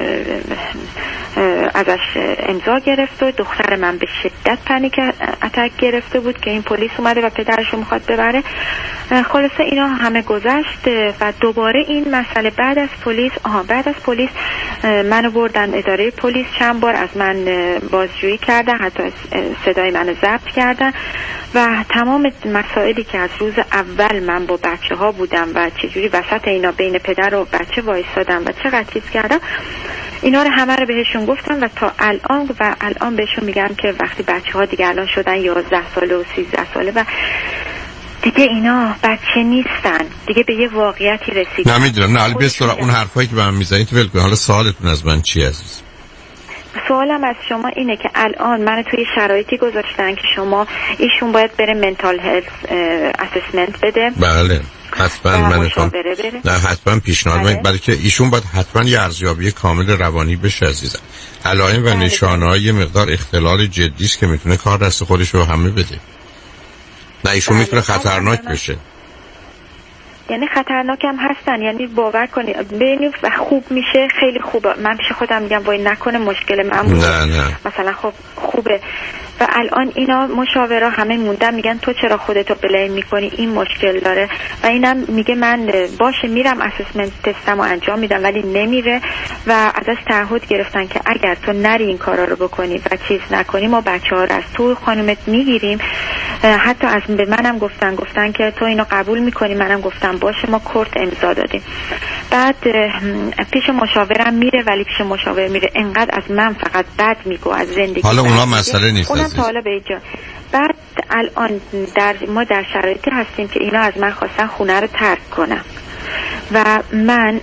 ازش امضا گرفت و دختر من به شدت پنیک اتک گرفته بود که این پلیس اومده و پدرشو میخواد ببره. خلاصه اینا همه گذشت و دوباره این مسئله بعد از پلیس آها بعد از پلیس منو بردن اداره پلیس، چند بار از من بازجویی کردن، حتی صدای منو ضبط کردن و تمام مسائلی که از روز اول من با بچه ها بودم و چجوری وسط اینا بین پدر و بچه وایستادم و چقدر چیز کردم، اینا رو همه رو بهشون گفتم و تا الان و الان بهشون میگم که وقتی بچه ها دیگه الان شدن یازده ساله و سیزده ساله و دیگه اینا بچه نیستن، دیگه به یه واقعیتی رسیدن. نمیدونم، نه البته اون حرفایی که به من میزنید ول کن. حالا سوالتون از من چی عزیز؟ سوالم از شما اینه که الان من توی شرایطی گذاشتن که شما ایشون باید بره منتال هلت اسسمنت بده. بله حتما من اتون نه حتما پیشنهاد من برای که ایشون باید حتما یه ارزیابی کامل روانی بشه عزیزم. علائم و نشانه‌های یه مقدار اختلال جدی است که میتونه کار دست خودش رو همه بده. نه ایشون میتونه خطرناک بشه. یعنی خطرناک هم هستن، یعنی باور کنی ببینید و خوب میشه خیلی خوبه. من پیش خودم میگم وای نکنه مشکل من بود. نه نه مثلا خب خوبه و الان اینا مشاورا همه موندن میگن تو چرا خودتو بلیم میکنی، این مشکل داره و اینم میگه من باشه میرم اسسمنت تستمو انجام میدم ولی نمیره و ازش تعهد گرفتن که اگر تو نری این کارا رو بکنی و چیز نکنی ما بچه‌ها رو از تو خانومت میگیریم. حتی از به منم گفتن گفتن که تو اینو قبول میکنی، منم گفتم باشه، ما کورت امضا دادیم. بعد پیش مشاورم میره ولی پیش مشاور میره انقدر از من فقط بد میگه از زندگی. حالا اونا مسئله نیست اونم تا حالا به اینجا. بعد الان در ما در شرایطی هستیم که اینا از من خواستن خونه رو ترک کنم و من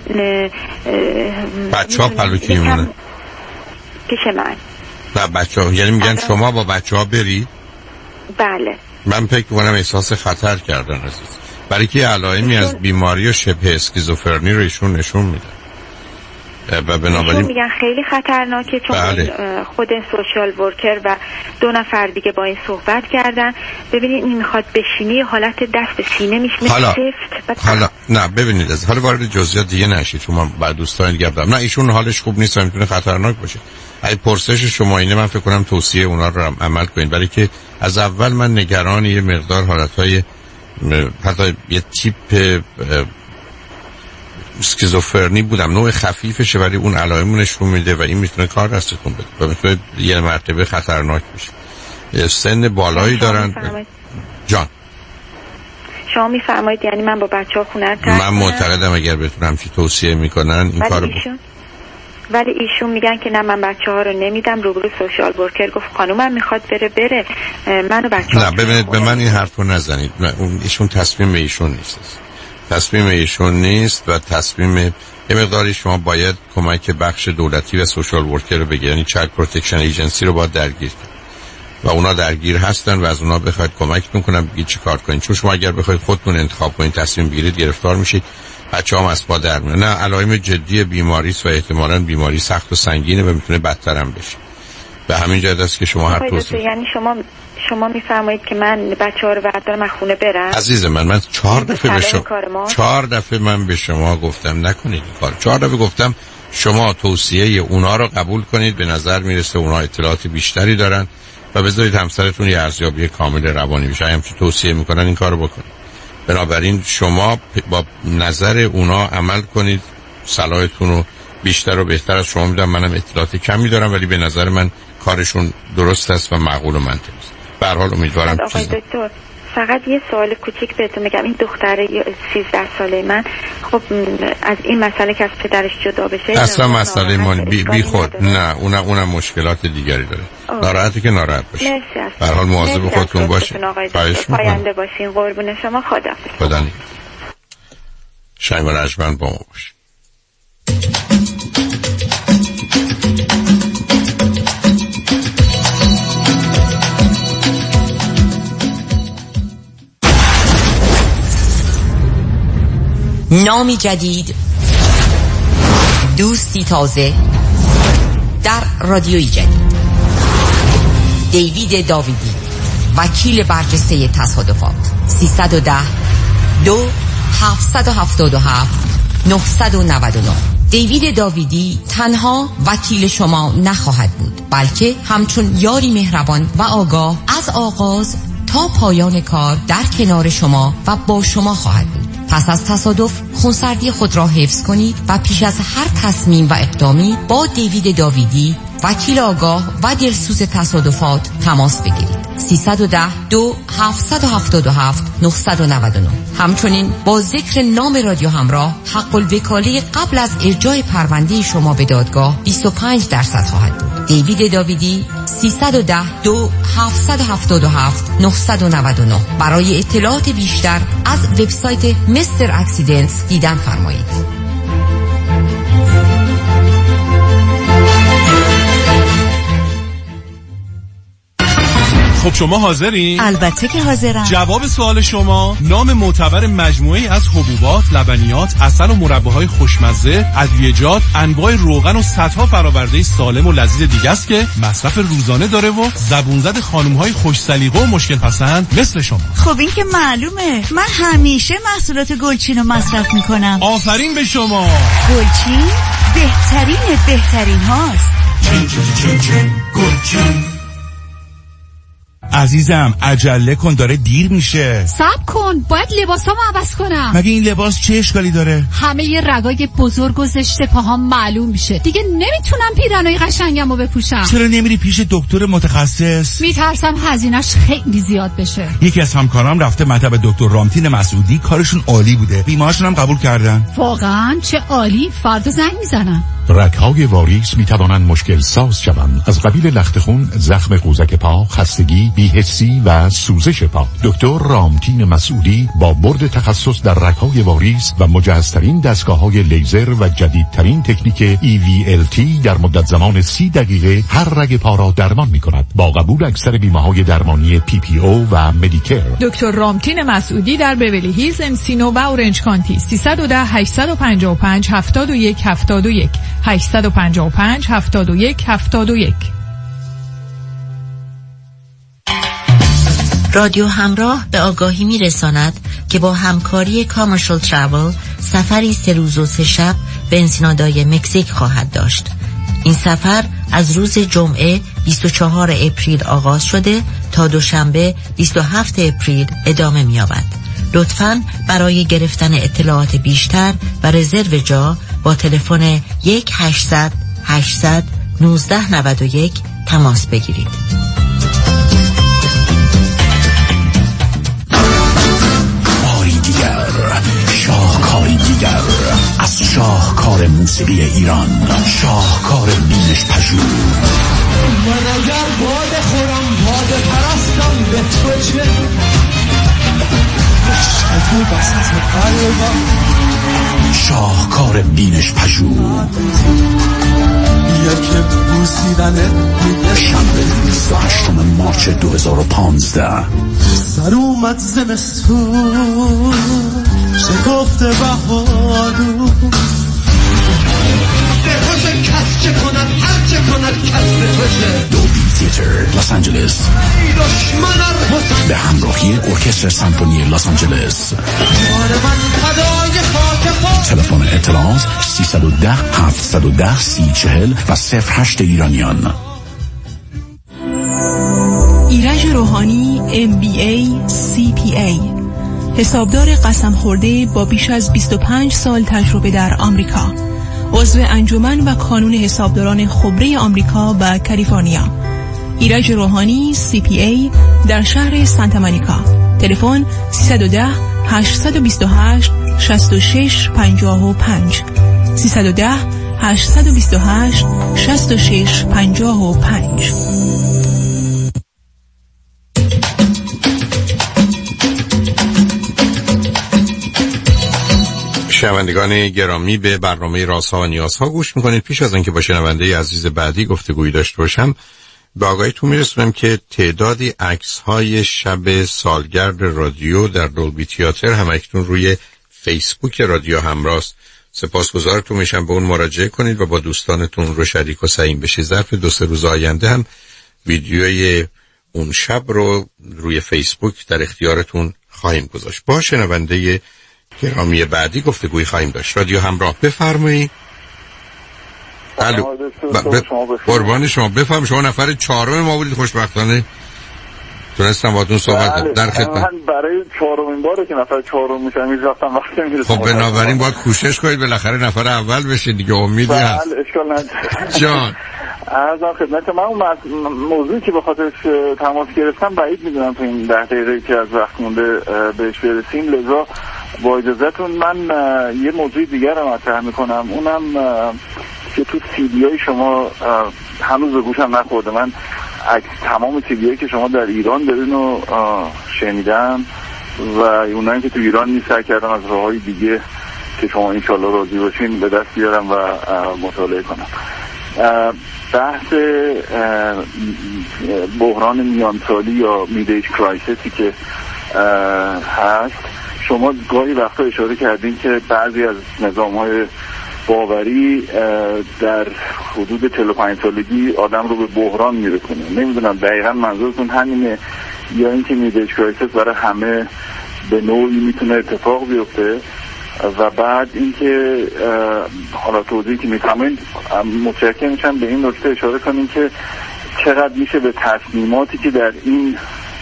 بچه ها پلو کی میمونه؟ پیش من. نه بچه ها یعنی میگن شما با بچه ها برید؟ بله. من فکر کنم احساس خطر کردن عزیز، برای که علائمی از بیماری و شبه اسکیزوفرنی رو ایشون نشون میده و بنابراین میگن خیلی خطرناکه چون بله. خود سوشال ورکر و دو نفر دیگه با این صحبت کردن. ببینید این میخواد بشینی حالت دست سینه میشنه حالا سفت حالا نه ببینید از حالا وارد جزئیات دیگه نشید چون من بعد دوستان دیگه بودم. نه ایشون حالش خوب نیست و میتونه خطرناک باشه. اگه پرسش شما اینه من فکر کنم توصیه اونا رو عمل کنید، برای که از اول من نگران یه مقدار حالتهای حتی یه تیپ اسکیزوفرنی بودم، نوع خفیفشه ولی اون علائم نشون میده و این میتونه کار دستتون بده و میتونه یه مرتبه خطرناک بشه. سن بالایی دارن. جان شما میفرمایید یعنی من با بچه‌ها خونه رو ترک من معتقدم اگر بتونم چی توصیه میکنن این کارو ایشون... ولی ایشون میگن که نه من بچه‌ها رو نمیدم. روبرو سوشال ورکر گفت خانومم میخواد بره بره منو بچه‌ها. نه ببینید به من این حرفو نزنید، نه اون ایشون تصمیم ایشون نیست، تصمیم ایشون نیست و تصمیم یه مقداری شما باید کمک بخش دولتی و سوشال ورکر رو بگیرید، یعنی چایلد پروتکشن ایجنسی رو باید درگیر و اونا درگیر هستن و از اونا بخواید کمکتون کنن بگید چی کار کنید، چون شما اگر بخواید خودتون انتخاب کنید تصمیم بگیرید گرفتار میشید، بچه‌هام از پا در میان. نه علائم جدی بیماری است و احتمالاً بیماری سخت و سنگینه و میتونه بدتر هم بشه. به همین جهت است که شما هر توصیه یعنی شما شما میفرمایید که من بچه‌ها رو بردارم از خونه برم. عزیز من من چهار دفعه به شما چهار دفعه من به شما گفتم نکنید این کار. چهار دفعه گفتم شما توصیه اونا رو قبول کنید، به نظر میرسه اونا اطلاعات بیشتری دارن و بذارید همسرتون یه ارزیابی کامل روانی بشه. همین توصیه میکنن این کارو بکنید. بنابراین شما با نظر اونا عمل کنید، صلاحتون رو بیشتر و بهتر از شما میدم. منم اطلاعات کمی دارم ولی به نظر من کارشون درست است و معقول و منطقی است. به هر حال امیدوارم آقای دکتر فقط یه سوال کوچیک بهتون میگم. این دختره سیزده ساله من خب از این مسئله که از پدرش جدا بشه اصلا مسئله ما بی, بی خود نه اونم اونم مشکلات دیگری داره. ناراحتی که ناراحت باشه. به هر حال مواظب خودتون باشید. پاینده باشین. قربون شما. خدا خدا نگهدار. شایمال اجمن با ما باشید. نامی جدید، دوستی تازه در رادیوی جدید. دیوید داویدی، وکیل برجسته تصادفات. سیصد و ده دو هفتصد و هفتاد و هفت نهصد و نود و نه. دیوید داویدی تنها وکیل شما نخواهد بود، بلکه همچون یاری مهربان و آگاه از آغاز تا پایان کار در کنار شما و با شما خواهد بود. پس از تصادف خونسردی خود را حفظ کنید و پیش از هر تصمیم و اقدامی با دیوید داویدی، وکیل آگاه و دلسوز تصادفات، تماس بگیرید. سیصد و ده دو هفتصد و هفتاد و هفت نهصد و نود و نه. همچنین با ذکر نام رادیو همراه، حق الوکاله قبل از ارجاع پرونده شما به دادگاه بیست و پنج درصد خواهد بود. دیوید داویدی، سیصد و ده دو هفتصد و هفتاد و هفت نهصد و نود و نه. برای اطلاعات بیشتر از وبسایت مستر اکسیدنتس دیدن فرمایید. خب شما حاضرین؟ البته که حاضرم. جواب سوال شما: نام معتبر مجموعه‌ای از حبوبات، لبنیات، عسل و مرباهای خوشمزه، ادویه‌جات، انواع روغن و صدها فراورده سالم و لذیذ دیگه است که مصرف روزانه داره و زبون زد خانم‌های خوش سلیقه و مشکل پسند مثل شما. خب این که معلومه، من همیشه محصولات گلچین رو مصرف میکنم. آفرین به شما. گلچین بهترین بهترین هاست. چین چین چین چین گلچین. عزیزم عجله کن، داره دیر میشه. صبر کن، باید لباسامو عوض کنم. مگه این لباس چه اشکالی داره؟ همه ی رگای بزرگ و زشت پاهام معلوم میشه. دیگه نمیتونم پیرنای قشنگمو بپوشم. چرا نمیری پیش دکتر متخصص؟ میترسم هزینه‌اش خیلی زیاد بشه. یکی از همکارام رفته مطب دکتر رامتین مسعودی، کارشون عالی بوده. بیمارشون هم قبول کردن. واقعا چه عالی، فردا زنگ میزنم. رگ‌های واریس میتوانند مشکل ساز شوند، از قبیل لخت خون، زخم قوزک پا، خستگی، بی‌حسی و سوزش پا. دکتر رامتین مسعودی با برد تخصص در رگ‌های واریس و مجهزترین دستگاه‌های لیزر و جدیدترین تکنیک ای وی ال تی در مدت زمان سی دقیقه هر رگ پا را درمان می‌کند، با قبول اکثر بیمه‌های درمانی پی پی او و مدیکر. دکتر رامتین مسعودی در بیولی هیلز، انسینو و اورنج کانتی. سیصد و ده هشتصد و پنجاه و پنج هفتاد و یک هفتاد و یک هشتصد و پنجاه و پنج هفتاد و یک هفتاد و یک. رادیو همراه به آگاهی میرساند که با همکاری کامرشال ترافل سفری سه روز و سه شب به انسینادای مکزیک خواهد داشت. این سفر از روز جمعه بیست و چهارم اپریل آغاز شده تا دوشنبه بیست و هفتم اپریل ادامه می‌یابد. لطفاً برای گرفتن اطلاعات بیشتر و رزرو جا با تلفن یک هشتصد هشتصد نوزده نود و یک تماس بگیرید. باری دیگر، شاهکاری دیگر از شاهکار موسیقی ایران، شاهکار بینش پژوه. من اگر باده خورم باده پرستم به تو چه؟ عشق تو بسط قلبم، شاهکار بینش پژوه. یک بوسیدنه شنبه بیست و هشتم مارچ دو هزار و پانزده. سر اومد زمستون شکفت بهارو، به خوش کس چه کند هر چه کند کس به توشه. دولبی تیتر لس آنجلس به همراهی ارکستر سمفونی لس آنجلس. تلفن اطلاعات سیصد و ده هفتصد و ده سی چهل و صفر هشت ایرانیان. ایرج روحانی ام بی ای سی پی ای، حسابدار قسم خورده با بیش از بیست و پنج سال تجربه در آمریکا، عضو انجمن و کانون حسابداران خبره آمریکا و کالیفرنیا. ایرج روحانی سی پی ای در شهر سانتا مونیکا. تلفن سیصد و ده هشتصد و بیست و هشت شصت و شش پنجاه و پنج سیصد و ده هشتصد و بیست و هشت شصت و شش پنجاه و پنج. شنوندگان گرامی، به برنامه رازها و نیازها گوش میکنید. پیش از اینکه با شنونده عزیز بعدی گفتگویی داشته باشم، به آگاهیتون میرسونم که تعدادی عکس های شب سالگرد رادیو در دولبی تئاتر هم اکنون روی فیسبوک رادیو همراه سپاسگزارتون میشم. به اون مراجعه کنید و با دوستانتون رو شریک و سهیم بشید. ظرف دو سه روز آینده هم ویدیوی اون شب رو روی فیسبوک در اختیارتون خواهیم گذاشت. با شنونده گرامی بعدی گفتگوی خواهیم داشت. رادیو همراه، بفرمایید. الو. ب... قربان شما، بفرمایید. شما نفر چهارم ما بودید، خوشبختانه تونستم باهاتون صحبت کنم. در خدمت. من برای چهارمین باره که نفر چهارم میشم میز رفتم وقتی میرسم. خب بنابراین باید کوشش کنید بالاخره نفر اول بشید دیگه، امیدی هست. بله اشکال نداره. جان عرضم خدمت من اون موضوعی که به خاطرش تماس گرفتم بعید میدونم تو این ده دقیقه که از وقت مونده بهش برسیم، لذا با اجازهتون من یه موضوع دیگر رو مطرح میکنم، اونم که تو سی دی های شما هنوز به گوشم نخورده. من تمام سی دی هایی که شما در ایران دارین رو شنیدم و اونایی که تو ایران نیست سعی کردم از راههای دیگه که شما انشالله راضی باشین به دست بیارم و مطالعه کنم. بحث بحران میانسالی یا میدیج کرایسیسی که هست، شما گاهی وقتا اشاره کردین که بعضی از نظام‌های باوری در حدود چهل و پنج سالگی آدم رو به بحران میرسونه. نمیدونم دقیقا منظورتون همینه یا اینکه میدیج کرایسیس برای همه به نوعی میتونه اتفاق بیفته و بعد اینکه حالا توضیحی که میفهمین متشکرم میشم به این نکته اشاره کنیم که چقدر میشه به تصمیماتی که در این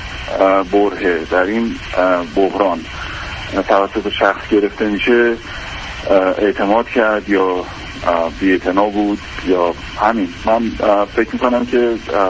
برهه در این بحران توسط شخص گرفته میشه اعتماد کرد یا بی‌اعتنا بود یا همین. من فکر میکنم که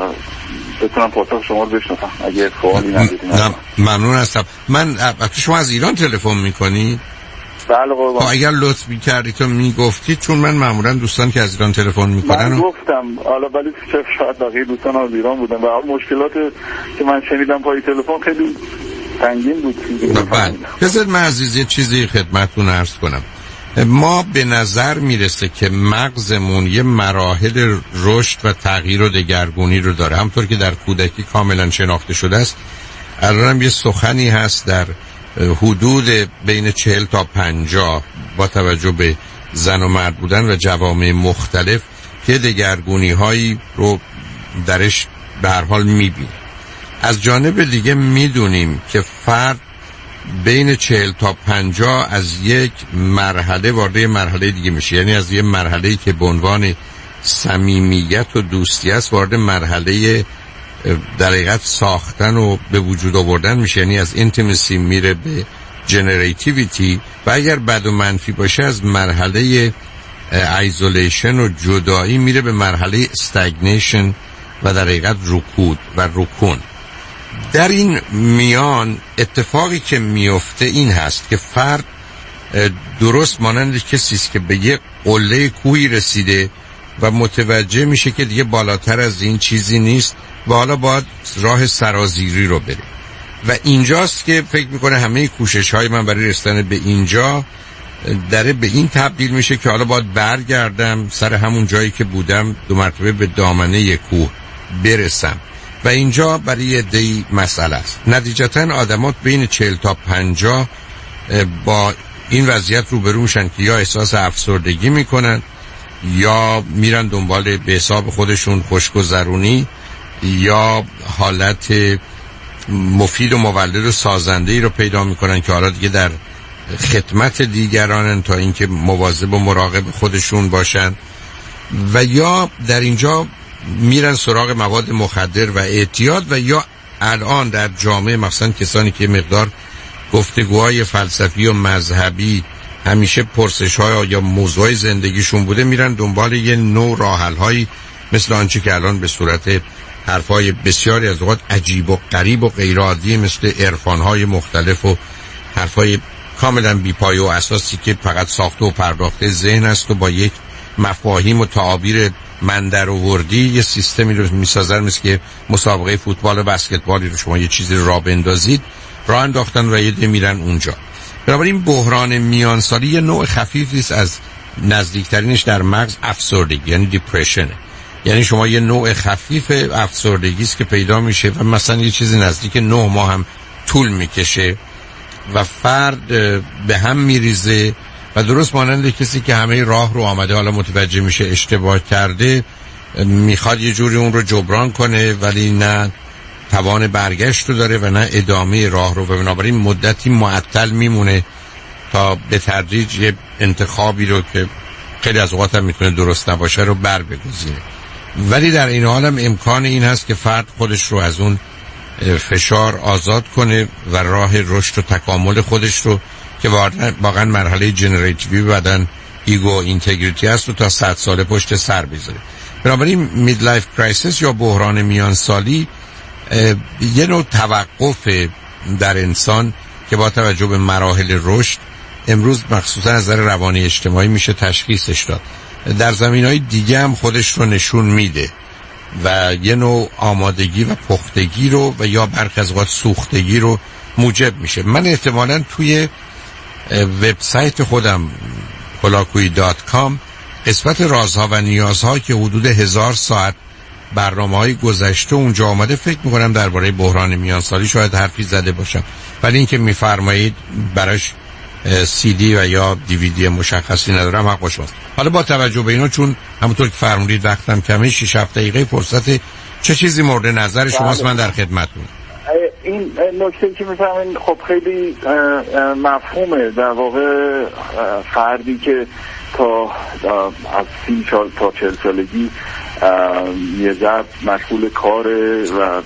بتونم پاسخ شما رو بشنوم اگه سوالی ندارید. ممنون هستم. من شما از ایران تلفن میکنی؟ بله قربان. اگر لطف می‌کردید تو میگفتید، چون من معمولا دوستان که از ایران تلفن میکنن من گفتم حالا ولی شاید بقیه دوستان از ایران بودن و مشکلات که من شنیدم پای تلفن خیلی سنگین بود. بله بذارید من عزیز یه چیزی خدمتتون عرض کنم. ما به نظر میرسه که مغزمون یه مراحل رشد و تغییر و دگرگونی رو داره، همطور که در کودکی کاملا شناخته شده است. الان یه سخنی هست در حدود بین چهل تا پنجاه با توجه به زن و مرد بودن و جوامع مختلف که دگرگونی هایی رو درش به هر حال میبینیم. از جانب دیگه میدونیم که فرد بین چهل تا پنجاه از یک مرحله وارد مرحله دیگه میشه، یعنی از یک مرحله‌ای که به عنوان صمیمیت و دوستی است وارد مرحله در حقیقت ساختن و به وجود آوردن میشه، یعنی از اینتیمسی میره به جنریتیویتی و اگر بد و منفی باشه از مرحله ایزولیشن و جدایی میره به مرحله استگنیشن و در حقیقت رکود و رکون. در این میان اتفاقی که میفته این هست که فرد درست مانند کسی است که به یک قله کوهی رسیده و متوجه میشه که دیگه بالاتر از این چیزی نیست و حالا باید راه سرازیری رو بره و اینجاست که فکر میکنه همه کوشش های من برای رسیدن به اینجا داره به این تبدیل میشه که حالا باید برگردم سر همون جایی که بودم، دو مرتبه به دامنه کوه برسم و اینجا برای یه عده‌ای مسئله است. نتیجتا آدمات بین چهل تا پنجاه با این وضعیت روبرو میشن که یا احساس افسردگی میکنن یا میرن دنبال به حساب خودشون خوشگذرونی یا حالت مفید و مولد و سازنده‌ای رو پیدا میکنن که حالا دیگه در خدمت دیگرانن تا اینکه مواظب و مراقب خودشون باشن و یا در اینجا میرن سراغ مواد مخدر و اعتیاد و یا الان در جامعه مثلا کسانی که مقدار گفتگوهای فلسفی و مذهبی همیشه پرسش‌های یا موضوع زندگیشون بوده میرن دنبال یه نوع راه‌حل‌هایی مثل آنچه که الان به صورت حرفای بسیاری از اوقات عجیب و غریب و غیر عادی مثل عرفان‌های مختلف و حرفای کاملا بی‌پایه و اساسی که فقط ساخته و پرداخته ذهن است و با یک مفاهیم و تعابیر من در آوردی یه سیستمی رو میسازن، مثل که مسابقه فوتبال و بسکتبالی رو شما یه چیزی راه بندازید راه انداختن و یه ده میرن اونجا. بنابراین بحران میانسالی یه نوع خفیفی است از نزدیکترینش در مغز افسردگی یعنی دیپرشن، یعنی شما یه نوع خفیف افسردگی است که پیدا میشه و مثلا یه چیزی نزدیک نه ماه هم طول میکشه و فرد به هم میریزه و درست مانند کسی که همه راه رو آمده حالا متوجه میشه اشتباه کرده، میخواد یه جوری اون رو جبران کنه ولی نه توان برگشت رو داره و نه ادامه راه رو، و بنابراین مدتی معطل میمونه تا به تدریج یه انتخابی رو که خیلی از اوقات هم میتونه درست نباشه رو بر بگذینه. ولی در این حال هم امکان این هست که فرد خودش رو از اون فشار آزاد کنه و راه رشد و تکامل خودش رو که واقعا مرحله جنریتیوی بدن ایگو اینتگریتی هست رو تا صد سال پشت سر بذاره. بنابراین میدلایف کرایسیس یا بحران میان سالی یه نوع توقف در انسان که با توجه به مراحل رشد امروز مخصوصا از نظر روانی اجتماعی میشه تشخیصش داد. در زمینهای دیگه هم خودش رو نشون میده و یه نوع آمادگی و پختگی رو و یا برخی از اوقات سوختگی رو موجب میشه. من احتمالاً توی وبسایت خودم هولاکویی دات کام قسمت رازها و نیازها که حدود هزار ساعت برنامه‌های گذشته اونجا آمده، فکر می‌کنم درباره بحران میانسالی شاید حرفی زده باشم، ولی اینکه می‌فرمایید براش سی دی و یا دیویدی مشخصی ندارم حق با شماست. حالا با توجه به اینا، چون همونطور که فرمودید وقتم کمه، شش هفت دقیقه فرصت، چه چیزی مورد نظر شماست؟ من در خدمتتون. این نکته که میفهمین خب خیلی مفهومه. در واقع فردی که تا از سی سال تا چهل سالگی یه ضرب مشغول کاره و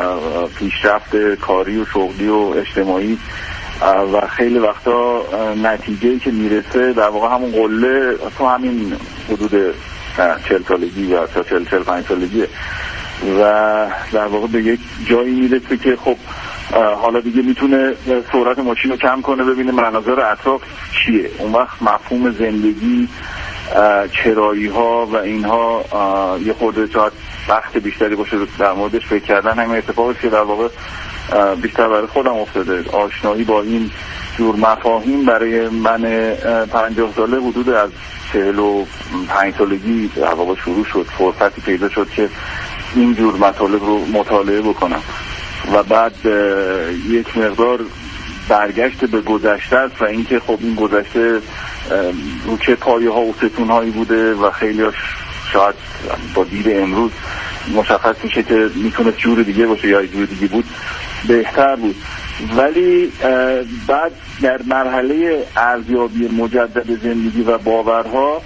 پیشرفت کاری و شغلی و اجتماعی و خیلی وقتا نتیجه‌ای که میرسه در واقع همون قله تو همین حدود چهل سالگی یا تا چهل چهل پنج سالگیه و در واقع به یک جایی میرسه که خب حالا دیگه میتونه سرعت ماشین رو کم کنه، ببینه مناظر اطراف چیه. اون وقت مفهوم زندگی، چرایی ها و اینها یه خورده شاید وقت بیشتری باشه در موردش فکر کردن. همین اتفاقی که در واقع بیشتر برای خودم افتاده، آشنایی با این جور مفاهیم برای من پنجاه ساله حدود از چهل و پنج سالگی در واقع شروع شد. فرصتی پیدا شد که این جور مطالب رو مطالعه بکنم و بعد یک مقدار برگشت به گذشته است و اینکه خب این گذشته رو چه پایه ها و ستون هایی بوده و خیلی شاید با دید امروز مشخص میشه که میتونه جور دیگه باشه یا جور دیگه بود بهتر بود. ولی بعد در مرحله ارزیابی مجدد زندگی و باورها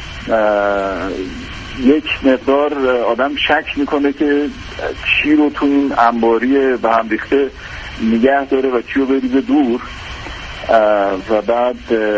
یک مقدار آدم شک میکنه که چی رو تو این انباری به هم ریخته نگه داره و چی رو بریزه دور. و بعد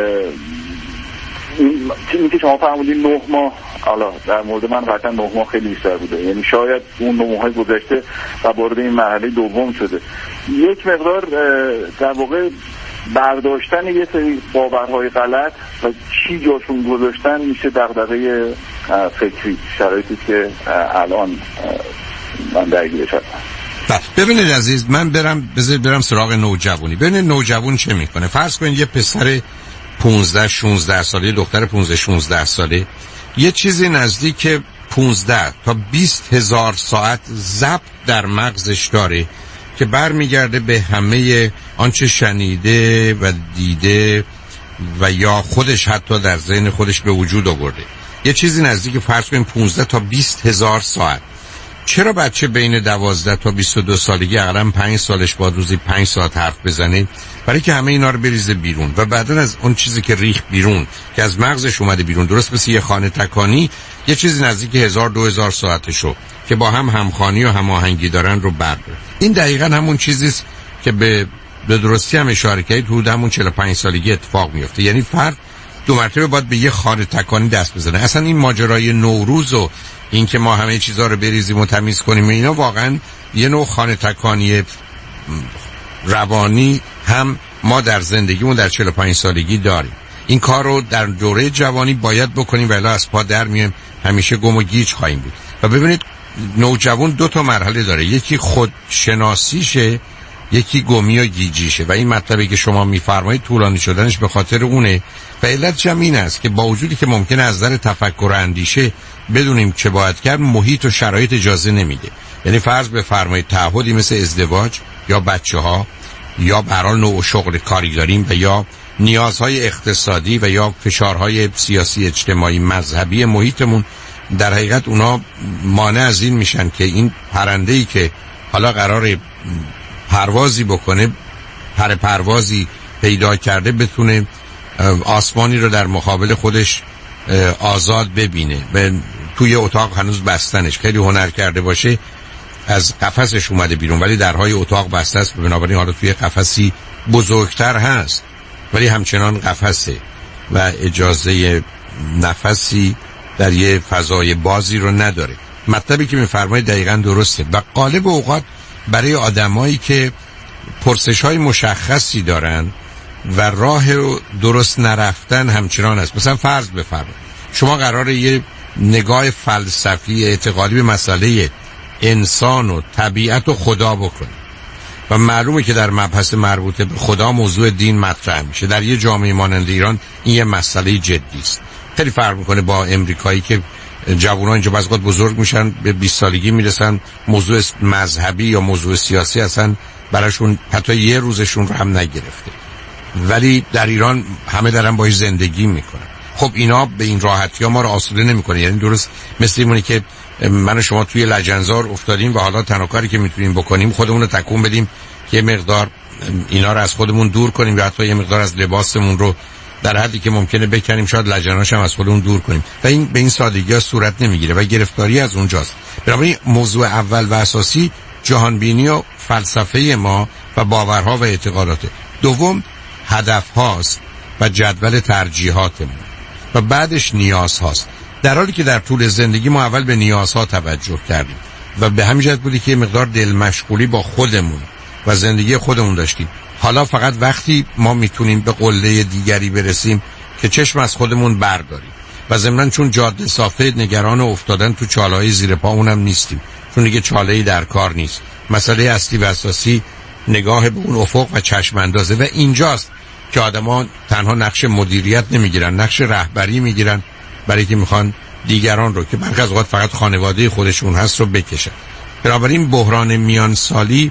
این چیزی که شما فرمودین نه ماه، حالا در مورد من قطعا نه ماه خیلی بیشتر بوده، یعنی شاید اون نه ماه گذشته و وارد این مرحله دوم شده. یک مقدار در واقع برداشتن یه سری باورهای غلط و چی جاشون گذاشتن میشه دغدغه فکری، شرایطی که الان من درگیرش هستم. ببینید عزیز، من برم بذار برم سراغ نوجوانی. ببینید نوجوان چه میکنه. فرض کنید یه پسر پانزده شانزده ساله، دختر پانزده شانزده ساله، یه چیزی نزدیک پانزده تا بیست هزار ساعت ضبط در مغزش داره که برمیگرده به همه آنچه شنیده و دیده و یا خودش حتی در ذهن خودش به وجود آورده. یه چیزی نزدیک فرض کنیم پانزده تا بیست هزار ساعت. چرا بچه بین دوازده تا بیست و دو سالگی اقلا پنج سالش با روزی پنج ساعت حرف بزنه؟ برای که همه اینا رو بریزه بیرون و بعدن از اون چیزی که ریخ بیرون که از مغزش اومده بیرون، درست مثل یه خانه تکانی، یه چیزی نزدیک هزار دو هزار ساعتشو که با هم همخوانی و هماهنگی دارن رو برداره. این دقیقاً همون چیزیست که به به درستی هم اشاره کردید حدود همون چهل و پنج سالگی اتفاق میفته. یعنی فرد دو مرتبه باید به یه خانه تکانی دست بزنه. اصلا این ماجرای نوروز و این که ما همه چیزا رو بریزیم و تمیز کنیم، اینا واقعا یه نوع خانه تکانی روانی هم ما در زندگیمون در چهل و پنج سالگی داریم. این کار رو در دوره جوانی باید بکنیم ولی از پا در میایم، همیشه گم و گیج خواهیم بود. و ببینید نوجوان دو تا مرحله داره، یکی خودشناسیشه، یکی گمی و گیجیشه و این مطلبی که شما میفرمایید طولانی شدنش به خاطر اونه و علت هم این است که با وجودی که ممکنه از نظر تفکر و اندیشه بدونیم چه باید کرد، محیط و شرایط اجازه نمیده. یعنی فرض بفرمایید تعهدی مثل ازدواج یا بچه ها یا به هر حال نوع شغل کاری داریم و یا نیازهای اقتصادی و یا فشارهای سیاسی اجتماعی مذهبی محیطمون در حقیقت اونا مانع از این میشن که این پرنده‌ای که حالا قرار پروازی بکنه پر پروازی پیدا کرده بتونه آسمانی رو در مقابل خودش آزاد ببینه. به توی اتاق هنوز بستنش، خیلی هنر کرده باشه از قفسش اومده بیرون ولی درهای اتاق بسته است، بنابراین حالا توی قفسی بزرگتر هست ولی همچنان قفسه و اجازه نفسی در یه فضای بازی رو نداره. مطلبی که میفرمایید دقیقاً درسته و غالب اوقات برای آدمایی که پرسش‌های مشخصی دارن و راه رو درست نرفتن همچنان است. مثلا فرض بفرمایید شما قراره یه نگاه فلسفی اعتقادی به مسئله انسان و طبیعت و خدا بکنید و معلومه که در مبحث مربوط به خدا موضوع دین مطرح میشه. در یه جامعه مانند ایران این یه مسئله جدی است. خیلی فرق میکنه با امریکایی که جوانان اینجا بعضی وقت بزرگ میشن به بیست سالگی میرسن موضوع مذهبی یا موضوع سیاسی اصلا براشون حتی یه روزشون رو هم نگرفته، ولی در ایران همه دارن باهاش زندگی میکنن. خب اینا به این راحتی ها ما رو آسوده نمیکنه. یعنی درست مثل اینه که من و شما توی لجنزار افتادیم و حالا تنها کاری که میتونیم بکنیم خودمون رو تکون بدیم که یه مقدار اینا رو از خودمون دور کنیم یا حتی یه مقدار از لباسمون رو در حدی که ممکنه بکنیم، شاید لجناش هم از خودمون دور کنیم و این به این سادگی ها صورت نمیگیره و گرفتاری از اونجاست. بنابراین موضوع اول و اساسی جهانبینی و فلسفه ما و باورها و اعتقادات. دوم هدف هاست و جدول ترجیحاتمون و بعدش نیاز هاست. در حالی که در طول زندگی ما اول به نیازها توجه کردیم و به همین جهت بودی که مقدار دل مشغولی با خودمون و زندگی خودمون داشتیم. حالا فقط وقتی ما میتونیم به قله دیگری برسیم که چشم از خودمون برداریم و ضمناً چون جاده صافه نگران افتادن تو چاله‌های زیر پا اونم نیستیم، چون دیگه چاله‌ای در کار نیست. مسئله اصلی و اساسی نگاه به اون افق و چشم اندازه و اینجاست که آدما تنها نقش مدیریت نمیگیرن، نقش رهبری میگیرن برای که میخوان دیگران رو که برخی از اوقات فقط خانواده خودشون هست رو بکشن. بنابراین بحران میان سالی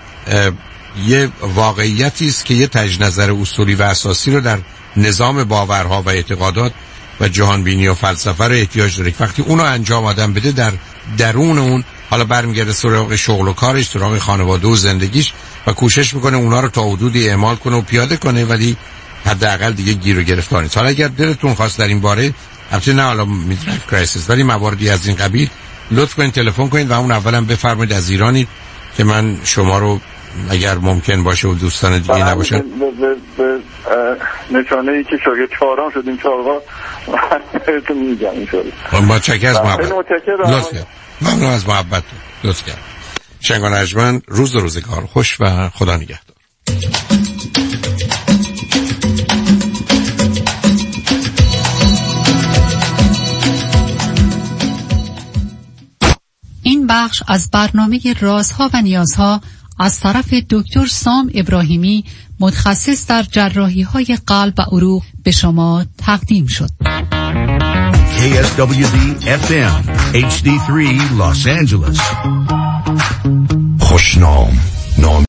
یه واقعیتی است که یه تجنظر اصولی و اساسی رو در نظام باورها و اعتقادات و جهانبینی و فلسفه رو احتیاج داره. وقتی اونو انجام آدم بده در درون اون حالا برمیگرده سراغ شغل و کارش، سراغ خانواده و زندگیش و کوشش میکنه اونا رو تا حدودی اعمال کنه و پیاده کنه، ولی حداقل دیگه گیر و گرفتار نیست. حالا اگر دلتون خواست در این باره، البته نه حالا میدرایو کرایسیس ولی مواردی از این قبیل، لطف کنید تلفن کنید و اون اولا بفرمایید از ایرانید که من شما رو اگر ممکن باشه و دوستان دیگه نباشن به نشانه ای که شاگرد چهارم شدیم چهارم بهتون میگم اینطوری. با چکر از محبت لطف کرد. ممنون از محبت لطف کرد. شنگان اجمن، روز و روزگار خوش و خدا نگهدار. این بخش از برنامه رازها و نیازها از طرف دکتر سام ابراهیمی متخصص در جراحی های قلب و عروق به شما تقدیم شد. کی اس دبلیو دی اف ام اچ دی سه Los Angeles. خوشنام نام